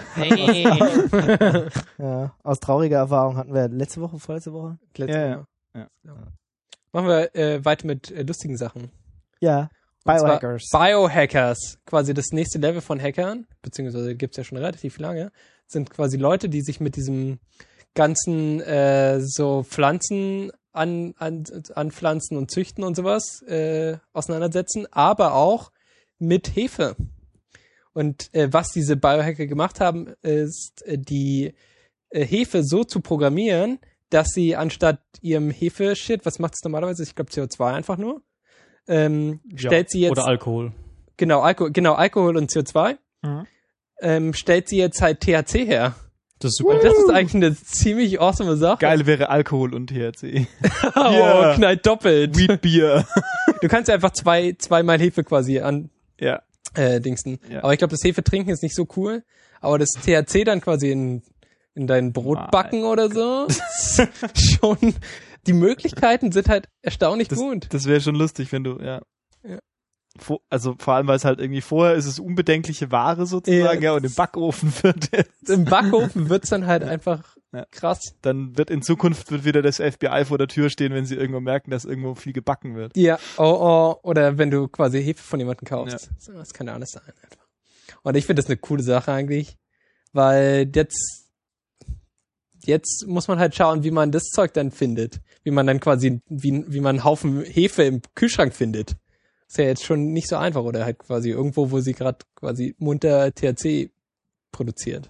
ja. Ja, aus trauriger Erfahrung hatten wir letzte Woche, vorletzte Woche. Letzte Ja, Woche. ja. Machen wir weiter mit lustigen Sachen. Ja. Biohackers. Biohackers, quasi das nächste Level von Hackern, beziehungsweise gibt's ja schon relativ lange, sind quasi Leute, die sich mit diesem ganzen so Pflanzen anpflanzen und züchten und sowas auseinandersetzen, aber auch mit Hefe. Und was diese Biohacker gemacht haben, ist die Hefe so zu programmieren, dass sie anstatt ihrem Hefe-Shit, was macht es normalerweise? Ich glaube CO2 einfach nur. Stellt sie jetzt oder Alkohol. Genau, Alkohol und CO2. Stellt sie jetzt halt THC her. Das ist super. Und das ist eigentlich eine ziemlich awesome Sache. Geil wäre Alkohol und THC. Oh, knallt doppelt. Wheat Beer. Du kannst ja einfach zweimal Hefe quasi an Ja. Dingsten. Ja. Aber ich glaube, das Hefe trinken ist nicht so cool. Aber das THC dann quasi in dein Brot backen oder so. Schon, die Möglichkeiten sind halt erstaunlich gut. Das wäre schon lustig, wenn du, ja. Also vor allem, weil es halt irgendwie vorher ist es unbedenkliche Ware sozusagen, ja, und im Backofen wird Im Backofen wird's dann halt einfach krass. Dann wird in Zukunft wieder das FBI vor der Tür stehen, wenn sie irgendwo merken, dass irgendwo viel gebacken wird. Ja, oder wenn du quasi Hefe von jemandem kaufst. Ja. Das kann ja alles sein einfach. Und ich finde das eine coole Sache eigentlich, weil jetzt muss man halt schauen, wie man das Zeug dann findet. Wie man dann quasi, wie man einen Haufen Hefe im Kühlschrank findet. Ist ja jetzt schon nicht so einfach, oder halt quasi irgendwo, wo sie gerade quasi munter THC produziert.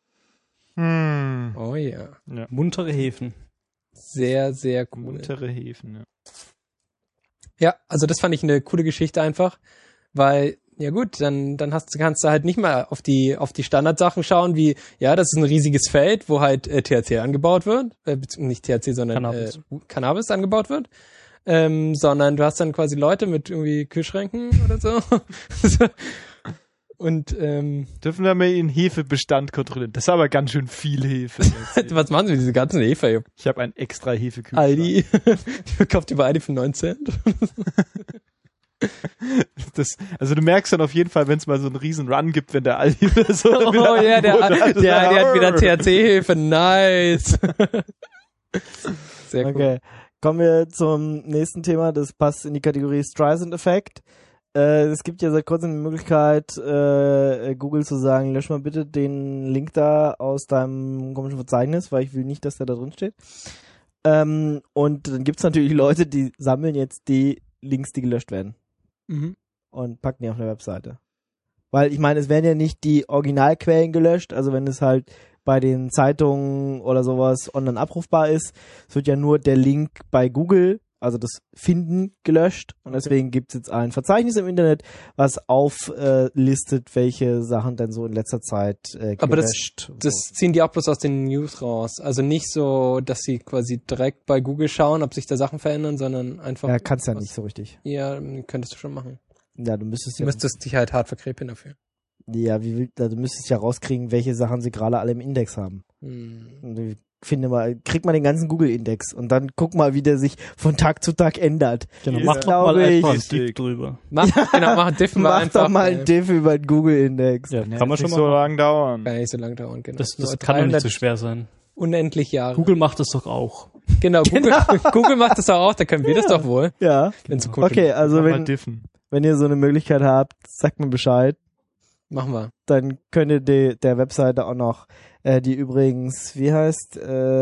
Oh ja. Muntere Hefen. Sehr, sehr cool. Muntere Hefen, ja. Ja, also das fand ich eine coole Geschichte einfach, weil, ja gut, dann kannst du halt nicht mal auf die Standardsachen schauen, wie, ja, das ist ein riesiges Feld, wo halt THC angebaut wird, nicht THC, sondern Cannabis angebaut wird. Sondern du hast dann quasi Leute mit irgendwie Kühlschränken oder so. Und dürfen wir mal ihren Hefebestand kontrollieren. Das ist aber ganz schön viel Hefe. Was machen sie mit diese ganzen Hefe? Ich habe einen extra Hefekühlschrank. Aldi. Die verkauft ihr bei Aldi für 9 Cent. Also du merkst dann auf jeden Fall, wenn es mal so einen riesen Run gibt, wenn der Aldi oder so. Oh ja, der hat wieder THC-Hefe. Nice. Sehr cool. Okay. Kommen wir zum nächsten Thema, das passt in die Kategorie Streisand-Effekt. Es gibt ja seit kurzem die Möglichkeit, Google zu sagen, lösch mal bitte den Link da aus deinem komischen Verzeichnis, weil ich will nicht, dass der da drin steht. Und dann gibt's natürlich Leute, die sammeln jetzt die Links, die gelöscht werden. Und packen die auf eine Webseite. Weil ich meine, es werden ja nicht die Originalquellen gelöscht, also wenn es halt bei den Zeitungen oder sowas online abrufbar ist. Es wird ja nur der Link bei Google, also das Finden, gelöscht. Und deswegen gibt's jetzt ein Verzeichnis im Internet, was auflistet, welche Sachen denn so in letzter Zeit aber gelöscht. Das ziehen die auch bloß aus den News raus. Also nicht so, dass sie quasi direkt bei Google schauen, ob sich da Sachen verändern, sondern einfach... Ja, kannst ja nicht so richtig. Ja, könntest du schon machen. Ja, du müsstest dich halt hart verkrepeln dafür. Ja, du müsstest ja rauskriegen, welche Sachen sie gerade alle im Index haben. Und krieg mal den ganzen Google-Index und dann guck mal, wie der sich von Tag zu Tag ändert. Genau, mach doch mal einfach ein Diff drüber. Mach ein Diff Mach doch mal ein Diff über den Google-Index. Ja, kann man schon mal so lange dauern. Kann nicht so lange dauern, genau. Das kann doch nicht so schwer sein. Unendlich Jahre. Google macht das doch auch. Genau, Google macht das doch auch, da können wir das doch wohl. Ja. Okay, also wenn ihr so eine Möglichkeit habt, sagt mir Bescheid. Machen wir. Dann könnt ihr der Webseite auch noch, die übrigens, wie heißt,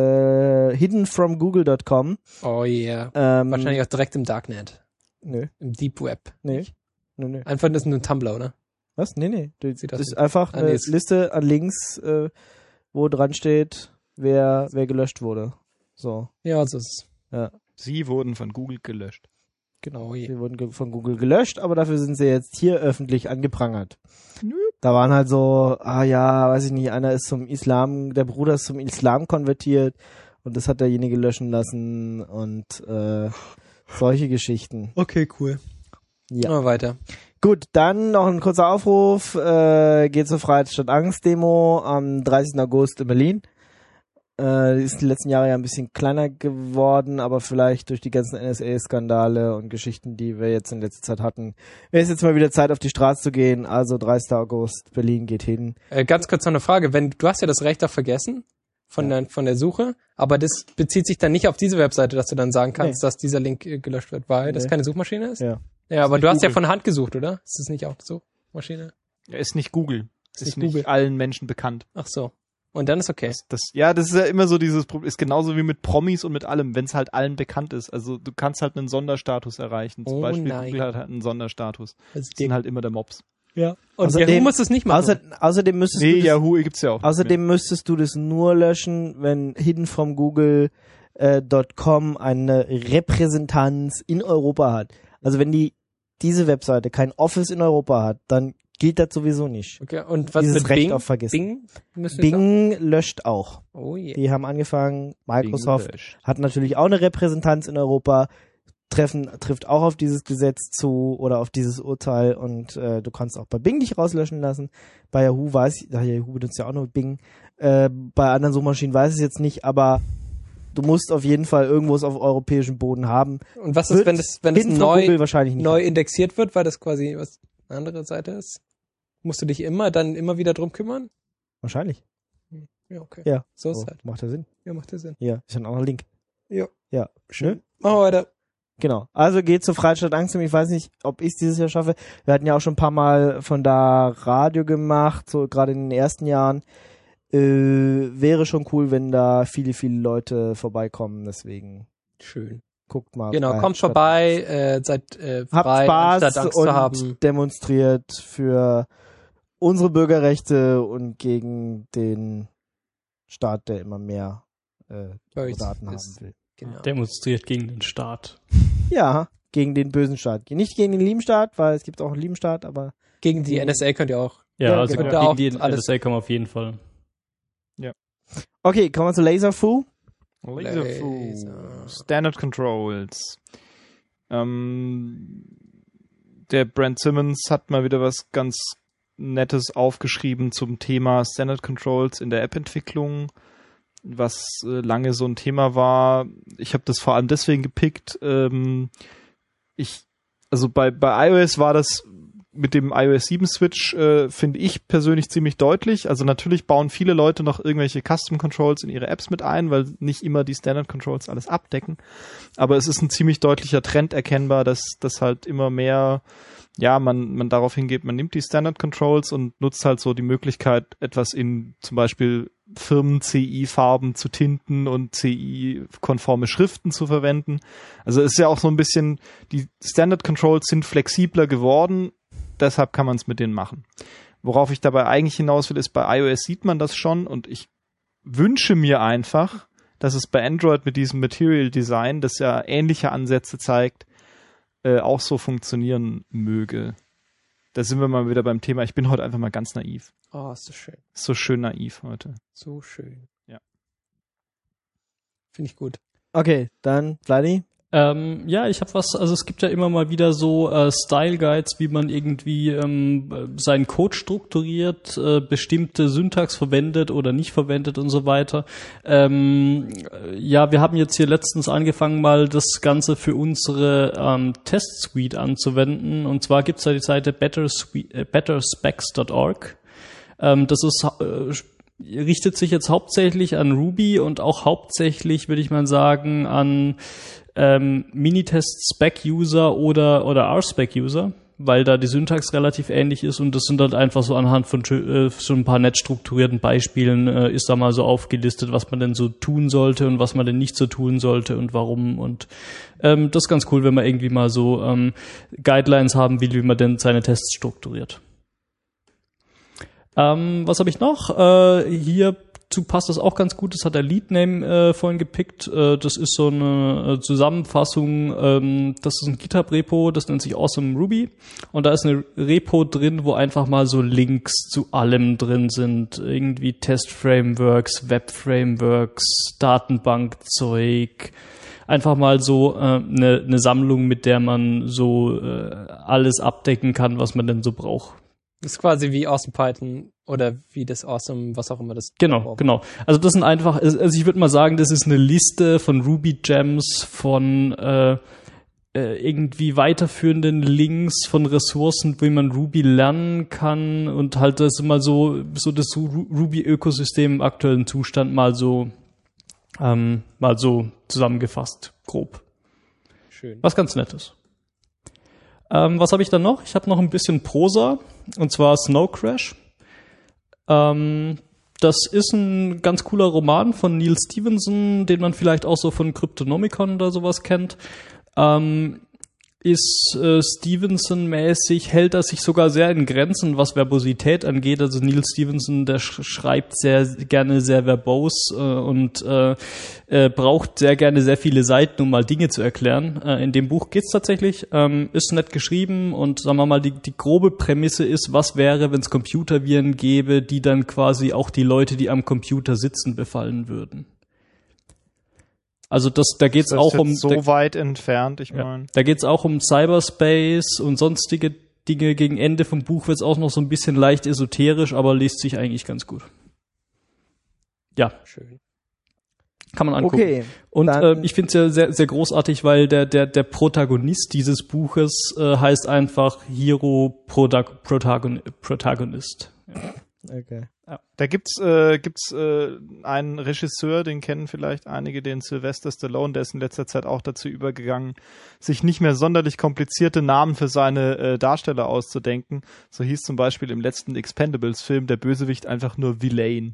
hiddenfromgoogle.com. Oh yeah. Wahrscheinlich auch direkt im Darknet. Nö. Im Deep Web. Nee. Einfach, das ist nur ein Tumblr, oder? Was? Nee. Das Sieht ist einfach eine Liste an Links, wo dran steht, wer gelöscht wurde. So. Ja, so ist es. Ja. Sie wurden von Google gelöscht. Genau. Sie wurden von Google gelöscht, aber dafür sind sie jetzt hier öffentlich angeprangert. Da waren halt so, weiß ich nicht, einer ist zum Islam, der Bruder ist zum Islam konvertiert und das hat derjenige löschen lassen und solche Geschichten. Okay, cool. Ja. Mal weiter. Gut, dann noch ein kurzer Aufruf. Geht zur Freiheit statt Angst Demo am 30. August in Berlin. Die ist die letzten Jahre ja ein bisschen kleiner geworden, aber vielleicht durch die ganzen NSA-Skandale und Geschichten, die wir jetzt in letzter Zeit hatten, wäre es jetzt mal wieder Zeit, auf die Straße zu gehen. Also 30. August, Berlin geht hin. Ganz kurz noch eine Frage. Du hast ja das Recht auf Vergessen von der Suche, aber das bezieht sich dann nicht auf diese Webseite, dass du dann sagen kannst, dass dieser Link gelöscht wird, weil das keine Suchmaschine ist? Ja. Ja, aber nicht du hast ja Google. von Hand gesucht, oder? Ist das nicht auch so? Maschine? Ja, ist nicht Google. Ist Ist nicht nicht Google. allen Menschen bekannt. Ach so. Und dann ist okay. Das ist ja immer so dieses Problem, ist genauso wie mit Promis und mit allem, wenn es halt allen bekannt ist. Also du kannst halt einen Sonderstatus erreichen. Zum Oh Beispiel nein. Google hat halt einen Sonderstatus. Das Das sind halt immer der Mops. ja. Und Außerdem- Yahoo muss es nicht machen. Außerdem müsstest Nee, du das, Yahoo gibt's ja auch. außerdem müsstest du das nur löschen, wenn Hidden from Google .com eine Repräsentanz in Europa hat. Also wenn diese Webseite kein Office in Europa hat, dann gilt das sowieso nicht. Okay. Und was Dieses mit Recht Bing? auf Vergessen. Bing? Müssen wir Bing löscht auch. sagen? Oh je. Die haben angefangen, Microsoft Englisch. hat natürlich auch eine Repräsentanz in Europa, trifft auch auf dieses Gesetz zu oder auf dieses Urteil und du kannst auch bei Bing dich rauslöschen lassen. Bei Yahoo Yahoo benutzt ja auch nur Bing. Bei anderen Suchmaschinen weiß ich es jetzt nicht, aber du musst auf jeden Fall irgendwo es auf europäischem Boden haben. Und was ist, wenn es Hidden from Google wahrscheinlich nicht. neu indexiert wird, weil das quasi was eine andere Seite ist? Musst du dich immer wieder drum kümmern? Wahrscheinlich. Ja, okay. Ja. So ist Oh, halt. macht ja Sinn. Ja, macht ja Sinn. Ja, ist ein anderer Link. Ja. Ja. Schön. Machen wir weiter. Genau. Also geht zur Freistadt Angst. Ich weiß nicht, ob ich es dieses Jahr schaffe. Wir hatten ja auch schon ein paar Mal von da Radio gemacht, so gerade in den ersten Jahren. Wäre schon cool, wenn da viele, viele Leute vorbeikommen. Deswegen Schön. guckt mal. Genau, Freistadt kommt vorbei, seid Habt frei, Spaß anstatt Angst zu haben. und demonstriert für unsere Bürgerrechte und gegen den Staat, der immer mehr Böse Daten haben ist. will. Genau. Demonstriert gegen den Staat. Ja, gegen den bösen Staat. Nicht gegen den lieben Staat, weil es gibt auch einen lieben Staat, aber Gegen die NSA könnt ihr auch. Ja, Ja, also genau. gegen Auch die alles- NSA kann man auf jeden Fall. okay, kommen wir zu Laserfu. Laserfu. Laser. Standard Controls. Der Brent Simmons hat mal wieder was ganz Nettes aufgeschrieben zum Thema Standard Controls in der App-Entwicklung, was lange so ein Thema war. Ich habe das vor allem deswegen gepickt. Bei iOS war das mit dem iOS 7 Switch, finde ich persönlich ziemlich deutlich. Also natürlich bauen viele Leute noch irgendwelche Custom Controls in ihre Apps mit ein, weil nicht immer die Standard Controls alles abdecken. Aber es ist ein ziemlich deutlicher Trend erkennbar, dass das halt immer mehr, ja, man darauf hingeht, man nimmt die Standard Controls und nutzt halt so die Möglichkeit, etwas in zum Beispiel Firmen-CI-Farben zu tinten und CI-konforme Schriften zu verwenden. Also es ist ja auch so ein bisschen, die Standard Controls sind flexibler geworden, deshalb kann man es mit denen machen. Worauf ich dabei eigentlich hinaus will, ist, bei iOS sieht man das schon und ich wünsche mir einfach, dass es bei Android mit diesem Material Design, das ja ähnliche Ansätze zeigt, auch so funktionieren möge. Da sind wir mal wieder beim Thema. Ich bin heute einfach mal ganz naiv. Oh, ist so schön. So schön naiv heute. So schön. Ja. Finde ich gut. Okay, dann Vladi. Ja, ich habe was, also es gibt ja immer mal wieder so Style Guides, wie man irgendwie seinen Code strukturiert, bestimmte Syntax verwendet oder nicht verwendet und so weiter. Ja, wir haben jetzt hier letztens angefangen, mal das Ganze für unsere Test-Suite anzuwenden. Und zwar gibt's da die Seite betterspecs.org. Das ist richtet sich jetzt hauptsächlich an Ruby und auch hauptsächlich, würde ich mal sagen, an Minitest-Spec-User oder RSpec-User, weil da die Syntax relativ ähnlich ist und das sind halt einfach so anhand von so ein paar nett strukturierten Beispielen ist da mal so aufgelistet, was man denn so tun sollte und was man denn nicht so tun sollte und warum und das ist ganz cool, wenn man irgendwie mal so Guidelines haben will, wie man denn seine Tests strukturiert. Was habe ich noch? Hierzu passt das auch ganz gut. Das hat der Leadname vorhin gepickt. Das ist so eine Zusammenfassung. Das ist ein GitHub-Repo, das nennt sich Awesome Ruby. Und da ist eine Repo drin, wo einfach mal so Links zu allem drin sind. Irgendwie Test-Frameworks, Web-Frameworks, Datenbankzeug. Einfach mal so eine Sammlung, mit der man so alles abdecken kann, was man denn so braucht. Das ist quasi wie Awesome Python oder wie das Awesome, was auch immer das. Genau. Also das sind einfach, also ich würde mal sagen, das ist eine Liste von Ruby Gems, von irgendwie weiterführenden Links, von Ressourcen, wie man Ruby lernen kann und halt das immer so das Ruby-Ökosystem im aktuellen Zustand mal so zusammengefasst, grob. Schön. Was ganz Nettes. Was habe ich dann noch? Ich habe noch ein bisschen Prosa, und zwar Snow Crash. Das ist ein ganz cooler Roman von Neil Stephenson, den man vielleicht auch so von Cryptonomicon oder sowas kennt. Ist Stevenson-mäßig, hält er sich sogar sehr in Grenzen, was Verbosität angeht. Also Neil Stephenson, der schreibt sehr gerne sehr verbos und braucht sehr gerne sehr viele Seiten, um mal Dinge zu erklären. In dem Buch geht's tatsächlich, ist nett geschrieben und sagen wir mal, die grobe Prämisse ist, was wäre, wenn es Computerviren gäbe, die dann quasi auch die Leute, die am Computer sitzen, befallen würden. Also da geht's auch um so weit entfernt, ich meine. Da geht's auch um Cyberspace und sonstige Dinge. Gegen Ende vom Buch wird's auch noch so ein bisschen leicht esoterisch, aber liest sich eigentlich ganz gut. Ja, schön. Kann man angucken. Okay. Und ich finde es ja sehr, sehr großartig, weil der Protagonist dieses Buches heißt einfach Hero Protagonist. Ja. Okay. Ja. Da gibt's einen Regisseur, den kennen vielleicht einige, den Sylvester Stallone, der ist in letzter Zeit auch dazu übergegangen, sich nicht mehr sonderlich komplizierte Namen für seine Darsteller auszudenken. So hieß zum Beispiel im letzten Expendables-Film der Bösewicht einfach nur Villain.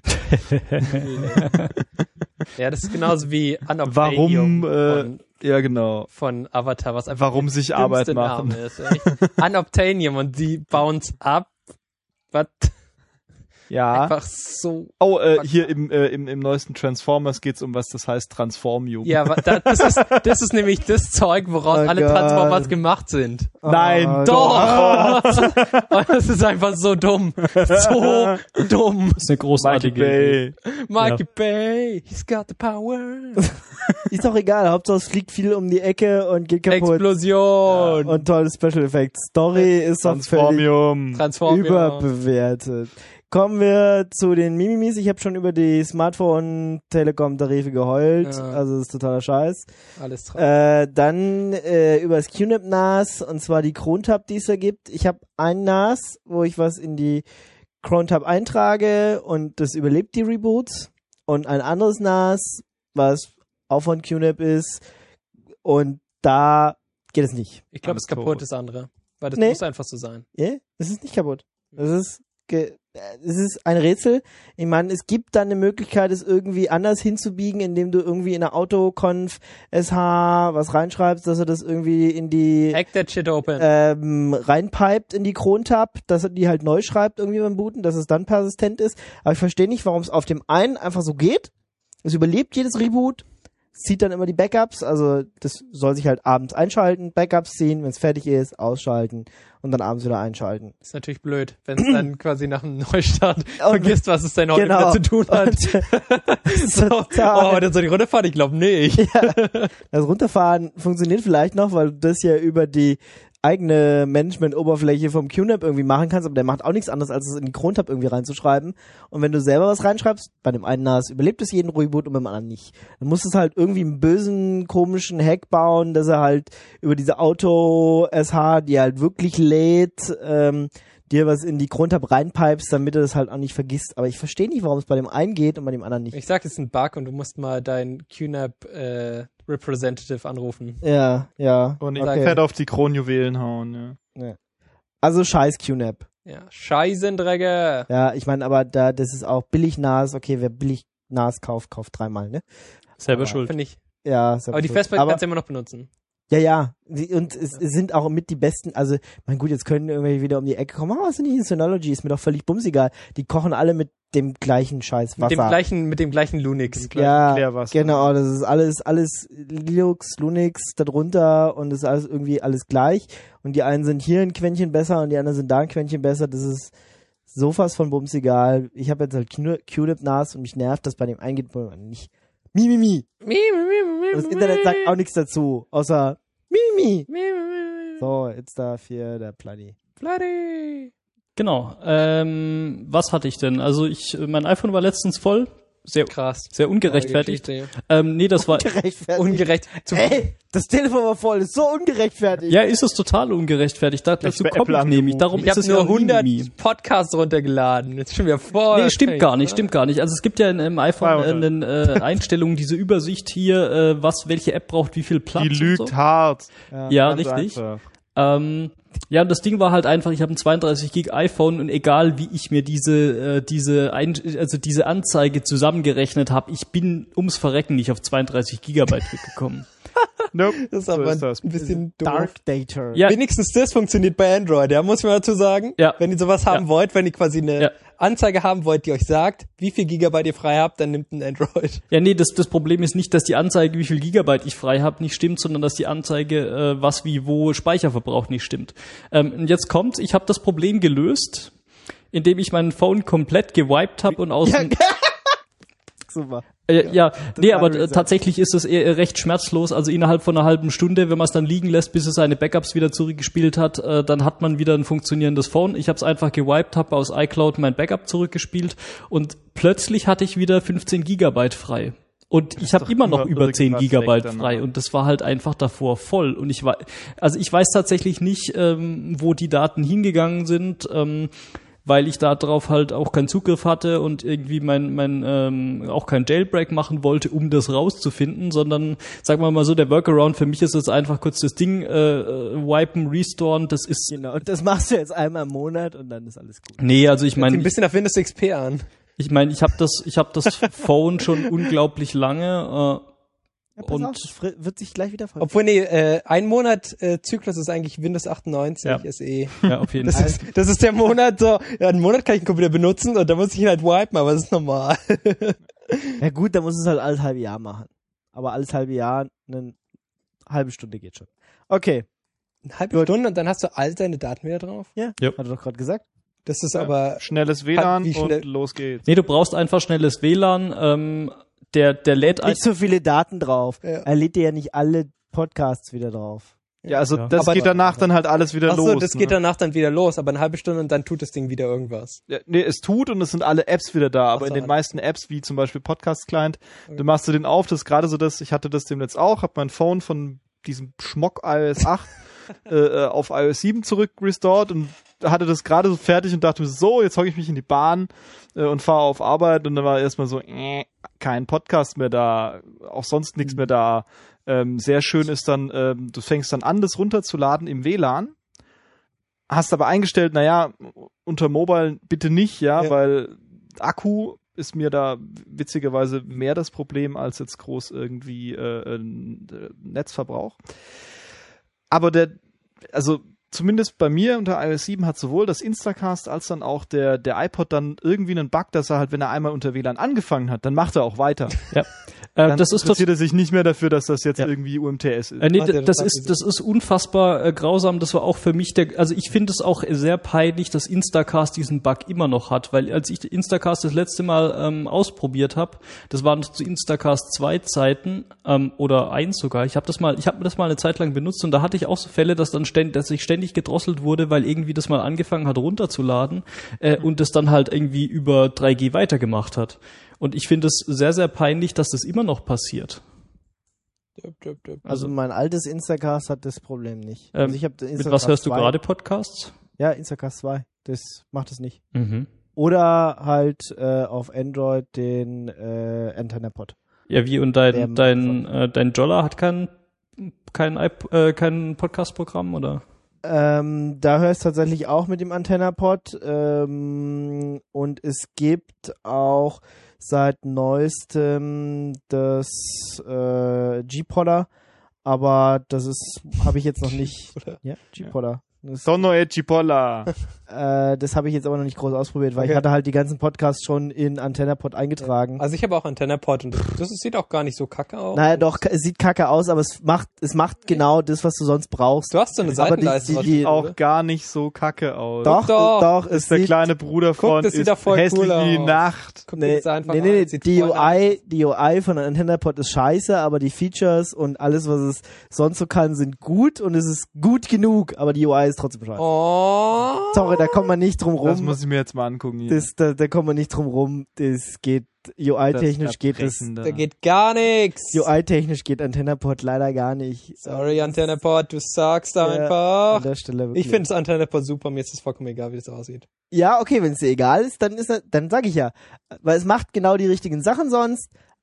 Ja, das ist genauso wie Unobtainium ja, genau. von Avatar, was einfach Warum sich Arbeit machen. Ist, Unobtainium und die bounce up. Was? Ja. Einfach so. Oh, hier im neuesten Transformers geht's um was, das heißt Transformium. Ja, das ist nämlich das Zeug, woraus alle Transformers gemacht sind. Nein, doch! Und das ist einfach so dumm. So dumm. Das ist eine großartige Idee. Mikey Bay, he's got the power. Ist doch egal, Hauptsache es fliegt viel um die Ecke und geht kaputt. Explosion. Ja. Und tolle Special Effects. Story ist doch völlig überbewertet. Kommen wir zu den Mimimis. Ich habe schon über die Smartphone-Telekom-Tarife geheult. Ja. Also das ist totaler Scheiß. Alles traurig. Dann über das QNAP NAS, und zwar die Crontab, die es da gibt. Ich habe ein NAS, wo ich was in die Crontab eintrage und das überlebt die Reboots. Und ein anderes NAS, was auch von QNAP ist, und da geht es nicht. Ich glaube, es ist kaputt, das andere. Weil das muss einfach so sein. Ja, das ist nicht kaputt. Das ist ein Rätsel. Ich meine, es gibt dann eine Möglichkeit, es irgendwie anders hinzubiegen, indem du irgendwie in der Autoconf SH was reinschreibst, dass er das irgendwie in die Hack that shit open. Reinpiped in die Crontab, dass er die halt neu schreibt irgendwie beim Booten, dass es dann persistent ist. Aber ich verstehe nicht, warum es auf dem einen einfach so geht. Es überlebt jedes Reboot, zieht dann immer die Backups, also das soll sich halt abends einschalten, Backups ziehen, wenn es fertig ist, ausschalten und dann abends wieder einschalten. Ist natürlich blöd, wenn es dann quasi nach einem Neustart vergisst, was es denn heute wieder zu tun hat. Dann soll ich runterfahren? Ich glaube nicht. Ja, das Runterfahren funktioniert vielleicht noch, weil du das ja über die eigene Management-Oberfläche vom QNAP irgendwie machen kannst, aber der macht auch nichts anderes, als es in die Crontab irgendwie reinzuschreiben. Und wenn du selber was reinschreibst, bei dem einen NAS überlebt es jeden Reboot und beim anderen nicht. Dann musst du es halt irgendwie einen bösen, komischen Hack bauen, dass er halt über diese Auto-SH, die halt wirklich lädt, dir was in die Crontab reinpipest, damit er das halt auch nicht vergisst. Aber ich verstehe nicht, warum es bei dem einen geht und bei dem anderen nicht. Ich sag, es ist ein Bug und du musst mal dein QNAP Representative anrufen. Ja. Und ich fett auf die Kronjuwelen hauen, ja. Also scheiß QNAP. Ja, Scheißendrecke. Ja, ich meine, aber das ist auch billig NAS. Okay, wer billig NAS kauft dreimal, ne? Selber schuld. Finde ich. Ja, selber aber die Festplatte kannst du immer noch benutzen. Ja. Und es sind auch mit die besten, also, mein gut, jetzt können irgendwie wieder um die Ecke kommen, was sind die in Synology? Ist mir doch völlig bumsegal. Die kochen alle mit dem gleichen Scheiß Wasser. Mit dem gleichen Lunix. Ja, genau, das ist alles Linux, Lunix darunter und das ist alles irgendwie alles gleich. Und die einen sind hier ein Quäntchen besser und die anderen sind da ein Quäntchen besser. Das ist so fast von bumsegal. Ich habe jetzt halt QNAP NAS und mich nervt, dass bei dem eingeht, wo man nicht Mimimi. Das Internet sagt auch nichts dazu, außer Mimimi. So, jetzt dafür der Pladi. Genau. Was hatte ich denn? Also mein iPhone war letztens voll. Sehr krass. Sehr ungerechtfertigt. Nee, das war ungerecht. Ey, das Telefon war voll, ist so ungerechtfertigt. Ja, ist es total ungerechtfertigt. Dazu komme ich nämlich. Darum ist es nur 100 Podcasts runtergeladen. Jetzt schon wieder voll. Nee, stimmt gar nicht. Also es gibt ja im iPhone Einstellungen, diese Übersicht hier, welche App braucht wie viel Platz. Die lügt hart. Ja, richtig. Ja, und das Ding war halt einfach, ich habe ein 32 Gig iPhone und egal wie ich mir diese Anzeige zusammengerechnet habe, ich bin ums Verrecken nicht auf 32 Gigabyte gekommen. Nope. Das ist aber das. ein bisschen doof. Dark Data. Ja. Wenigstens das funktioniert bei Android, ja, muss man dazu sagen. Ja. Wenn ihr sowas haben wollt, wenn ihr quasi eine Anzeige haben wollt, die euch sagt, wie viel Gigabyte ihr frei habt, dann nimmt ein Android. Ja, nee, das Problem ist nicht, dass die Anzeige, wie viel Gigabyte ich frei habe, nicht stimmt, sondern dass die Anzeige, was wie wo Speicherverbrauch nicht stimmt. Und jetzt kommt's, ich habe das Problem gelöst, indem ich mein Phone komplett gewiped habe und aus dem Super. aber tatsächlich ist es eher recht schmerzlos. Also innerhalb von einer halben Stunde, wenn man es dann liegen lässt, bis es seine Backups wieder zurückgespielt hat, dann hat man wieder ein funktionierendes Phone. Ich habe es einfach gewiped, habe aus iCloud mein Backup zurückgespielt und plötzlich hatte ich wieder 15 Gigabyte frei. Und ich habe immer noch über 10 Gigabyte frei und das war halt einfach davor voll. Und ich weiß tatsächlich nicht, wo die Daten hingegangen sind, weil ich da drauf halt auch keinen Zugriff hatte und irgendwie auch kein Jailbreak machen wollte, um das rauszufinden, sondern, sagen wir mal so, der Workaround für mich ist jetzt einfach kurz das Ding wipen, restoren, das ist... Genau, und das machst du jetzt einmal im Monat und dann ist alles gut. Nee, also ich meine... Ein bisschen auf Windows XP an. Ich meine, ich hab das Phone schon unglaublich lange Pass auf, das wird sich gleich wieder Obwohl, ein Monat Zyklus ist eigentlich Windows 98 SE. Ja, auf jeden Fall. Das ist der Monat so, einen Monat kann ich den Computer benutzen und dann muss ich ihn halt wipen, aber das ist normal. Ja gut, dann muss es halt alles halbe Jahr machen. Aber alles halbe Jahr, eine halbe Stunde geht schon. Okay. Eine halbe Stunde und dann hast du all deine Daten wieder drauf? Ja, Yep. hat er doch gerade gesagt. Das ist aber... Schnelles WLAN Wie schnell- und los geht's. Nee, du brauchst einfach schnelles WLAN, der lädt Nicht so viele Daten drauf. Ja. Er lädt dir ja nicht alle Podcasts wieder drauf. Ja, also Ja. das Aber- geht danach dann halt alles wieder Achso, los. das geht danach dann wieder los, aber eine halbe Stunde und dann tut das Ding wieder irgendwas. Ja, nee, es tut und es sind alle Apps wieder da, aber Ach so, in den alle. meisten Apps, wie zum Beispiel Podcast-Client, du machst du den auf, das ist gerade so das, ich hatte das demnächst auch, hab mein Phone von diesem Schmock iOS 8 auf iOS 7 zurück restored und hatte das gerade so fertig und dachte mir so, jetzt hocke ich mich in die Bahn und fahre auf Arbeit und dann war erstmal so, kein Podcast mehr da, auch sonst nichts mehr da. Sehr schön ist dann, du fängst dann an, das runterzuladen im WLAN, hast aber eingestellt, naja, unter Mobile bitte nicht, ja, weil Akku ist mir da witzigerweise mehr das Problem als jetzt groß irgendwie Netzverbrauch. Aber also zumindest bei mir unter iOS 7 hat sowohl das Instacast als dann auch der iPod dann irgendwie einen Bug, dass er halt, wenn er einmal unter WLAN angefangen hat, dann macht er auch weiter. Ja. Dann Das ist interessiert er sich nicht mehr dafür, dass das jetzt irgendwie UMTS ist. Nee, Warte, das ist unfassbar grausam. Das war auch für mich also ich finde es auch sehr peinlich, dass Instacast diesen Bug immer noch hat, weil als ich Instacast das letzte Mal ausprobiert habe, das waren zu Instacast 2 Zeiten oder 1 sogar. Ich habe das mal eine Zeit lang benutzt und da hatte ich auch so Fälle, dass ich ständig gedrosselt wurde, weil irgendwie das mal angefangen hat runterzuladen und das dann halt irgendwie über 3G weitergemacht hat. Und ich finde es sehr, sehr peinlich, dass das immer noch passiert. Also mein altes Instacast hat das Problem nicht. Also ich hab Mit was hörst du gerade Podcasts? Ja, Instacast 2. Das macht es nicht. Mhm. Oder halt auf Android den AntennaPod. Ja, wie und dein Jolla hat kein Podcast-Programm, oder? Da hörst du tatsächlich auch mit dem AntennaPod und es gibt auch seit neuestem das G-Podder, aber das habe ich jetzt noch nicht. Ja, G-Podder. Sono e Cipolla. Das habe ich jetzt aber noch nicht groß ausprobiert, weil ich hatte halt die ganzen Podcasts schon in AntennaPod eingetragen. Also ich habe auch AntennaPod und das sieht auch gar nicht so kacke aus. Naja, doch, es sieht kacke aus, aber es macht genau das, was du sonst brauchst. Du hast so eine Aber Seitenleiste. die- wahrscheinlich, Auch oder? gar nicht so kacke aus. Doch, es ist der sieht, kleine Bruder von das sieht doch voll hässlich cool wie aus. Nacht. Guck dir Nee, das einfach nee, an. Sieht die voll nice UI von AntennaPod ist scheiße, aber die Features und alles, was es sonst so kann, sind gut und es ist gut genug, aber die UI ist trotzdem scheiße. Oh. Sorry, da kommt man nicht drum Das rum. muss ich mir jetzt mal angucken. Hier. Da kommt man nicht drum rum. Das geht, UI-technisch geht das. Da geht gar nichts. UI-technisch geht AntennaPod leider gar nicht. Sorry, AntennaPod, du sagst Ja, einfach. An der Stelle wirklich. Ich finde das AntennaPod super, mir ist es vollkommen egal, wie das aussieht. Ja, okay, wenn es dir egal ist, dann sag ich ja. Weil es macht genau die richtigen Sachen sonst,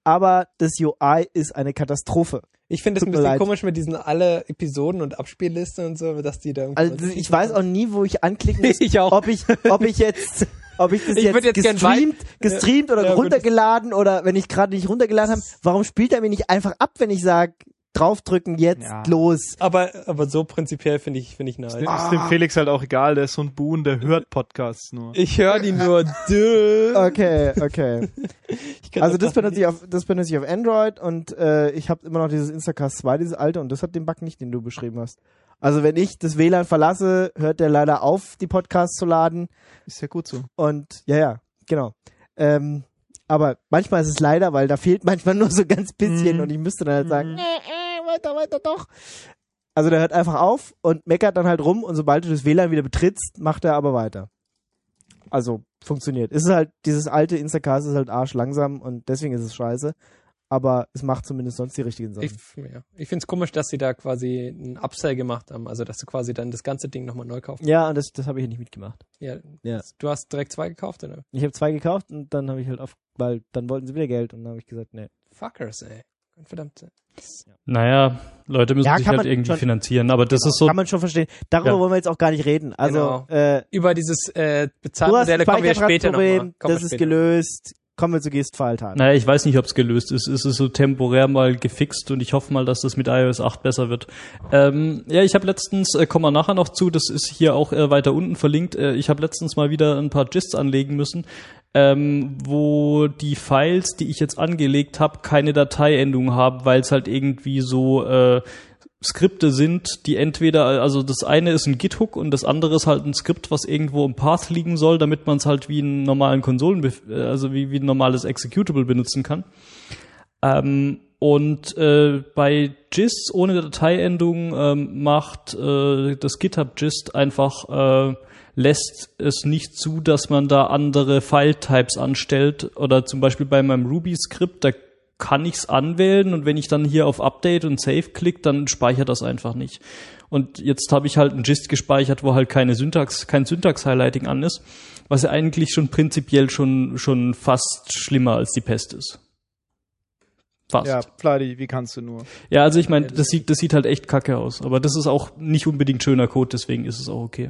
aber das UI ist eine Katastrophe. Ich finde es ein bisschen komisch mit diesen alle Episoden und Abspiellisten und so, dass die da irgendwie... Also ich weiß auch nie, wo ich anklicken muss, Ich auch. ob ich das jetzt gestreamt oder runtergeladen oder wenn ich gerade nicht runtergeladen habe, warum spielt er mir nicht einfach ab, wenn ich sage, draufdrücken, jetzt los. Aber so prinzipiell finde ich nice. Ist dem Felix halt auch egal, der ist so ein Boon, der hört Podcasts nur. Ich höre die nur. Okay. Also das benutze ich auf Android und ich habe immer noch dieses Instacast 2, dieses alte, und das hat den Bug nicht, den du beschrieben hast. Also wenn ich das WLAN verlasse, hört der leider auf, die Podcasts zu laden. Ist ja gut so. Und genau. Aber manchmal ist es leider, weil da fehlt manchmal nur so ganz bisschen und ich müsste dann halt sagen, weiter doch. Also der hört einfach auf und meckert dann halt rum und sobald du das WLAN wieder betrittst, macht er aber weiter. Also funktioniert. Es ist halt, dieses alte Instacast ist halt arschlangsam und deswegen ist es scheiße. Aber es macht zumindest sonst die richtigen Sachen. Ich finde es komisch, dass sie da quasi einen Upsell gemacht haben. Also, dass du quasi dann das ganze Ding nochmal neu kaufst. Ja, und das habe ich nicht mitgemacht. Ja. Du hast direkt 2 gekauft, oder? Ich habe 2 gekauft und dann habe ich halt weil dann wollten sie wieder Geld und dann habe ich gesagt, nee. Fuckers, ey. Verdammt. Naja, Leute müssen sich halt irgendwie finanzieren, aber das ist so... Kann man schon verstehen. Darüber wollen wir jetzt auch gar nicht reden. Also, über dieses Bezahlmodell kommen wir später nochmal. Das ist gelöst. Kommen wir zu Gestfaltern. Naja, ich weiß nicht, ob es gelöst ist. Es ist so temporär mal gefixt und ich hoffe mal, dass das mit iOS 8 besser wird. Ich habe letztens, kommen wir nachher noch zu, das ist hier auch weiter unten verlinkt, ich habe letztens mal wieder ein paar Gists anlegen müssen, wo die Files, die ich jetzt angelegt habe, keine Dateiendung haben, weil es halt irgendwie so Skripte sind, die entweder, also das eine ist ein Git-Hook und das andere ist halt ein Skript, was irgendwo im Path liegen soll, damit man es halt wie einen normalen wie ein normales Executable benutzen kann. Bei Gist ohne Dateiendung macht das GitHub Gist einfach lässt es nicht zu, dass man da andere File-Types anstellt oder zum Beispiel bei meinem Ruby-Skript, da kann ich's anwählen und wenn ich dann hier auf Update und Save klicke, dann speichert das einfach nicht. Und jetzt habe ich halt ein Gist gespeichert, wo halt kein Syntax-Highlighting an ist, was ja eigentlich schon prinzipiell schon fast schlimmer als die Pest ist. Fast. Ja, Vladi, wie kannst du nur? Ja, also ich meine, das sieht halt echt kacke aus, aber das ist auch nicht unbedingt schöner Code, deswegen ist es auch okay.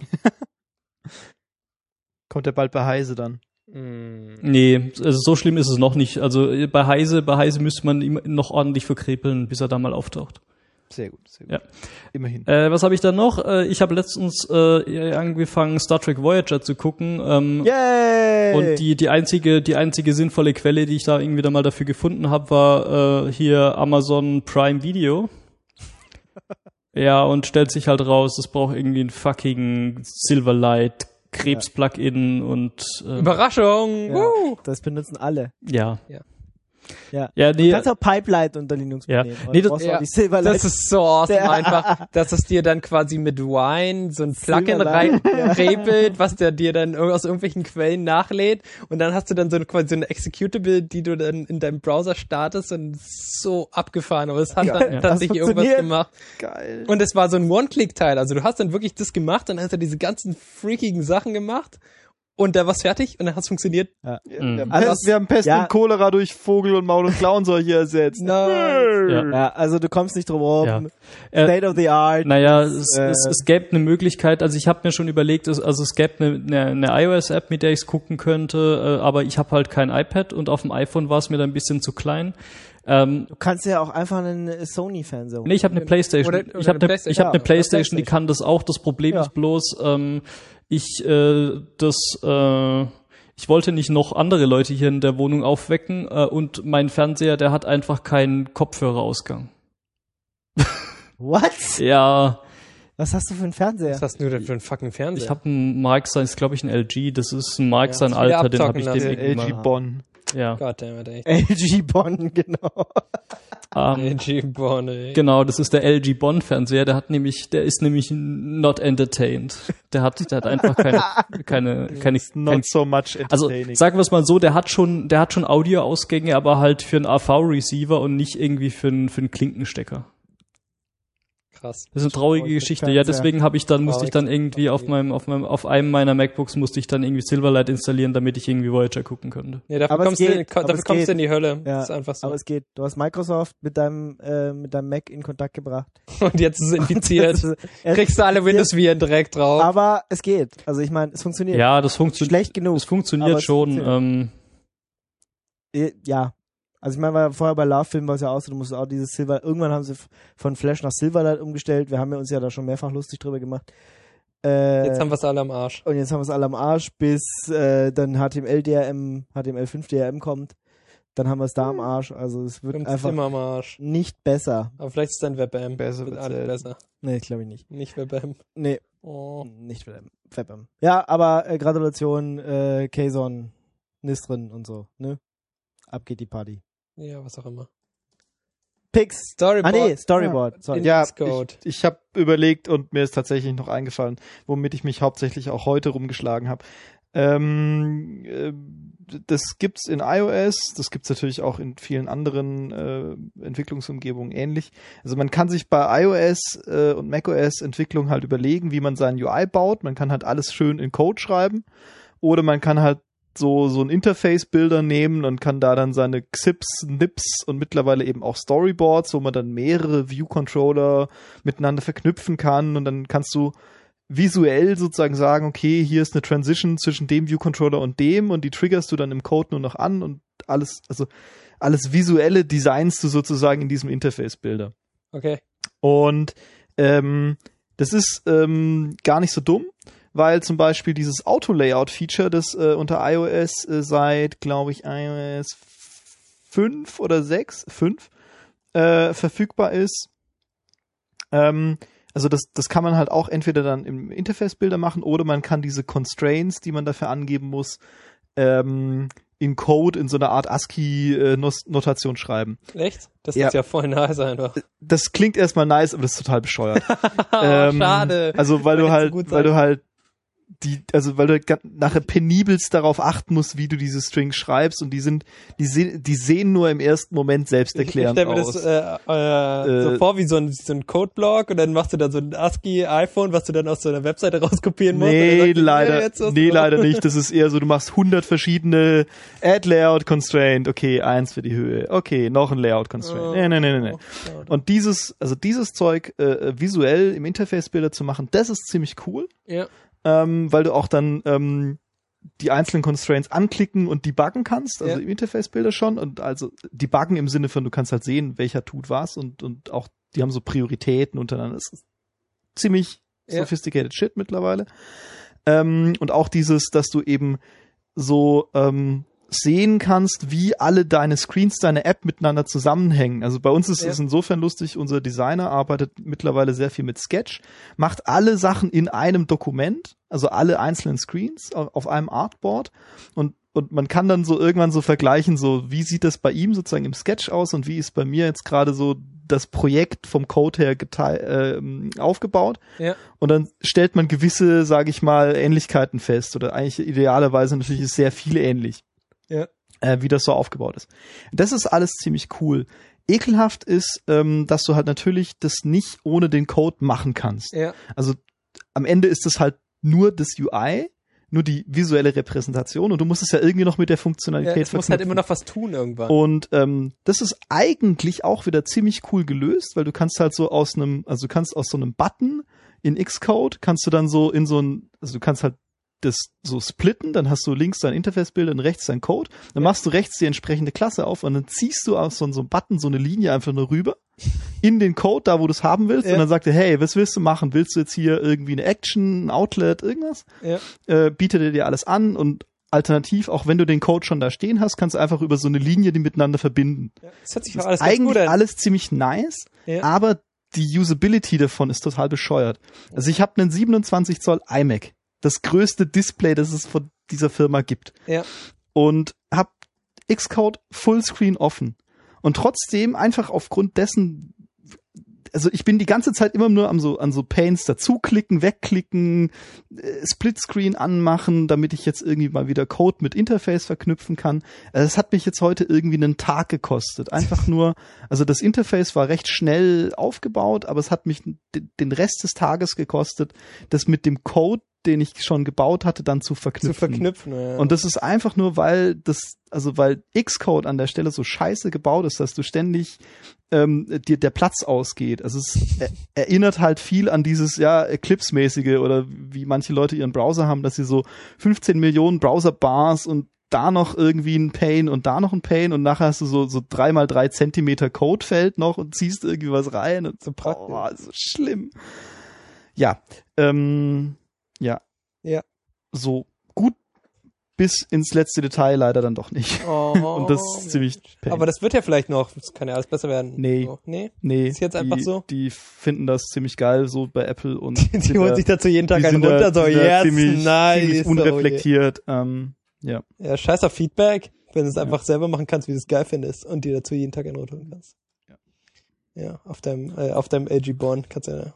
Kommt der bald bei Heise dann? Nee, also so schlimm ist es noch nicht. Also bei Heise müsste man ihm noch ordentlich verkrepeln, bis er da mal auftaucht. Sehr gut. Ja. Immerhin. Was habe ich da noch? Ich habe letztens angefangen, Star Trek Voyager zu gucken. Yay! Und die einzige sinnvolle Quelle, die ich da irgendwie da mal dafür gefunden habe, war hier Amazon Prime Video. Ja, und stellt sich halt raus, es braucht irgendwie ein fucking Silverlight Krebs-Plugin und Überraschung! Ja, das benutzen alle. Ja. Ja, nee, du kannst auch Pipeline unter Linux benehmen. Nee, das ist so awesome einfach, dass es dir dann quasi mit Wine so ein Plugin reinrebelt, was der dir dann aus irgendwelchen Quellen nachlädt und dann hast du dann quasi so eine Executable, die du dann in deinem Browser startest und so abgefahren, aber es hat dann tatsächlich irgendwas gemacht. Geil. Und es war so ein One-Click-Teil, also du hast dann wirklich das gemacht und dann hast du diese ganzen freakigen Sachen gemacht. Und da war's fertig und dann hat's funktioniert. Ja. Wir haben Pest und Cholera durch Vogel und Maul und Klauenseuche ersetzt. Ja, also du kommst nicht drum herum. State of the art. Naja, es gäbe eine Möglichkeit, also ich habe mir schon überlegt, es gäbe eine iOS-App, mit der ich's gucken könnte, aber ich habe halt kein iPad und auf dem iPhone war es mir dann ein bisschen zu klein. Du kannst ja auch einfach einen Sony-Fernseher holen. Nee, ich habe eine Playstation. Ich habe eine Playstation, die kann das auch. Das Problem ist bloß, ich wollte nicht noch andere Leute hier in der Wohnung aufwecken und mein Fernseher, der hat einfach keinen Kopfhörerausgang. What? Ja. Was hast du für einen Fernseher? Was hast du denn für einen fucking Fernseher? Ich habe einen Mark sein, ist glaube ich ein LG. Das ist ein Mark sein Alter, den habe ich dem LG Bonn. Ja. Goddammit, ey. LG Bonn, genau. LG Bonn, ey. Genau, das ist der LG Bonn Fernseher, der ist nämlich not entertained. Der hat einfach keine not so much entertaining. Also, sagen wir es mal so, der hat schon Audioausgänge, aber halt für einen AV Receiver und nicht irgendwie für einen Klinkenstecker. krass. Das ist eine traurige Geschichte. Ja, deswegen musste ich dann irgendwie auf einem meiner MacBooks musste ich dann irgendwie Silverlight installieren, damit ich irgendwie Voyager gucken könnte. Ja, dafür kommst du in die Hölle. Ja, das ist einfach so. Aber es geht. Du hast Microsoft mit deinem Mac in Kontakt gebracht. Und jetzt ist es infiziert. Kriegst du alle Windows-Viren direkt drauf. Aber es geht. Also ich meine, es funktioniert. Ja, das funktioniert. Schlecht genug. Es funktioniert schon. Ja. Also ich meine, vorher bei Love-Film war es ja auch so, du musst auch dieses Silver, irgendwann haben sie von Flash nach Silverlight umgestellt, wir haben ja uns ja da schon mehrfach lustig drüber gemacht. Jetzt haben wir es alle am Arsch. Und jetzt haben wir es alle am Arsch, bis dann HTML5 DRM kommt, dann haben wir es da am Arsch, also es wird einfach immer am Arsch. Nicht besser. Aber vielleicht ist dann WebM. Besser wird alles besser. Nee, glaube ich nicht. Nicht WebM. Nee. Nicht WebM. Ja, aber Gratulation, Kazon, Nistrin und so, ne? Ab geht die Party. Ja, was auch immer. Pix. Storyboard. Storyboard. Sorry. Ja, ich habe überlegt und mir ist tatsächlich noch eingefallen, womit ich mich hauptsächlich auch heute rumgeschlagen habe. Das gibt's in iOS, das gibt's natürlich auch in vielen anderen Entwicklungsumgebungen ähnlich. Also man kann sich bei iOS und macOS Entwicklung halt überlegen, wie man sein UI baut. Man kann halt alles schön in Code schreiben oder man kann halt so ein Interface-Bilder nehmen und kann da dann seine Xips, Nips und mittlerweile eben auch Storyboards, wo man dann mehrere View-Controller miteinander verknüpfen kann und dann kannst du visuell sozusagen sagen, okay, hier ist eine Transition zwischen dem View-Controller und dem und die triggerst du dann im Code nur noch an und alles visuelle designst du sozusagen in diesem Interface-Bilder. Okay. Und das ist gar nicht so dumm, weil zum Beispiel dieses Auto-Layout-Feature, das unter iOS seit, glaube ich, iOS 5 oder 6, verfügbar ist. Also das kann man halt auch entweder dann im Interface-Bilder machen oder man kann diese Constraints, die man dafür angeben muss, in Code in so einer Art ASCII-Notation schreiben. Echt? Das ist ja voll nice einfach. Das klingt erstmal nice, aber das ist total bescheuert. Schade. Also weil du halt nachher penibelst darauf achten musst, wie du diese Strings schreibst und die sehen nur im ersten Moment selbsterklärend aus. Ich stelle mir das so vor wie so ein Codeblock und dann machst du da so ein ASCII-iPhone, was du dann aus so einer Webseite rauskopieren musst. Nee, leider nicht. Das ist eher so, du machst 100 verschiedene Add-Layout-Constraint. Okay, 1 für die Höhe. Okay, noch ein Layout-Constraint. Nee. Und dieses Zeug visuell im Interface-Bilder zu machen, das ist ziemlich cool. Ja. Weil du auch dann die einzelnen Constraints anklicken und debuggen kannst, also im Interface-Bilder schon und also debuggen im Sinne von, du kannst halt sehen, welcher tut was und auch, die haben so Prioritäten untereinander. Das ist ziemlich sophisticated Shit mittlerweile. Und auch dieses, dass du eben so sehen kannst, wie alle deine Screens, deine App miteinander zusammenhängen. Also bei uns ist es insofern lustig, unser Designer arbeitet mittlerweile sehr viel mit Sketch, macht alle Sachen in einem Dokument, also alle einzelnen Screens auf einem Artboard und man kann dann so irgendwann so vergleichen, so wie sieht das bei ihm sozusagen im Sketch aus und wie ist bei mir jetzt gerade so das Projekt vom Code her aufgebaut. Ja. Und dann stellt man gewisse, sage ich mal, Ähnlichkeiten fest oder eigentlich idealerweise natürlich ist sehr viel ähnlich. Ja. Wie das so aufgebaut ist. Das ist alles ziemlich cool. Ekelhaft ist, dass du halt natürlich das nicht ohne den Code machen kannst. Ja. Also am Ende ist es halt nur das UI, nur die visuelle Repräsentation und du musst es ja irgendwie noch mit der Funktionalität verknüpfen. Du musst halt immer noch was tun irgendwann. Und das ist eigentlich auch wieder ziemlich cool gelöst, weil du kannst halt so aus so einem Button in Xcode kannst du dann so in so ein, also du kannst halt das so splitten, dann hast du links dein Interface-Bild und rechts dein Code, dann machst du rechts die entsprechende Klasse auf und dann ziehst du aus so einem Button so eine Linie einfach nur rüber in den Code, da wo du es haben willst und dann sagt er, hey, was willst du machen? Willst du jetzt hier irgendwie eine Action, ein Outlet, irgendwas? Ja. Bietet er dir alles an und alternativ, auch wenn du den Code schon da stehen hast, kannst du einfach über so eine Linie die miteinander verbinden. Ja, das hört sich auch alles eigentlich ganz gut an. Alles ziemlich nice, aber die Usability davon ist total bescheuert. Also ich habe einen 27 Zoll iMac. Das größte Display, das es von dieser Firma gibt. Ja. Und hab Xcode Fullscreen offen. Und trotzdem einfach aufgrund dessen, also ich bin die ganze Zeit immer nur an so Panes dazuklicken, wegklicken, Splitscreen anmachen, damit ich jetzt irgendwie mal wieder Code mit Interface verknüpfen kann. Das hat mich jetzt heute irgendwie einen Tag gekostet. Einfach nur, also das Interface war recht schnell aufgebaut, aber es hat mich den Rest des Tages gekostet, das mit dem Code, den ich schon gebaut hatte, dann zu verknüpfen. Ja. Und das ist einfach nur, weil Xcode an der Stelle so scheiße gebaut ist, dass du ständig dir der Platz ausgeht. Also es erinnert halt viel an dieses Eclipse-mäßige oder wie manche Leute ihren Browser haben, dass sie so 15 Millionen Browser-Bars und da noch irgendwie ein Pane und da noch ein Pane und nachher hast du so 3x3 Zentimeter Codefeld noch und ziehst irgendwie was rein und so so schlimm. Ja, so gut bis ins letzte Detail leider dann doch nicht. Und das ist ziemlich pain. Aber das wird ja vielleicht noch, das kann ja alles besser werden. Nee. So. Nee? Ist jetzt einfach so? Die finden das ziemlich geil, so bei Apple und die holen sich dazu jeden Tag einen runter, so jetzt, ziemlich unreflektiert. Ja, scheiß auf Feedback, wenn du es einfach selber machen kannst, wie du es geil findest und dir dazu jeden Tag einen runterholen kannst. Ja, auf deinem AG-Born kannst du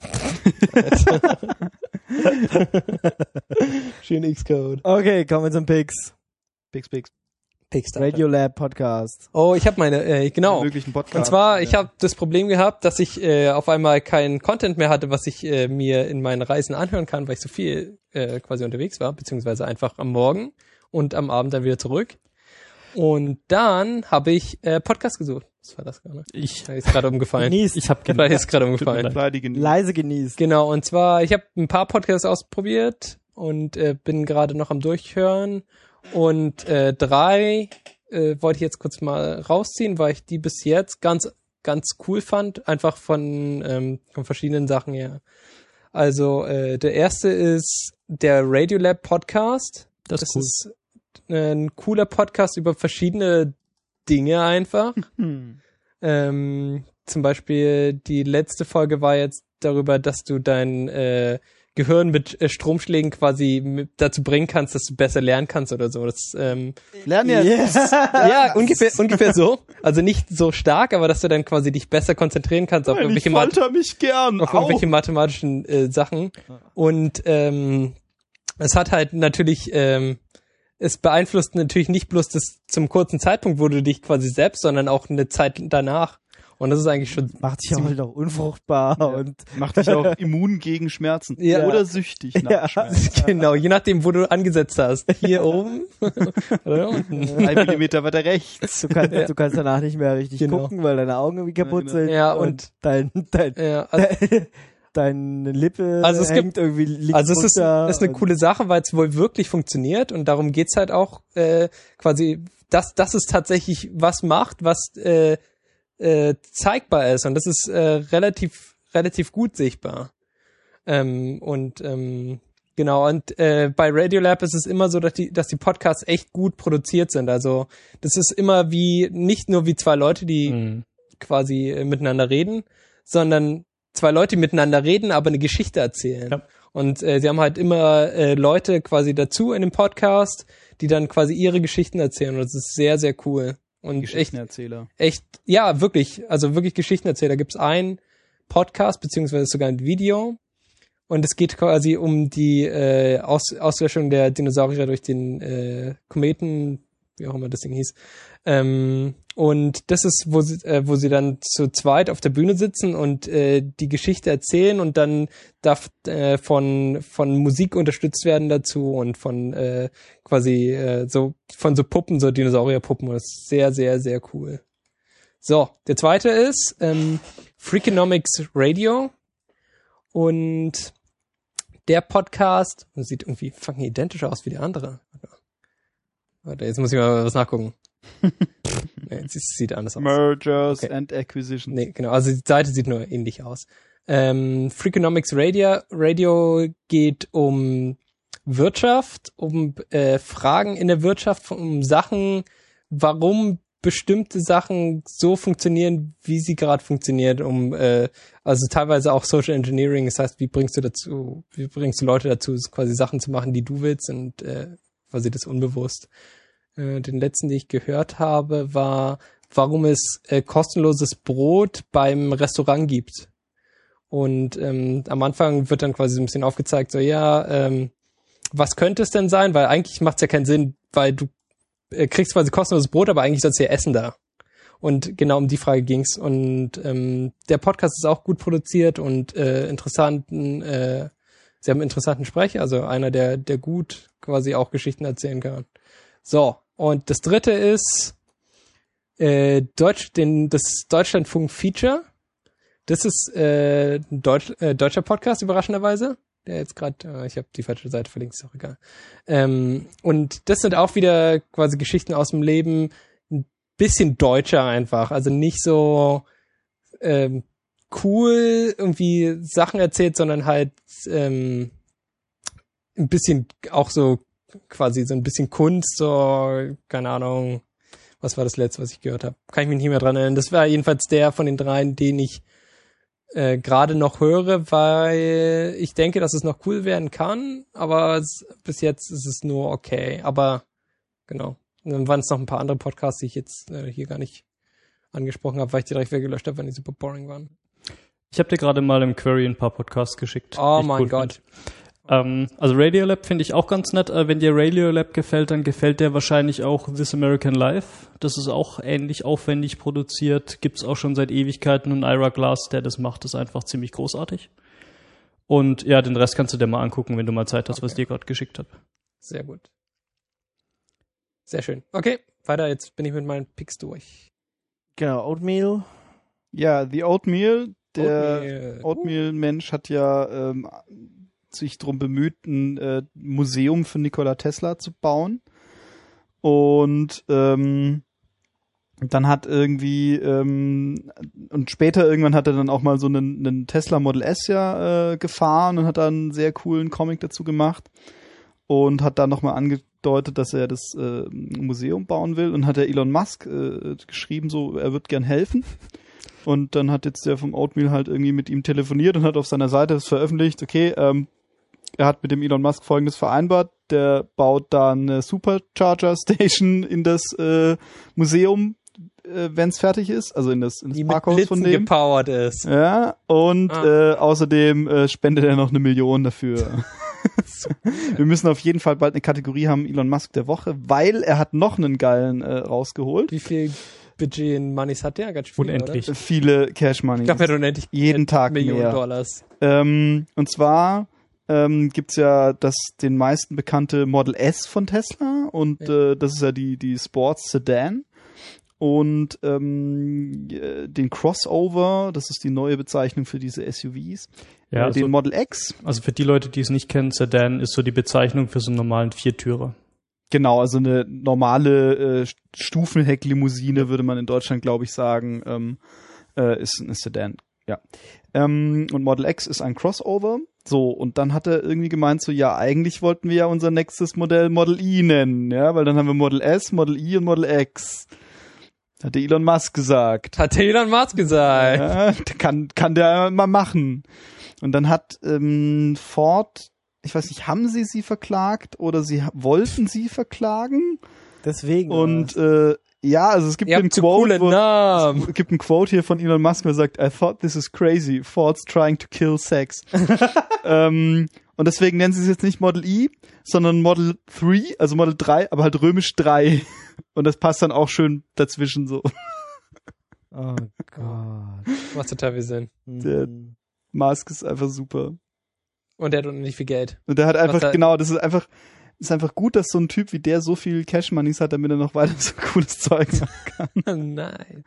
Schön Xcode. Okay, kommen wir zum Pix. Pix. Radiolab Podcast. Oh, ich habe meine, genau. Möglichen Podcast. Und zwar, ich habe das Problem gehabt, dass ich auf einmal keinen Content mehr hatte, was ich mir in meinen Reisen anhören kann, weil ich so viel quasi unterwegs war, beziehungsweise einfach am Morgen und am Abend dann wieder zurück. Und dann habe ich Podcast gesucht. Was war das gerade? Da ist gerade umgefallen. Ich habe Vielleicht ist gerade umgefallen. leise genießt. Genau, und zwar, ich habe ein paar Podcasts ausprobiert und bin gerade noch am Durchhören. Und 3 wollte ich jetzt kurz mal rausziehen, weil ich die bis jetzt ganz cool fand, einfach von verschiedenen Sachen her. Also der erste ist der Radiolab Podcast. Das ist cool. Ist ein cooler Podcast über verschiedene Dinge einfach. Zum Beispiel die letzte Folge war jetzt darüber, dass du dein Gehirn mit Stromschlägen quasi dazu bringen kannst, dass du besser lernen kannst oder so. Das Lernen ja. Ja, ungefähr so. Also nicht so stark, aber dass du dann quasi dich besser konzentrieren kannst auf irgendwelche irgendwelche mathematischen Sachen. Und es hat halt natürlich es beeinflusst natürlich nicht bloß das zum kurzen Zeitpunkt, wo du dich quasi selbst, sondern auch eine Zeit danach. Und das ist eigentlich schon... Macht dich auch halt auch unfruchtbar und... Macht dich auch immun gegen Schmerzen. Ja. Oder süchtig nach Schmerzen. Genau, je nachdem, wo du angesetzt hast. Hier oben oder unten. 1 Millimeter weiter rechts. Du kannst danach nicht mehr richtig gucken, weil deine Augen irgendwie kaputt sind. Ja, und deine Lippe also hängt irgendwie links also es ist eine coole Sache, weil es wohl wirklich funktioniert und darum geht's halt auch quasi, dass es tatsächlich was macht, was zeigbar ist und das ist relativ gut sichtbar. Genau, und bei Radiolab ist es immer so, dass die Podcasts echt gut produziert sind. Also das ist immer nicht nur wie 2 Leute, die quasi miteinander reden, sondern 2 Leute, die miteinander reden, aber eine Geschichte erzählen. Ja. Und sie haben halt immer Leute quasi dazu in dem Podcast, die dann quasi ihre Geschichten erzählen. Und das ist sehr, sehr cool. Und Geschichtenerzähler. Ja, wirklich. Also wirklich Geschichtenerzähler. Da gibt's einen Podcast, beziehungsweise sogar ein Video. Und es geht quasi um die Auslöschung der Dinosaurier durch den Kometen, wie auch immer das Ding hieß. Und das ist, wo sie dann zu zweit auf der Bühne sitzen und die Geschichte erzählen und dann darf von Musik unterstützt werden dazu und von quasi so Puppen, so Dinosaurierpuppen. Und das ist sehr, sehr, sehr cool. So, der zweite ist Freakonomics Radio und der Podcast sieht irgendwie fucking identisch aus wie der andere. Warte, jetzt muss ich mal was nachgucken. Nee, es sieht anders aus. Mergers and Acquisitions. Nee, genau. Also die Seite sieht nur ähnlich aus. Freakonomics Radio geht um Wirtschaft, um Fragen in der Wirtschaft, um Sachen, warum bestimmte Sachen so funktionieren, wie sie gerade funktionieren, also teilweise auch Social Engineering, das heißt, wie bringst du Leute dazu, quasi Sachen zu machen, die du willst und quasi das unbewusst. Den letzten, den ich gehört habe, war, warum es kostenloses Brot beim Restaurant gibt. Und am Anfang wird dann quasi so ein bisschen aufgezeigt, so was könnte es denn sein? Weil eigentlich macht es ja keinen Sinn, weil du kriegst quasi kostenloses Brot, aber eigentlich sollst du ja essen da. Und genau um die Frage ging's. Und der Podcast ist auch gut produziert und sie haben einen interessanten Sprecher, also einer, der gut quasi auch Geschichten erzählen kann. So, und das dritte ist das Deutschlandfunk-Feature. Das ist ein deutscher Podcast, überraschenderweise. Der jetzt gerade, ich habe die falsche Seite verlinkt, ist auch egal. Und das sind auch wieder quasi Geschichten aus dem Leben, ein bisschen deutscher einfach. Also nicht so cool irgendwie Sachen erzählt, sondern halt ein bisschen auch so quasi so ein bisschen Kunst, so, keine Ahnung, was war das letzte, was ich gehört habe? Kann ich mich nicht mehr dran erinnern. Das war jedenfalls der von den dreien, den ich gerade noch höre, weil ich denke, dass es noch cool werden kann, aber bis jetzt ist es nur okay. Aber genau. Und dann waren es noch ein paar andere Podcasts, die ich jetzt hier gar nicht angesprochen habe, weil ich die direkt weggelöscht habe, weil die super boring waren. Ich habe dir gerade mal im Query ein paar Podcasts geschickt. Oh mein Gott. Also Radiolab finde ich auch ganz nett. Wenn dir Radiolab gefällt, dann gefällt dir wahrscheinlich auch This American Life. Das ist auch ähnlich aufwendig produziert. Gibt's auch schon seit Ewigkeiten. Und Ira Glass, der das macht, ist einfach ziemlich großartig. Und ja, den Rest kannst du dir mal angucken, wenn du mal Zeit hast, was ich dir gerade geschickt habe. Sehr gut. Sehr schön. Okay, weiter. Jetzt bin ich mit meinen Picks durch. Genau, Oatmeal. Ja, The Oatmeal. Der Oatmeal-Mensch hat ja sich darum bemüht, ein Museum für Nikola Tesla zu bauen. Und dann hat irgendwie und später irgendwann hat er dann auch mal so einen Tesla Model S gefahren und hat dann einen sehr coolen Comic dazu gemacht und hat dann nochmal angedeutet, dass er das Museum bauen will, und hat der Elon Musk geschrieben, so, er wird gern helfen. Und dann hat jetzt der vom Oatmeal halt irgendwie mit ihm telefoniert und hat auf seiner Seite das veröffentlicht, okay, er hat mit dem Elon Musk Folgendes vereinbart, der baut da eine Supercharger-Station in das Museum, wenn es fertig ist, also in das Parkhaus von dem. Die gepowert ist. Ja, und außerdem spendet er noch 1 Million dafür. Wir müssen auf jeden Fall bald eine Kategorie haben, Elon Musk der Woche, weil er hat noch einen geilen rausgeholt. Wie viel Budget in Moneys hat der? Ganz viel, unendlich. Oder? Viele Cash Money. Ich glaube, er hat unendlich jeden Tag Millionen mehr. Dollars. Und zwar gibt's ja das den meisten bekannte Model S von Tesla, und das ist ja die Sports Sedan, und den Crossover, das ist die neue Bezeichnung für diese SUVs, ja, also, den Model X. Also für die Leute, die es nicht kennen, Sedan ist so die Bezeichnung für so einen normalen Viertürer. Genau, also eine normale Stufenhecklimousine würde man in Deutschland, glaube ich, sagen, ist ein Sedan. Ja. Und Model X ist ein Crossover. So, und dann hat er irgendwie gemeint, so, ja, eigentlich wollten wir ja unser nächstes Modell Model I nennen, ja, weil dann haben wir Model S, Model I und Model X. Hat der Elon Musk gesagt. Ja, kann der mal machen. Und dann hat Ford, ich weiß nicht, haben sie verklagt oder wollten sie verklagen? Deswegen. Und ja, also es gibt einen Quote, es gibt einen Quote hier von Elon Musk, der sagt, I thought this is crazy. Ford's trying to kill sex. Und deswegen nennen sie es jetzt nicht Model I, sondern Model 3, also Model 3, aber halt römisch 3. Und das passt dann auch schön dazwischen so. Oh Gott. Macht total viel Sinn. Der Musk ist einfach super. Und der hat nicht viel Geld. Und der hat einfach, genau, das ist einfach gut, dass so ein Typ wie der so viel Cash-Moneys hat, damit er noch weiter so cooles Zeug machen kann. Nein.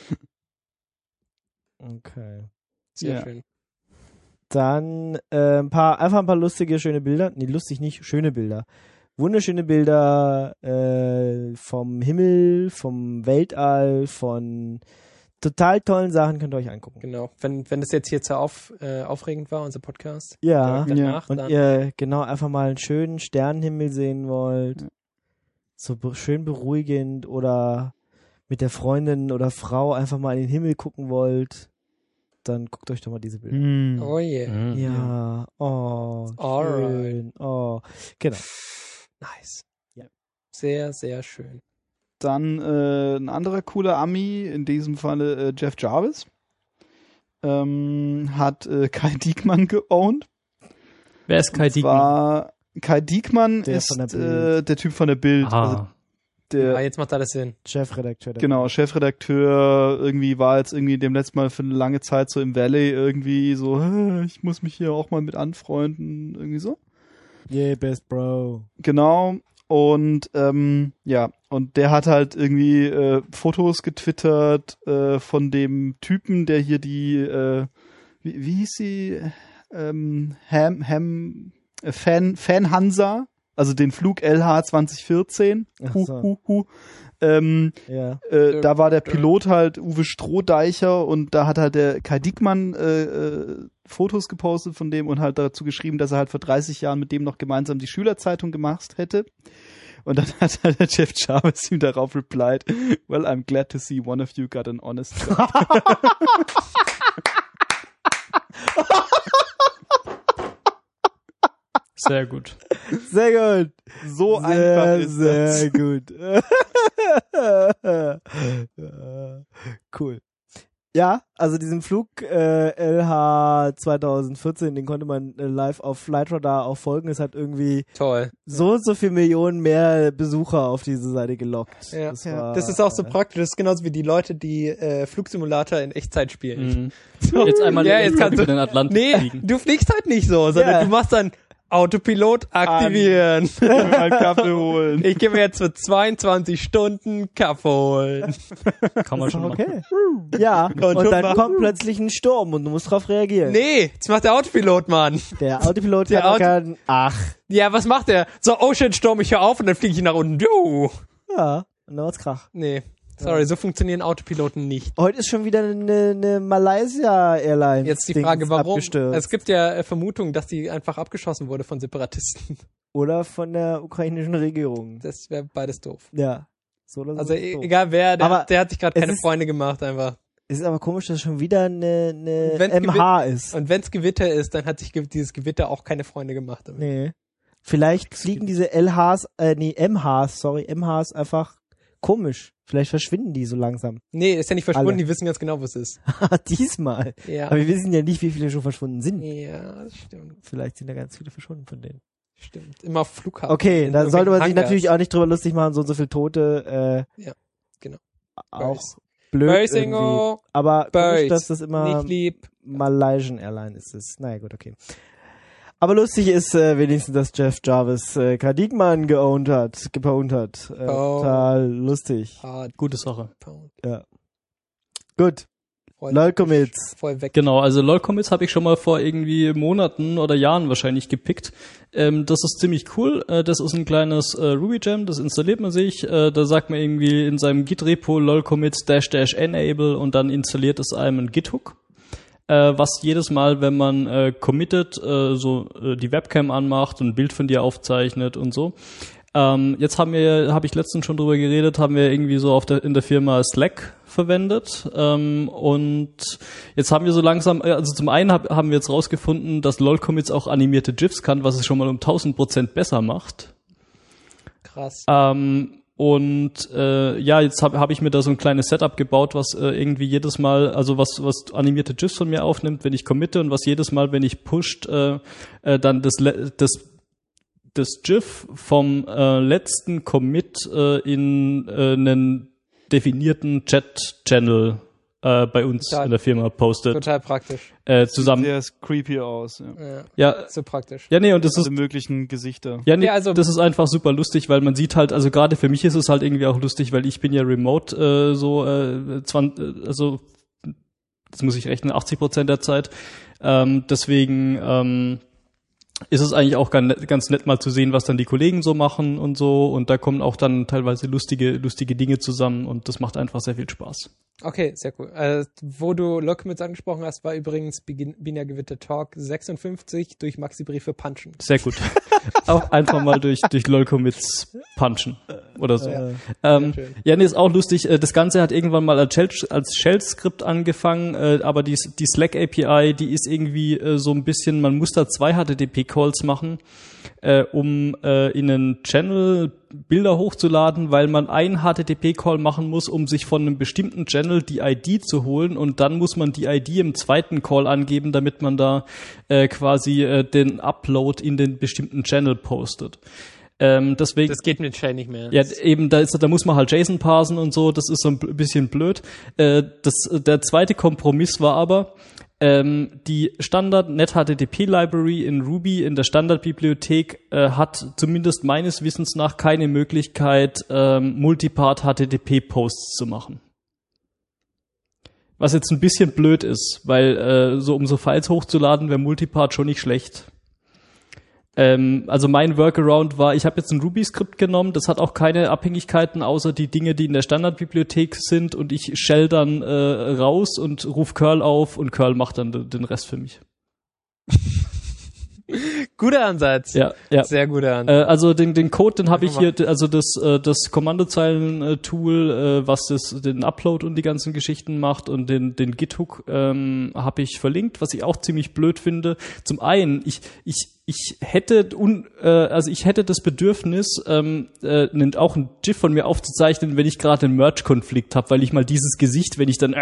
Okay. Sehr schön. Dann einfach ein paar lustige, schöne Bilder. Nee, lustig nicht, schöne Bilder. Wunderschöne Bilder vom Himmel, vom Weltall, von total tollen Sachen, könnt ihr euch angucken. Genau. Wenn das jetzt hier zu aufregend war, unser Podcast. Ja. Danach, und dann ihr genau einfach mal einen schönen Sternenhimmel sehen wollt, so schön beruhigend, oder mit der Freundin oder Frau einfach mal in den Himmel gucken wollt, dann guckt euch doch mal diese Bilder. Oh yeah. Ja. Oh, schön. Oh, genau. Nice. Ja. Sehr, sehr schön. Dann ein anderer cooler Ami, in diesem Falle Jeff Jarvis. hat Kai Diekmann geowned. Wer ist Kai Diekmann? Kai Diekmann Der ist von der Bild. der Typ von der Bild. Also Jetzt macht alles Sinn. Chefredakteur. Genau, Chefredakteur, irgendwie war jetzt irgendwie dem letzten Mal für eine lange Zeit so im Valley irgendwie so, ich muss mich hier auch mal mit anfreunden, irgendwie so. Yeah, best bro. Genau. Und und der hat halt irgendwie Fotos getwittert von dem Typen, der hier die wie hieß sie? Fan Hansa, also den Flug LH 2014. Ach so. Ja. Da war der Pilot halt Uwe Strohdeicher und da hat halt der Kai Diekmann Fotos gepostet von dem und halt dazu geschrieben, dass er halt vor 30 Jahren mit dem noch gemeinsam die Schülerzeitung gemacht hätte. Und dann hat halt der Jeff Jarvis ihm darauf replied, well, I'm glad to see one of you got an honest job. Sehr gut. Sehr gut. So einfach ist das. Sehr gut. Cool. Ja, also diesen Flug LH 2014, den konnte man live auf Flightradar auch folgen. Es hat irgendwie Toll. so und so viel Millionen mehr Besucher auf diese Seite gelockt. Ja. Das ist auch so praktisch. Das ist genauso wie die Leute, die Flugsimulator in Echtzeit spielen. Jetzt einmal jetzt kannst über du den Atlantik fliegen. du fliegst halt nicht so, sondern du machst dann Autopilot aktivieren. Mal Kaffee holen. Ich gehe mir jetzt für 22 Stunden Kaffee holen. Kann man schon machen. Okay. Ja, und dann kommt plötzlich ein Sturm und du musst drauf reagieren. Nee, das macht der Autopilot, Mann. Der Autopilot kann Ja, was macht der? So, oh shit, Sturm, ich hör auf und dann fliege ich nach unten. Ja, und dann wird's Krach. Nee. Sorry, so funktionieren Autopiloten nicht. Heute ist schon wieder eine Malaysia Airlines. Jetzt die Frage, warum? Abgestürzt. Es gibt ja Vermutungen, dass die einfach abgeschossen wurde von Separatisten. Oder von der ukrainischen Regierung. Das wäre beides doof. Ja. So oder so Also doof. egal wer, Aber der hat sich gerade keine ist- Freunde gemacht einfach. Es ist aber komisch, dass schon wieder eine wenn's MH ist. Und wenn's Gewitter ist, dann hat sich dieses Gewitter auch keine Freunde gemacht. Damit. Nee. Vielleicht fliegen diese MHs einfach komisch. Vielleicht verschwinden die so langsam. Nee, ist ja nicht verschwunden, Alle. die wissen ganz genau, wo es ist. Diesmal. Ja. Aber wir wissen ja nicht, wie viele schon verschwunden sind. Ja, das stimmt. Vielleicht sind da ganz viele verschwunden von denen. Stimmt. Immer auf Flughafen. Okay, In da sollte man sich irgendwelchen natürlich auch nicht drüber lustig machen, so und so viele Tote. Ja, genau. Auch Böse. blöd Böse, irgendwie. Ingo. Aber Böse. komisch, dass das immer Nicht lieb. Malaysian Airline ist es. Naja, gut, okay. Aber lustig ist wenigstens, dass Jeff Jarvis Kai Diekmann geowned hat. Total lustig. Hard Gute Sache. Pound. Ja. Gut. Voll LOL-Commits. Voll weg. Genau, also LOL-Commits habe ich schon mal vor irgendwie Monaten oder Jahren wahrscheinlich gepickt. Das ist ziemlich cool. Das ist ein kleines Ruby-Gem, das installiert man sich. Da sagt man irgendwie in seinem Git-Repo LOL-Commits --enable und dann installiert es einem ein Git-Hook. Was jedes Mal, wenn man committet, die Webcam anmacht und ein Bild von dir aufzeichnet und so. Jetzt habe ich letztens schon drüber geredet, haben wir irgendwie so in der Firma Slack verwendet und jetzt haben wir so langsam, also zum einen haben wir jetzt rausgefunden, dass LOL-Commits auch animierte GIFs kann, was es schon mal um 1000% besser macht. Krass. Jetzt hab ich mir da so ein kleines Setup gebaut, was irgendwie jedes Mal, also was animierte GIFs von mir aufnimmt, wenn ich committe und was jedes Mal, wenn ich pusht, dann das GIF vom letzten Commit in einen definierten Chat-Channel bei uns Total. in der Firma postet. Total praktisch. Zusammen. Sehr creepy aus. Ja. Ja. Ja, So praktisch. ja, nee, und das ist Alle möglichen Gesichter. ja, nee, Ja, also- das ist einfach super lustig, weil man sieht halt, also gerade für mich ist es halt irgendwie auch lustig, weil ich bin ja remote das muss ich rechnen, 80% der Zeit. Deswegen ist es eigentlich auch ganz nett mal zu sehen, was dann die Kollegen so machen und so. Und da kommen auch dann teilweise lustige Dinge zusammen und das macht einfach sehr viel Spaß. Okay, sehr cool. Wo du LOL-Commits angesprochen hast, war übrigens Binär Gewitter Talk 56 durch Maxi Briefe punchen. Sehr gut. Auch einfach mal durch LOL-Commits punchen. oder so. Nee, ist auch lustig. Das Ganze hat irgendwann mal als Shell-Skript angefangen, aber die Slack-API, die ist irgendwie so ein bisschen, man muss da 2 HTTP-Calls machen, um in einen Channel Bilder hochzuladen, weil man einen HTTP-Call machen muss, um sich von einem bestimmten Channel die ID zu holen, und dann muss man die ID im zweiten Call angeben, damit man da quasi den Upload in den bestimmten Channel postet. Deswegen, das geht mit Shell nicht mehr. Ja, eben, da muss man halt JSON parsen und so, das ist so ein bisschen blöd. Der zweite Kompromiss war aber, die Standard NetHTTP Library in Ruby in der Standardbibliothek hat zumindest meines Wissens nach keine Möglichkeit, Multipart HTTP Posts zu machen. Was jetzt ein bisschen blöd ist, weil um so Files hochzuladen, wäre Multipart schon nicht schlecht. Also mein Workaround war, ich habe jetzt ein Ruby-Skript genommen, das hat auch keine Abhängigkeiten, außer die Dinge, die in der Standardbibliothek sind, und ich shell dann raus und ruf Curl auf, und Curl macht dann den Rest für mich. Guter Ansatz. Ja. Sehr guter Ansatz. Also den Code, den habe ich hier, also das Kommandozeilen-Tool, was den Upload und die ganzen Geschichten macht, und den Git-Hook habe ich verlinkt, was ich auch ziemlich blöd finde. Zum einen, ich hätte das Bedürfnis, auch ein GIF von mir aufzuzeichnen, wenn ich gerade einen Merge-Konflikt habe, weil ich mal dieses Gesicht, wenn ich dann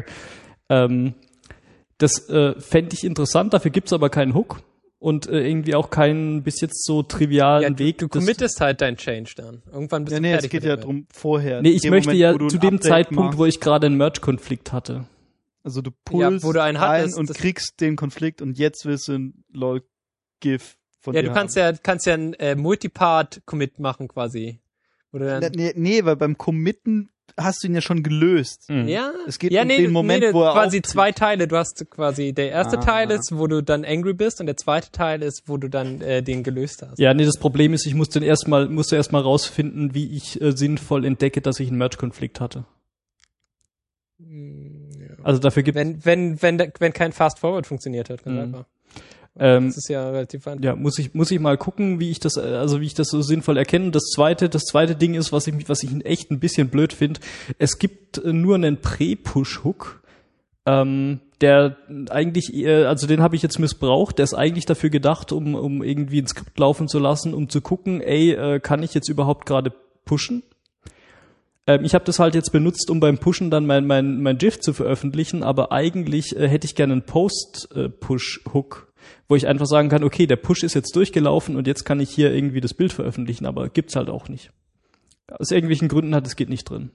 das fände ich interessant, dafür gibt's aber keinen Hook. Und irgendwie auch keinen bis jetzt so trivialen Weg. Du committest halt dein Change dann. Irgendwann bist du fertig. Es geht ja drum vorher. Nee, ich möchte ja zu dem Zeitpunkt, wo ich gerade einen Merge-Konflikt hatte. Also du pullst wo du einen hattest, und kriegst den Konflikt, und jetzt willst du ein LOL-GIF von dir du kannst ja einen Multipart-Commit machen quasi. Oder nee, weil beim Committen hast du ihn ja schon gelöst. Ja. Es geht um den Moment, wo er quasi auftritt. 2 Teile. Du hast quasi, der erste Teil ist, wo du dann angry bist, und der zweite Teil ist, wo du dann den gelöst hast. Ja, nee, das Problem ist, ich musste erstmal rausfinden, wie ich sinnvoll entdecke, dass ich einen Merge-Konflikt hatte. Ja. Also dafür gibt wenn kein Fast Forward funktioniert hat, ganz einfach. Das ist ja relativ einfach. Ja, muss ich mal gucken, wie ich das so sinnvoll erkenne. Das zweite Ding ist, was ich echt ein bisschen blöd finde. Es gibt nur einen Pre-Push-Hook, der eigentlich, also den habe ich jetzt missbraucht. Der ist eigentlich dafür gedacht, um irgendwie ein Skript laufen zu lassen, um zu gucken, kann ich jetzt überhaupt gerade pushen? Ich habe das halt jetzt benutzt, um beim Pushen dann mein GIF zu veröffentlichen, aber eigentlich hätte ich gerne einen Post-Push-Hook, wo ich einfach sagen kann, okay, der Push ist jetzt durchgelaufen und jetzt kann ich hier irgendwie das Bild veröffentlichen, aber gibt's halt auch nicht. Aus irgendwelchen Gründen es geht nicht drin.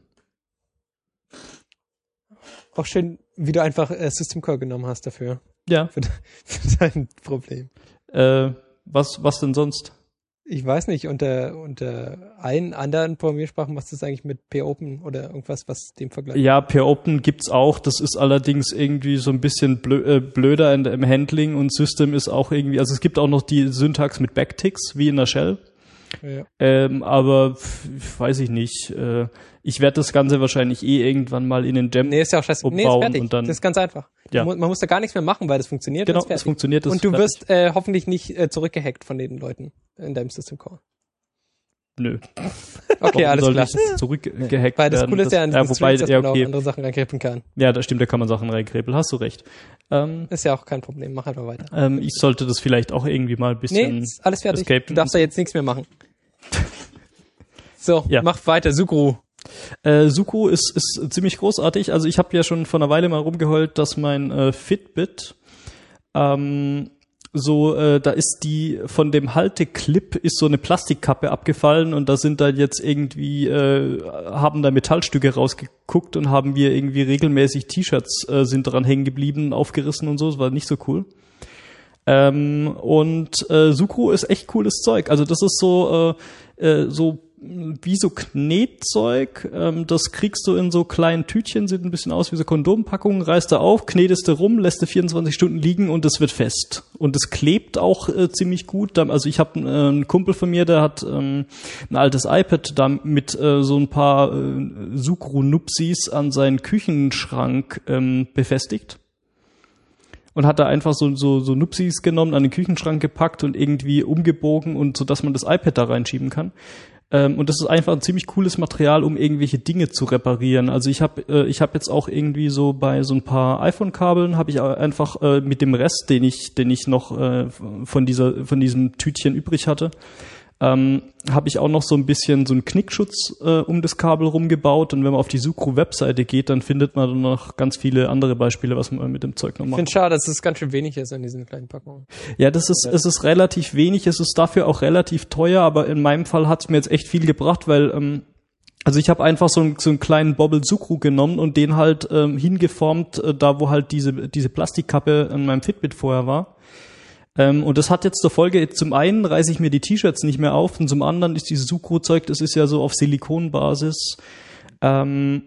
Auch schön, wie du einfach System Call genommen hast dafür. Ja. Für dein Problem. Was denn sonst? Ich weiß nicht, unter allen anderen Programmiersprachen, was ist eigentlich mit POpen oder irgendwas, was dem vergleicht? Ja, POpen gibt's auch. Das ist allerdings irgendwie so ein bisschen blöder im Handling, und System ist auch irgendwie, also es gibt auch noch die Syntax mit Backticks, wie in der Shell. Ja. Aber weiß ich nicht. Ich werde das Ganze wahrscheinlich irgendwann mal in den Gem ist ja auch scheiße. umbauen. Ist fertig. Und dann, das ist ganz einfach. Ja. Man muss da gar nichts mehr machen, weil das funktioniert. Genau, es funktioniert. Und du wirst hoffentlich nicht zurückgehackt von den Leuten in deinem System Call. Nö. Okay, alles klar. Zurückgehackt weil das Coole ist ja an diesen Streams, dass man okay. auch andere Sachen reinkrippen kann. Ja, das stimmt, da kann man Sachen reinkrippeln. Hast du recht. Ist ja auch kein Problem. Mach einfach weiter. Ich sollte das vielleicht auch irgendwie mal ein bisschen... Nee, ist alles fertig. escapen. Du darfst da jetzt nichts mehr machen. So, ja. Mach weiter. Sucru. Sucru ist ziemlich großartig. Also ich habe ja schon vor einer Weile mal rumgeheult, dass mein Fitbit da ist die von dem Halteclip ist so eine Plastikkappe abgefallen, und da sind da jetzt irgendwie haben da Metallstücke rausgeguckt, und haben wir irgendwie regelmäßig T-Shirts sind dran hängen geblieben, aufgerissen und so. Das war nicht so cool. Sucru ist echt cooles Zeug. Also das ist so wie so Knetzeug, das kriegst du in so kleinen Tütchen, sieht ein bisschen aus wie so Kondompackungen, reißt du auf, knetest du rum, lässt du 24 Stunden liegen, und es wird fest. Und es klebt auch ziemlich gut. Also ich habe einen Kumpel von mir, der hat ein altes iPad da mit so ein paar Sucru-Nupsis an seinen Küchenschrank befestigt. Und hat da einfach so Nupsis genommen, an den Küchenschrank gepackt und irgendwie umgebogen, und so, dass man das iPad da reinschieben kann. Und das ist einfach ein ziemlich cooles Material, um irgendwelche Dinge zu reparieren. Also ich habe jetzt auch irgendwie so bei so ein paar iPhone-Kabeln habe ich einfach mit dem Rest, den ich noch von diesem Tütchen übrig hatte, habe ich auch noch so ein bisschen so einen Knickschutz um das Kabel rumgebaut. Und wenn man auf die Sucru-Webseite geht, dann findet man dann noch ganz viele andere Beispiele, was man mit dem Zeug noch macht. Ich finde schade, dass es ganz schön wenig ist in diesen kleinen Packungen. Ja, es ist relativ wenig. Es ist dafür auch relativ teuer, aber in meinem Fall hat es mir jetzt echt viel gebracht, weil also ich habe einfach so einen kleinen Bobble Sucru genommen und den halt hingeformt, da wo halt diese Plastikkappe an meinem Fitbit vorher war. Und das hat jetzt zur Folge, zum einen reiße ich mir die T-Shirts nicht mehr auf und zum anderen ist dieses Sucru-Zeug, das ist ja so auf Silikonbasis. Also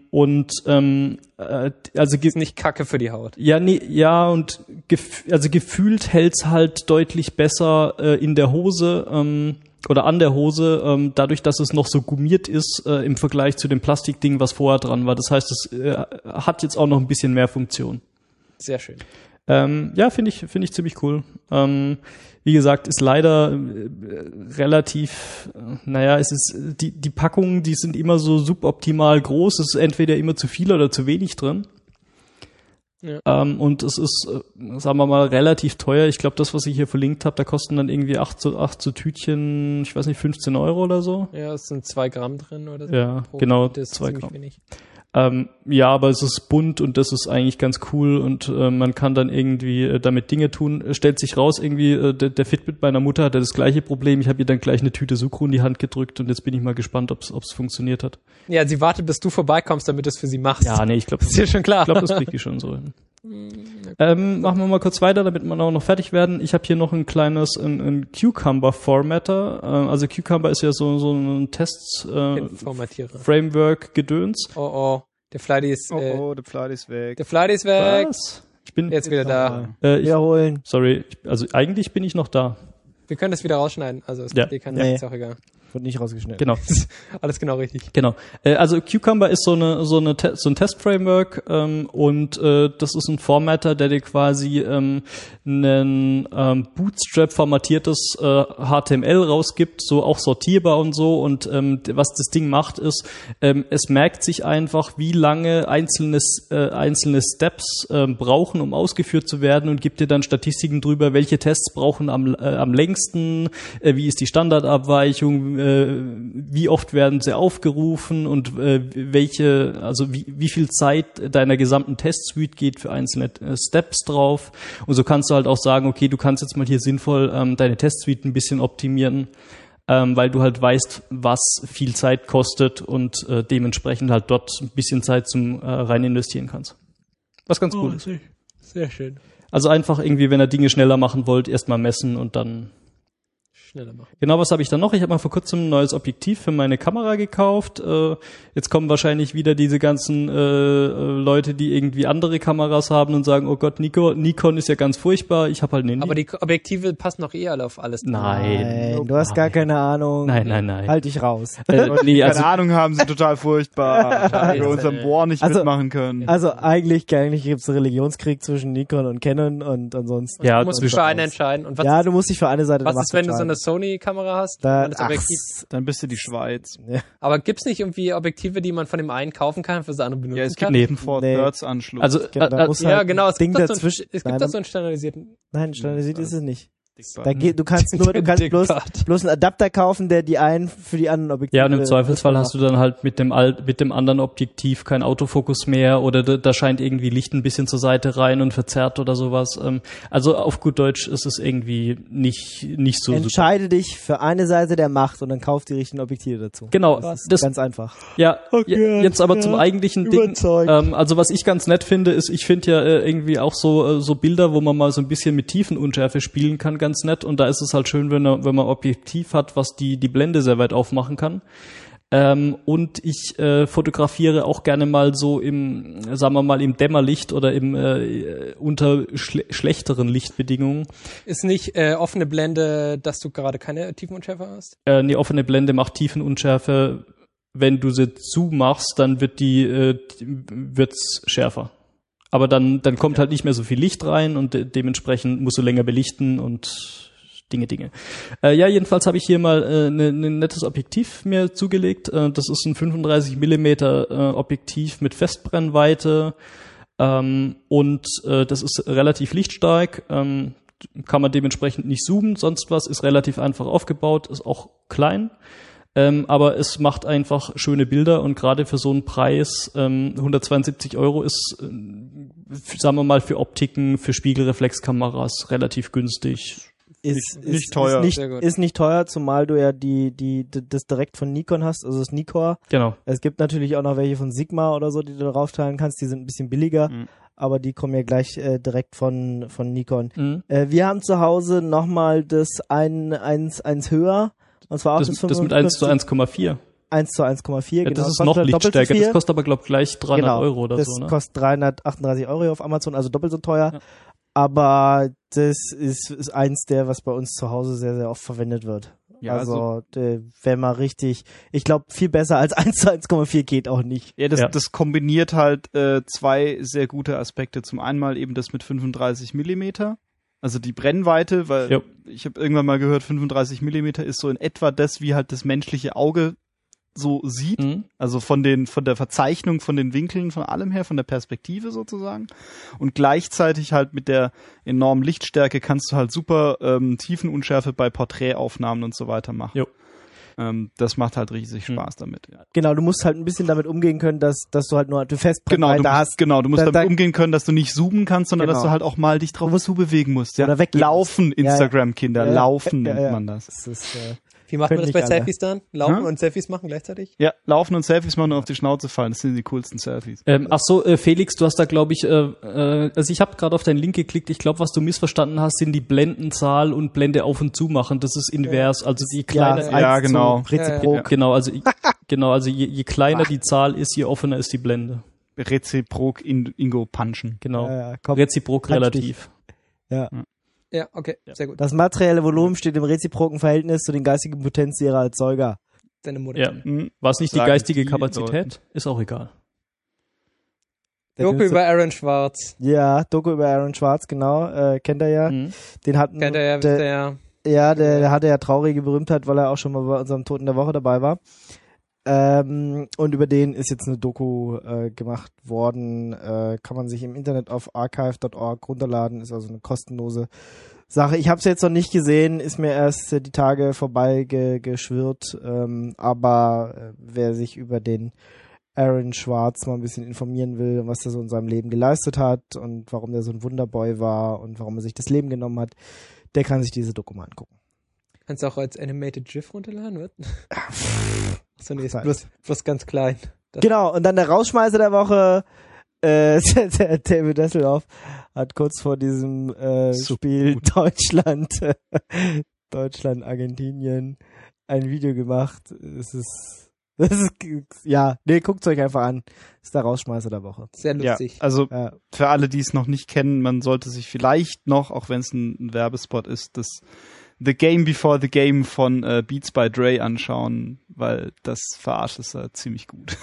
ist nicht Kacke für die Haut. Ja, nee, ja, und gefühlt hält's halt deutlich besser in der Hose oder an der Hose, dadurch, dass es noch so gummiert ist im Vergleich zu dem Plastikding, was vorher dran war. Das heißt, es hat jetzt auch noch ein bisschen mehr Funktion. Sehr schön. Ja, finde ich ziemlich cool. Wie gesagt, ist leider relativ, es ist, die Packungen, die sind immer so suboptimal groß. Es ist entweder immer zu viel oder zu wenig drin. Ja. Und es ist, sagen wir mal, relativ teuer. Ich glaube, das, was ich hier verlinkt habe, da kosten dann irgendwie 8 so Tütchen, ich weiß nicht, 15 Euro oder so. Ja, es sind 2 Gramm drin oder so. Ja, genau, 2 Gramm. Wenig. Ja, aber es ist bunt und das ist eigentlich ganz cool und man kann dann irgendwie damit Dinge tun. Stellt sich raus, irgendwie der Fitbit meiner Mutter hatte das gleiche Problem. Ich habe ihr dann gleich eine Tüte Sucru in die Hand gedrückt und jetzt bin ich mal gespannt, ob es funktioniert hat. Ja, sie wartet, bis du vorbeikommst, damit du es für sie machst. Ja, nee, ich glaube, das ist ja schon klar. Ich glaube, das kriegt die schon so hin. Machen wir mal kurz weiter, damit wir auch noch fertig werden. Ich habe hier noch ein kleines ein Cucumber-Formatter. Also Cucumber ist ja so ein Test-Framework-Gedöns. Oh, der Flighty ist der Flighty ist weg. Der Flighty ist weg. Was? Ich bin jetzt wieder da. Wiederholen. Sorry, also eigentlich bin ich noch da. Wir können das wieder rausschneiden. Also es ist auch egal. Wird nicht rausgeschnitten. Genau. Alles genau richtig. Genau. Also Cucumber ist so ein Test-Framework und das ist ein Formatter, der dir quasi einen Bootstrap-formatiertes HTML rausgibt, so auch sortierbar und so. Und was das Ding macht, ist, es merkt sich einfach, wie lange einzelne Steps brauchen, um ausgeführt zu werden und gibt dir dann Statistiken drüber, welche Tests brauchen am längsten, wie ist die Standardabweichung, wie oft werden sie aufgerufen und wie viel Zeit deiner gesamten Testsuite geht für einzelne Steps drauf. Und so kannst du halt auch sagen, okay, du kannst jetzt mal hier sinnvoll deine Testsuite ein bisschen optimieren, weil du halt weißt, was viel Zeit kostet und dementsprechend halt dort ein bisschen Zeit zum rein investieren kannst. Was ganz cool ist. Sehr schön. Also einfach irgendwie, wenn ihr Dinge schneller machen wollt, erstmal messen und dann schneller machen. Genau, was habe ich dann noch? Ich habe mal vor kurzem ein neues Objektiv für meine Kamera gekauft. Jetzt kommen wahrscheinlich wieder diese ganzen Leute, die irgendwie andere Kameras haben und sagen, oh Gott, Nikon ist ja ganz furchtbar. Ich habe halt eine Aber die Objektive passen doch alle auf alles. Nein. Du hast gar keine Ahnung. Nein. Halt dich raus. Keine Ahnung haben, sind total furchtbar. Wir unserem Bohr nicht mitmachen können. Also eigentlich gibt's einen Religionskrieg zwischen Nikon und Canon und ansonsten. Ja, du musst dich für eine entscheiden. Und was du musst dich für eine Seite entscheiden. Was ist, wenn du so eine Sony-Kamera hast? Dann bist du die Schweiz. Ja. Aber gibt's nicht irgendwie Objektive, die man von dem einen kaufen kann, für das andere benutzen kann? Ja, es gibt einen Thirds-Anschluss. Also, genau, es gibt da so einen standardisierten. Nein, standardisiert ist es nicht. Du kannst bloß einen Adapter kaufen, der die einen für die anderen Objektive. Ja, und im Zweifelsfall hast du dann halt mit dem anderen Objektiv kein Autofokus mehr oder da scheint irgendwie Licht ein bisschen zur Seite rein und verzerrt oder sowas. Also auf gut Deutsch ist es irgendwie nicht so Entscheide dich für eine Seite der Macht und dann kauf die richtigen Objektive dazu. Genau. Das ist ganz einfach. Ja, jetzt aber zum eigentlichen Ding. Also was ich ganz nett finde, ist, ich finde ja irgendwie auch so Bilder, wo man mal so ein bisschen mit Tiefenunschärfe spielen kann, ganz nett, und da ist es halt schön, wenn man Objektiv hat, was die Blende sehr weit aufmachen kann. Und ich fotografiere auch gerne mal so im Dämmerlicht oder unter schlechteren Lichtbedingungen. Ist nicht offene Blende, dass du gerade keine Tiefenunschärfe hast? Nee, offene Blende macht Tiefenunschärfe. Wenn du sie zumachst, dann wird's schärfer. Aber dann kommt halt nicht mehr so viel Licht rein und dementsprechend musst du länger belichten und Dinge. Ja, jedenfalls habe ich hier mal ein nettes Objektiv mir zugelegt. Das ist ein 35 mm Objektiv mit Festbrennweite und das ist relativ lichtstark. Kann man dementsprechend nicht zoomen, sonst was, ist relativ einfach aufgebaut, ist auch klein. Aber es macht einfach schöne Bilder und gerade für so einen Preis 172 € ist, sagen wir mal, für Optiken, für Spiegelreflexkameras relativ günstig. Ist nicht teuer. Ist nicht teuer, zumal du ja das direkt von Nikon hast, also das Nikkor. Genau. Es gibt natürlich auch noch welche von Sigma oder so, die du drauf teilen kannst, die sind ein bisschen billiger, aber die kommen ja gleich direkt von Nikon. Wir haben zu Hause nochmal das eins höher. Und zwar auch das mit 1:1,4. 1:1,4, ja, genau. Das ist noch lichtstärker. Das kostet aber, glaube ich, gleich 300 € oder das so. Ne? Das kostet 338 € auf Amazon, also doppelt so teuer. Ja. Aber das ist eins der, was bei uns zu Hause sehr, sehr oft verwendet wird. Ja, also wenn man richtig, ich glaube, viel besser als 1:1,4 geht auch nicht. Ja, das kombiniert halt zwei sehr gute Aspekte. Zum einen mal eben das mit 35 mm. Also die Brennweite, weil ich habe irgendwann mal gehört, 35 mm ist so in etwa das, wie halt das menschliche Auge so sieht. Also von der Verzeichnung, von den Winkeln, von allem her, von der Perspektive sozusagen. Und gleichzeitig halt mit der enormen Lichtstärke kannst du halt super Tiefenunschärfe bei Porträtaufnahmen und so weiter machen. Jo. Das macht halt riesig Spaß damit. Ja. Genau, du musst halt ein bisschen damit umgehen können, dass du halt nur eine Festbrennweite hast. Genau, du musst damit umgehen können, dass du nicht zoomen kannst, sondern dass du halt auch mal dich drauf zubewegen musst. Ja? Oder weggehen. Laufen, Instagram-Kinder, laufen nennt man das. Das ist, wie macht man das bei Selfies dann? Laufen und Selfies machen gleichzeitig? Ja, laufen und Selfies machen und auf die Schnauze fallen. Das sind die coolsten Selfies. Felix, du hast da, glaube ich, also ich habe gerade auf deinen Link geklickt. Ich glaube, was du missverstanden hast, sind die Blendenzahl und Blende auf und zu machen. Das ist invers. Also die kleiner. Ja, genau. Reziprok. Genau, also je kleiner die Zahl ist, je offener ist die Blende. Reziprok Ingo punchen. Genau. Reziprok relativ. Ja. Ja, okay, sehr gut. Das materielle Volumen steht im reziproken Verhältnis zu den geistigen Potenzen ihrer Erzeuger. Deine Mutter. Ja. War es nicht die geistige Kapazität? Ist auch egal. Doku über Aaron Schwartz. Ja, Doku über Aaron Schwartz, genau. Kennt er ja. Den hatten kennt er ja, wisst ihr ja. Ja, der hatte ja traurige Berühmtheit, weil er auch schon mal bei unserem Toten der Woche dabei war. Und über den ist jetzt eine Doku gemacht worden. Kann man sich im Internet auf archive.org runterladen. Ist also eine kostenlose Sache. Ich habe es jetzt noch nicht gesehen, ist mir erst die Tage vorbei geschwirrt. Aber wer sich über den Aaron Schwartz mal ein bisschen informieren will, was er so in seinem Leben geleistet hat und warum der so ein Wunderboy war und warum er sich das Leben genommen hat, der kann sich diese Doku mal angucken. Kannst du auch als Animated GIF runterladen, wird? Achso, nee, ist bloß ganz klein. Genau, und dann der Rausschmeißer der Woche, der David Hasselhoff hat kurz vor diesem Spiel Deutschland, Argentinien ein Video gemacht. Guckt's euch einfach an. Das ist der Rausschmeißer der Woche. Sehr lustig. Ja, also für alle, die es noch nicht kennen, man sollte sich vielleicht noch, auch wenn es ein Werbespot ist, das The Game Before the Game von Beats by Dre anschauen, weil das verarscht ist ziemlich gut.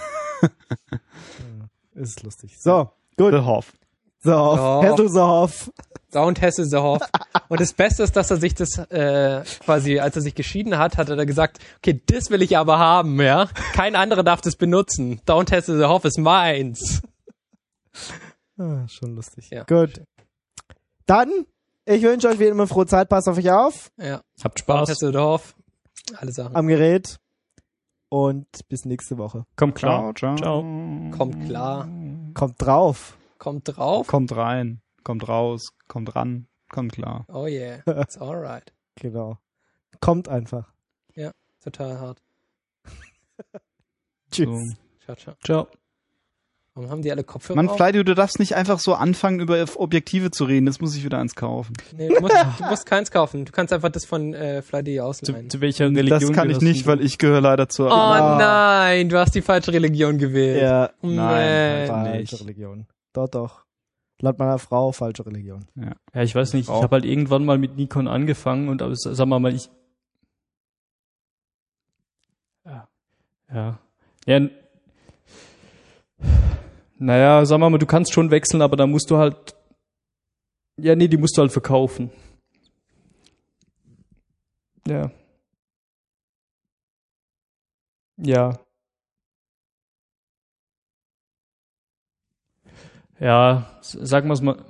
Ist lustig. So, gut. The Hoff. The Hoff. Don't Hesse the Hoff. Und das Beste ist, dass er sich das quasi, als er sich geschieden hat, hat er da gesagt, okay, das will ich aber haben, ja. Kein anderer darf das benutzen. Don't Hesse the Hoff ist meins. Schon lustig. Ja. Gut. Dann, ich wünsche euch wie immer frohe Zeit, passt auf euch auf. Ja. Habt Spaß. Don't Hesse the Hoff. Alle Sachen. Am Gerät. Und bis nächste Woche. Kommt klar. Ciao. Kommt klar. Kommt drauf. Kommt drauf. Kommt rein. Kommt raus. Kommt ran. Kommt klar. Oh yeah. It's alright. Genau. Kommt einfach. Ja, total hart. Tschüss. Ciao. Ciao. Warum haben die alle Kopfhörer Mann, auf? Fleidy, du darfst nicht einfach so anfangen, über Objektive zu reden. Jetzt muss ich wieder eins kaufen. Nee, du musst keins kaufen. Du kannst einfach das von Fleidy ausleihen. Zu welcher Religion? Das kann ich nicht, weil ich gehöre leider zur... Oh nein, du hast die falsche Religion gewählt. Ja. Nein, falsche Religion. Doch. Laut meiner Frau falsche Religion. Ja, ich weiß nicht. Ich habe halt irgendwann mal mit Nikon angefangen und sagen wir mal, naja, sagen wir mal, du kannst schon wechseln, aber dann musst du halt, die musst du halt verkaufen. Ja. Ja. Ja, sagen wir es mal.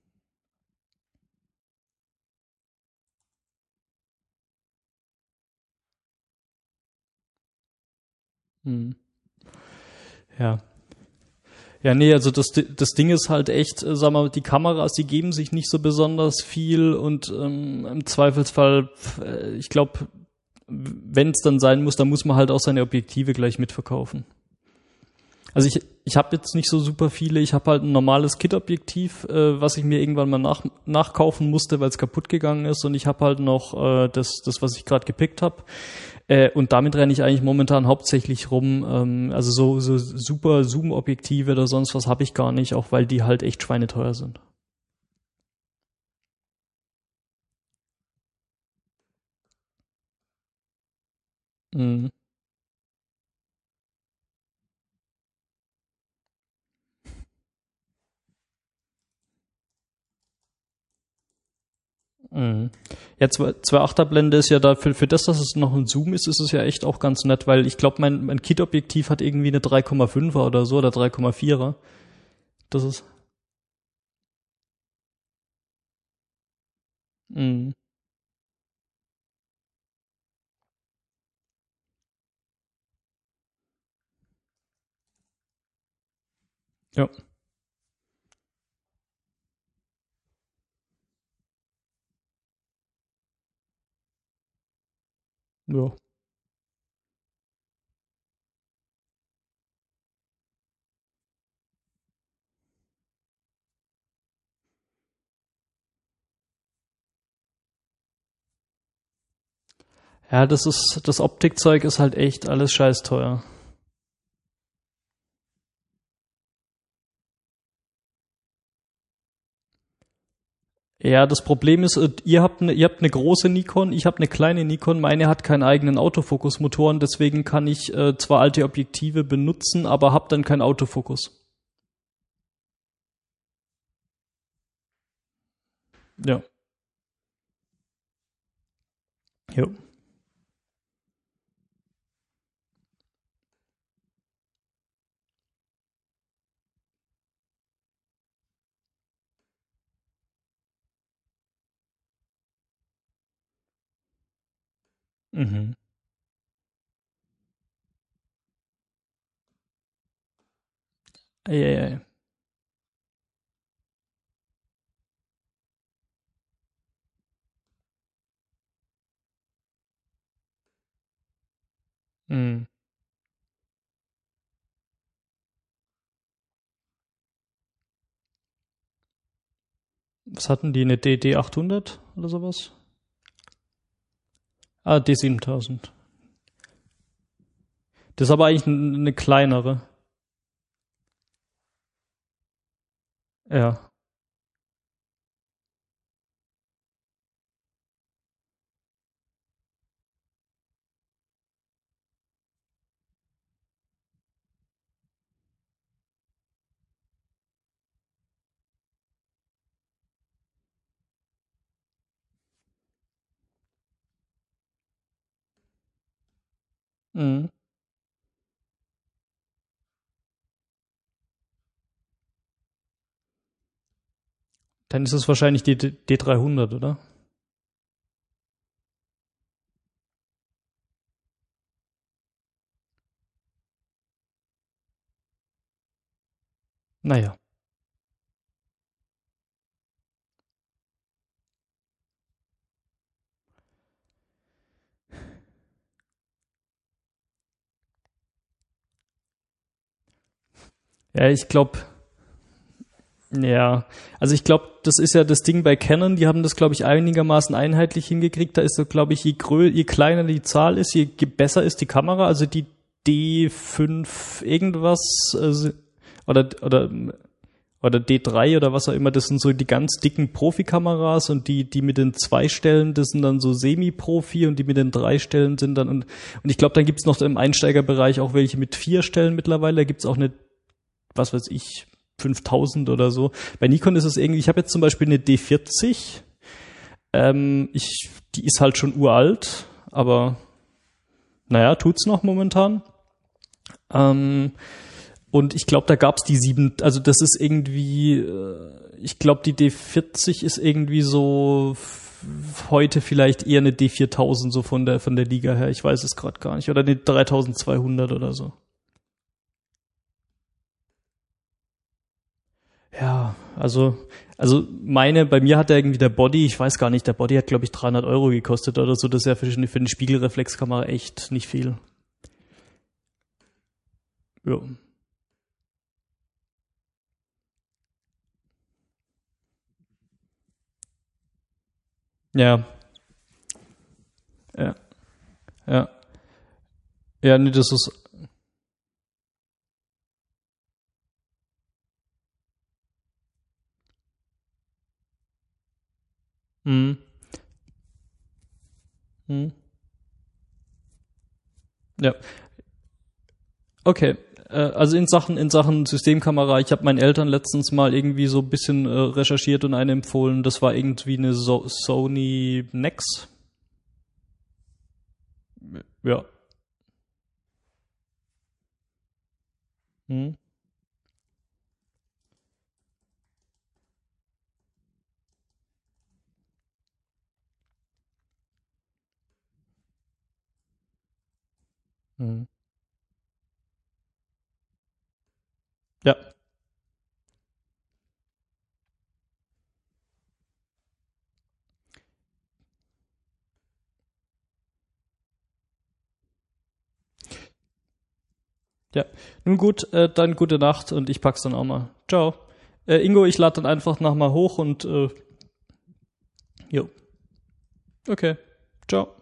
Ja. Ja, nee, also das Ding ist halt echt, sag mal, die Kameras, die geben sich nicht so besonders viel und im Zweifelsfall, ich glaube, wenn es dann sein muss, dann muss man halt auch seine Objektive gleich mitverkaufen. Also ich habe jetzt nicht so super viele, ich habe halt ein normales Kit-Objektiv, was ich mir irgendwann mal nachkaufen musste, weil es kaputt gegangen ist, und ich habe halt noch das, was ich gerade gepickt habe. Und damit renne ich eigentlich momentan hauptsächlich rum. Also so super Zoom-Objektive oder sonst was habe ich gar nicht, auch weil die halt echt schweineteuer sind. Mhm. Mhm. Ja, 2,8er Blende ist ja da, für das, dass es noch ein Zoom ist, ist es ja echt auch ganz nett, weil ich glaube, mein Kit-Objektiv hat irgendwie eine 3,5er oder so oder 3,4er. Das ist. Mhm. Ja. Ja. Ja, das Optikzeug ist halt echt alles scheiß teuer. Ja, das Problem ist, ihr habt eine große Nikon, ich habe eine kleine Nikon, meine hat keinen eigenen Autofokusmotor und deswegen kann ich zwar alte Objektive benutzen, aber habe dann keinen Autofokus. Ja. Jo. Mhm. Ja. Mhm. Was hatten die, eine D800 oder sowas? Ah, D7000. Das ist aber eigentlich eine kleinere. Ja. Mhm. Dann ist es wahrscheinlich die D300, oder? Naja. Ja, ich glaube, ja, also ich glaube, das ist ja das Ding bei Canon, die haben das, glaube ich, einigermaßen einheitlich hingekriegt. Da ist so, glaube ich, je kleiner die Zahl ist, je besser ist die Kamera. Also die D5 irgendwas oder D3 oder was auch immer, das sind so die ganz dicken Profikameras, und die mit den 2 Stellen, das sind dann so Semi-Profi, und die mit den 3 Stellen sind dann, und ich glaube, dann gibt's noch im Einsteigerbereich auch welche mit 4 Stellen mittlerweile. Da gibt's auch eine, was weiß ich, 5000 oder so. Bei Nikon ist es irgendwie, ich habe jetzt zum Beispiel eine D40, Die ist halt schon uralt, aber naja, tut's noch momentan. Und ich glaube, da gab's die 7, also das ist irgendwie, ich glaube, die D40 ist irgendwie so heute vielleicht eher eine D4000 so von der Liga her. Ich weiß es gerade gar nicht. Oder eine 3200 oder so. Ja, also bei mir hat irgendwie der Body, ich weiß gar nicht, der Body hat glaube ich 300 € gekostet oder so. Das ist ja für eine Spiegelreflexkamera echt nicht viel. Ja. Ja. Ja. Ja. Ja, nee, das ist. Hm. Hm. Ja. Okay. Also in Sachen Systemkamera, ich habe meinen Eltern letztens mal irgendwie so ein bisschen recherchiert und eine empfohlen. Das war irgendwie eine Sony Nex. Ja. Hm. Hm. Ja. Ja. Nun gut, dann gute Nacht und ich pack's dann auch mal. Ciao. Ingo, ich lade dann einfach noch mal hoch und jo. Okay. Ciao.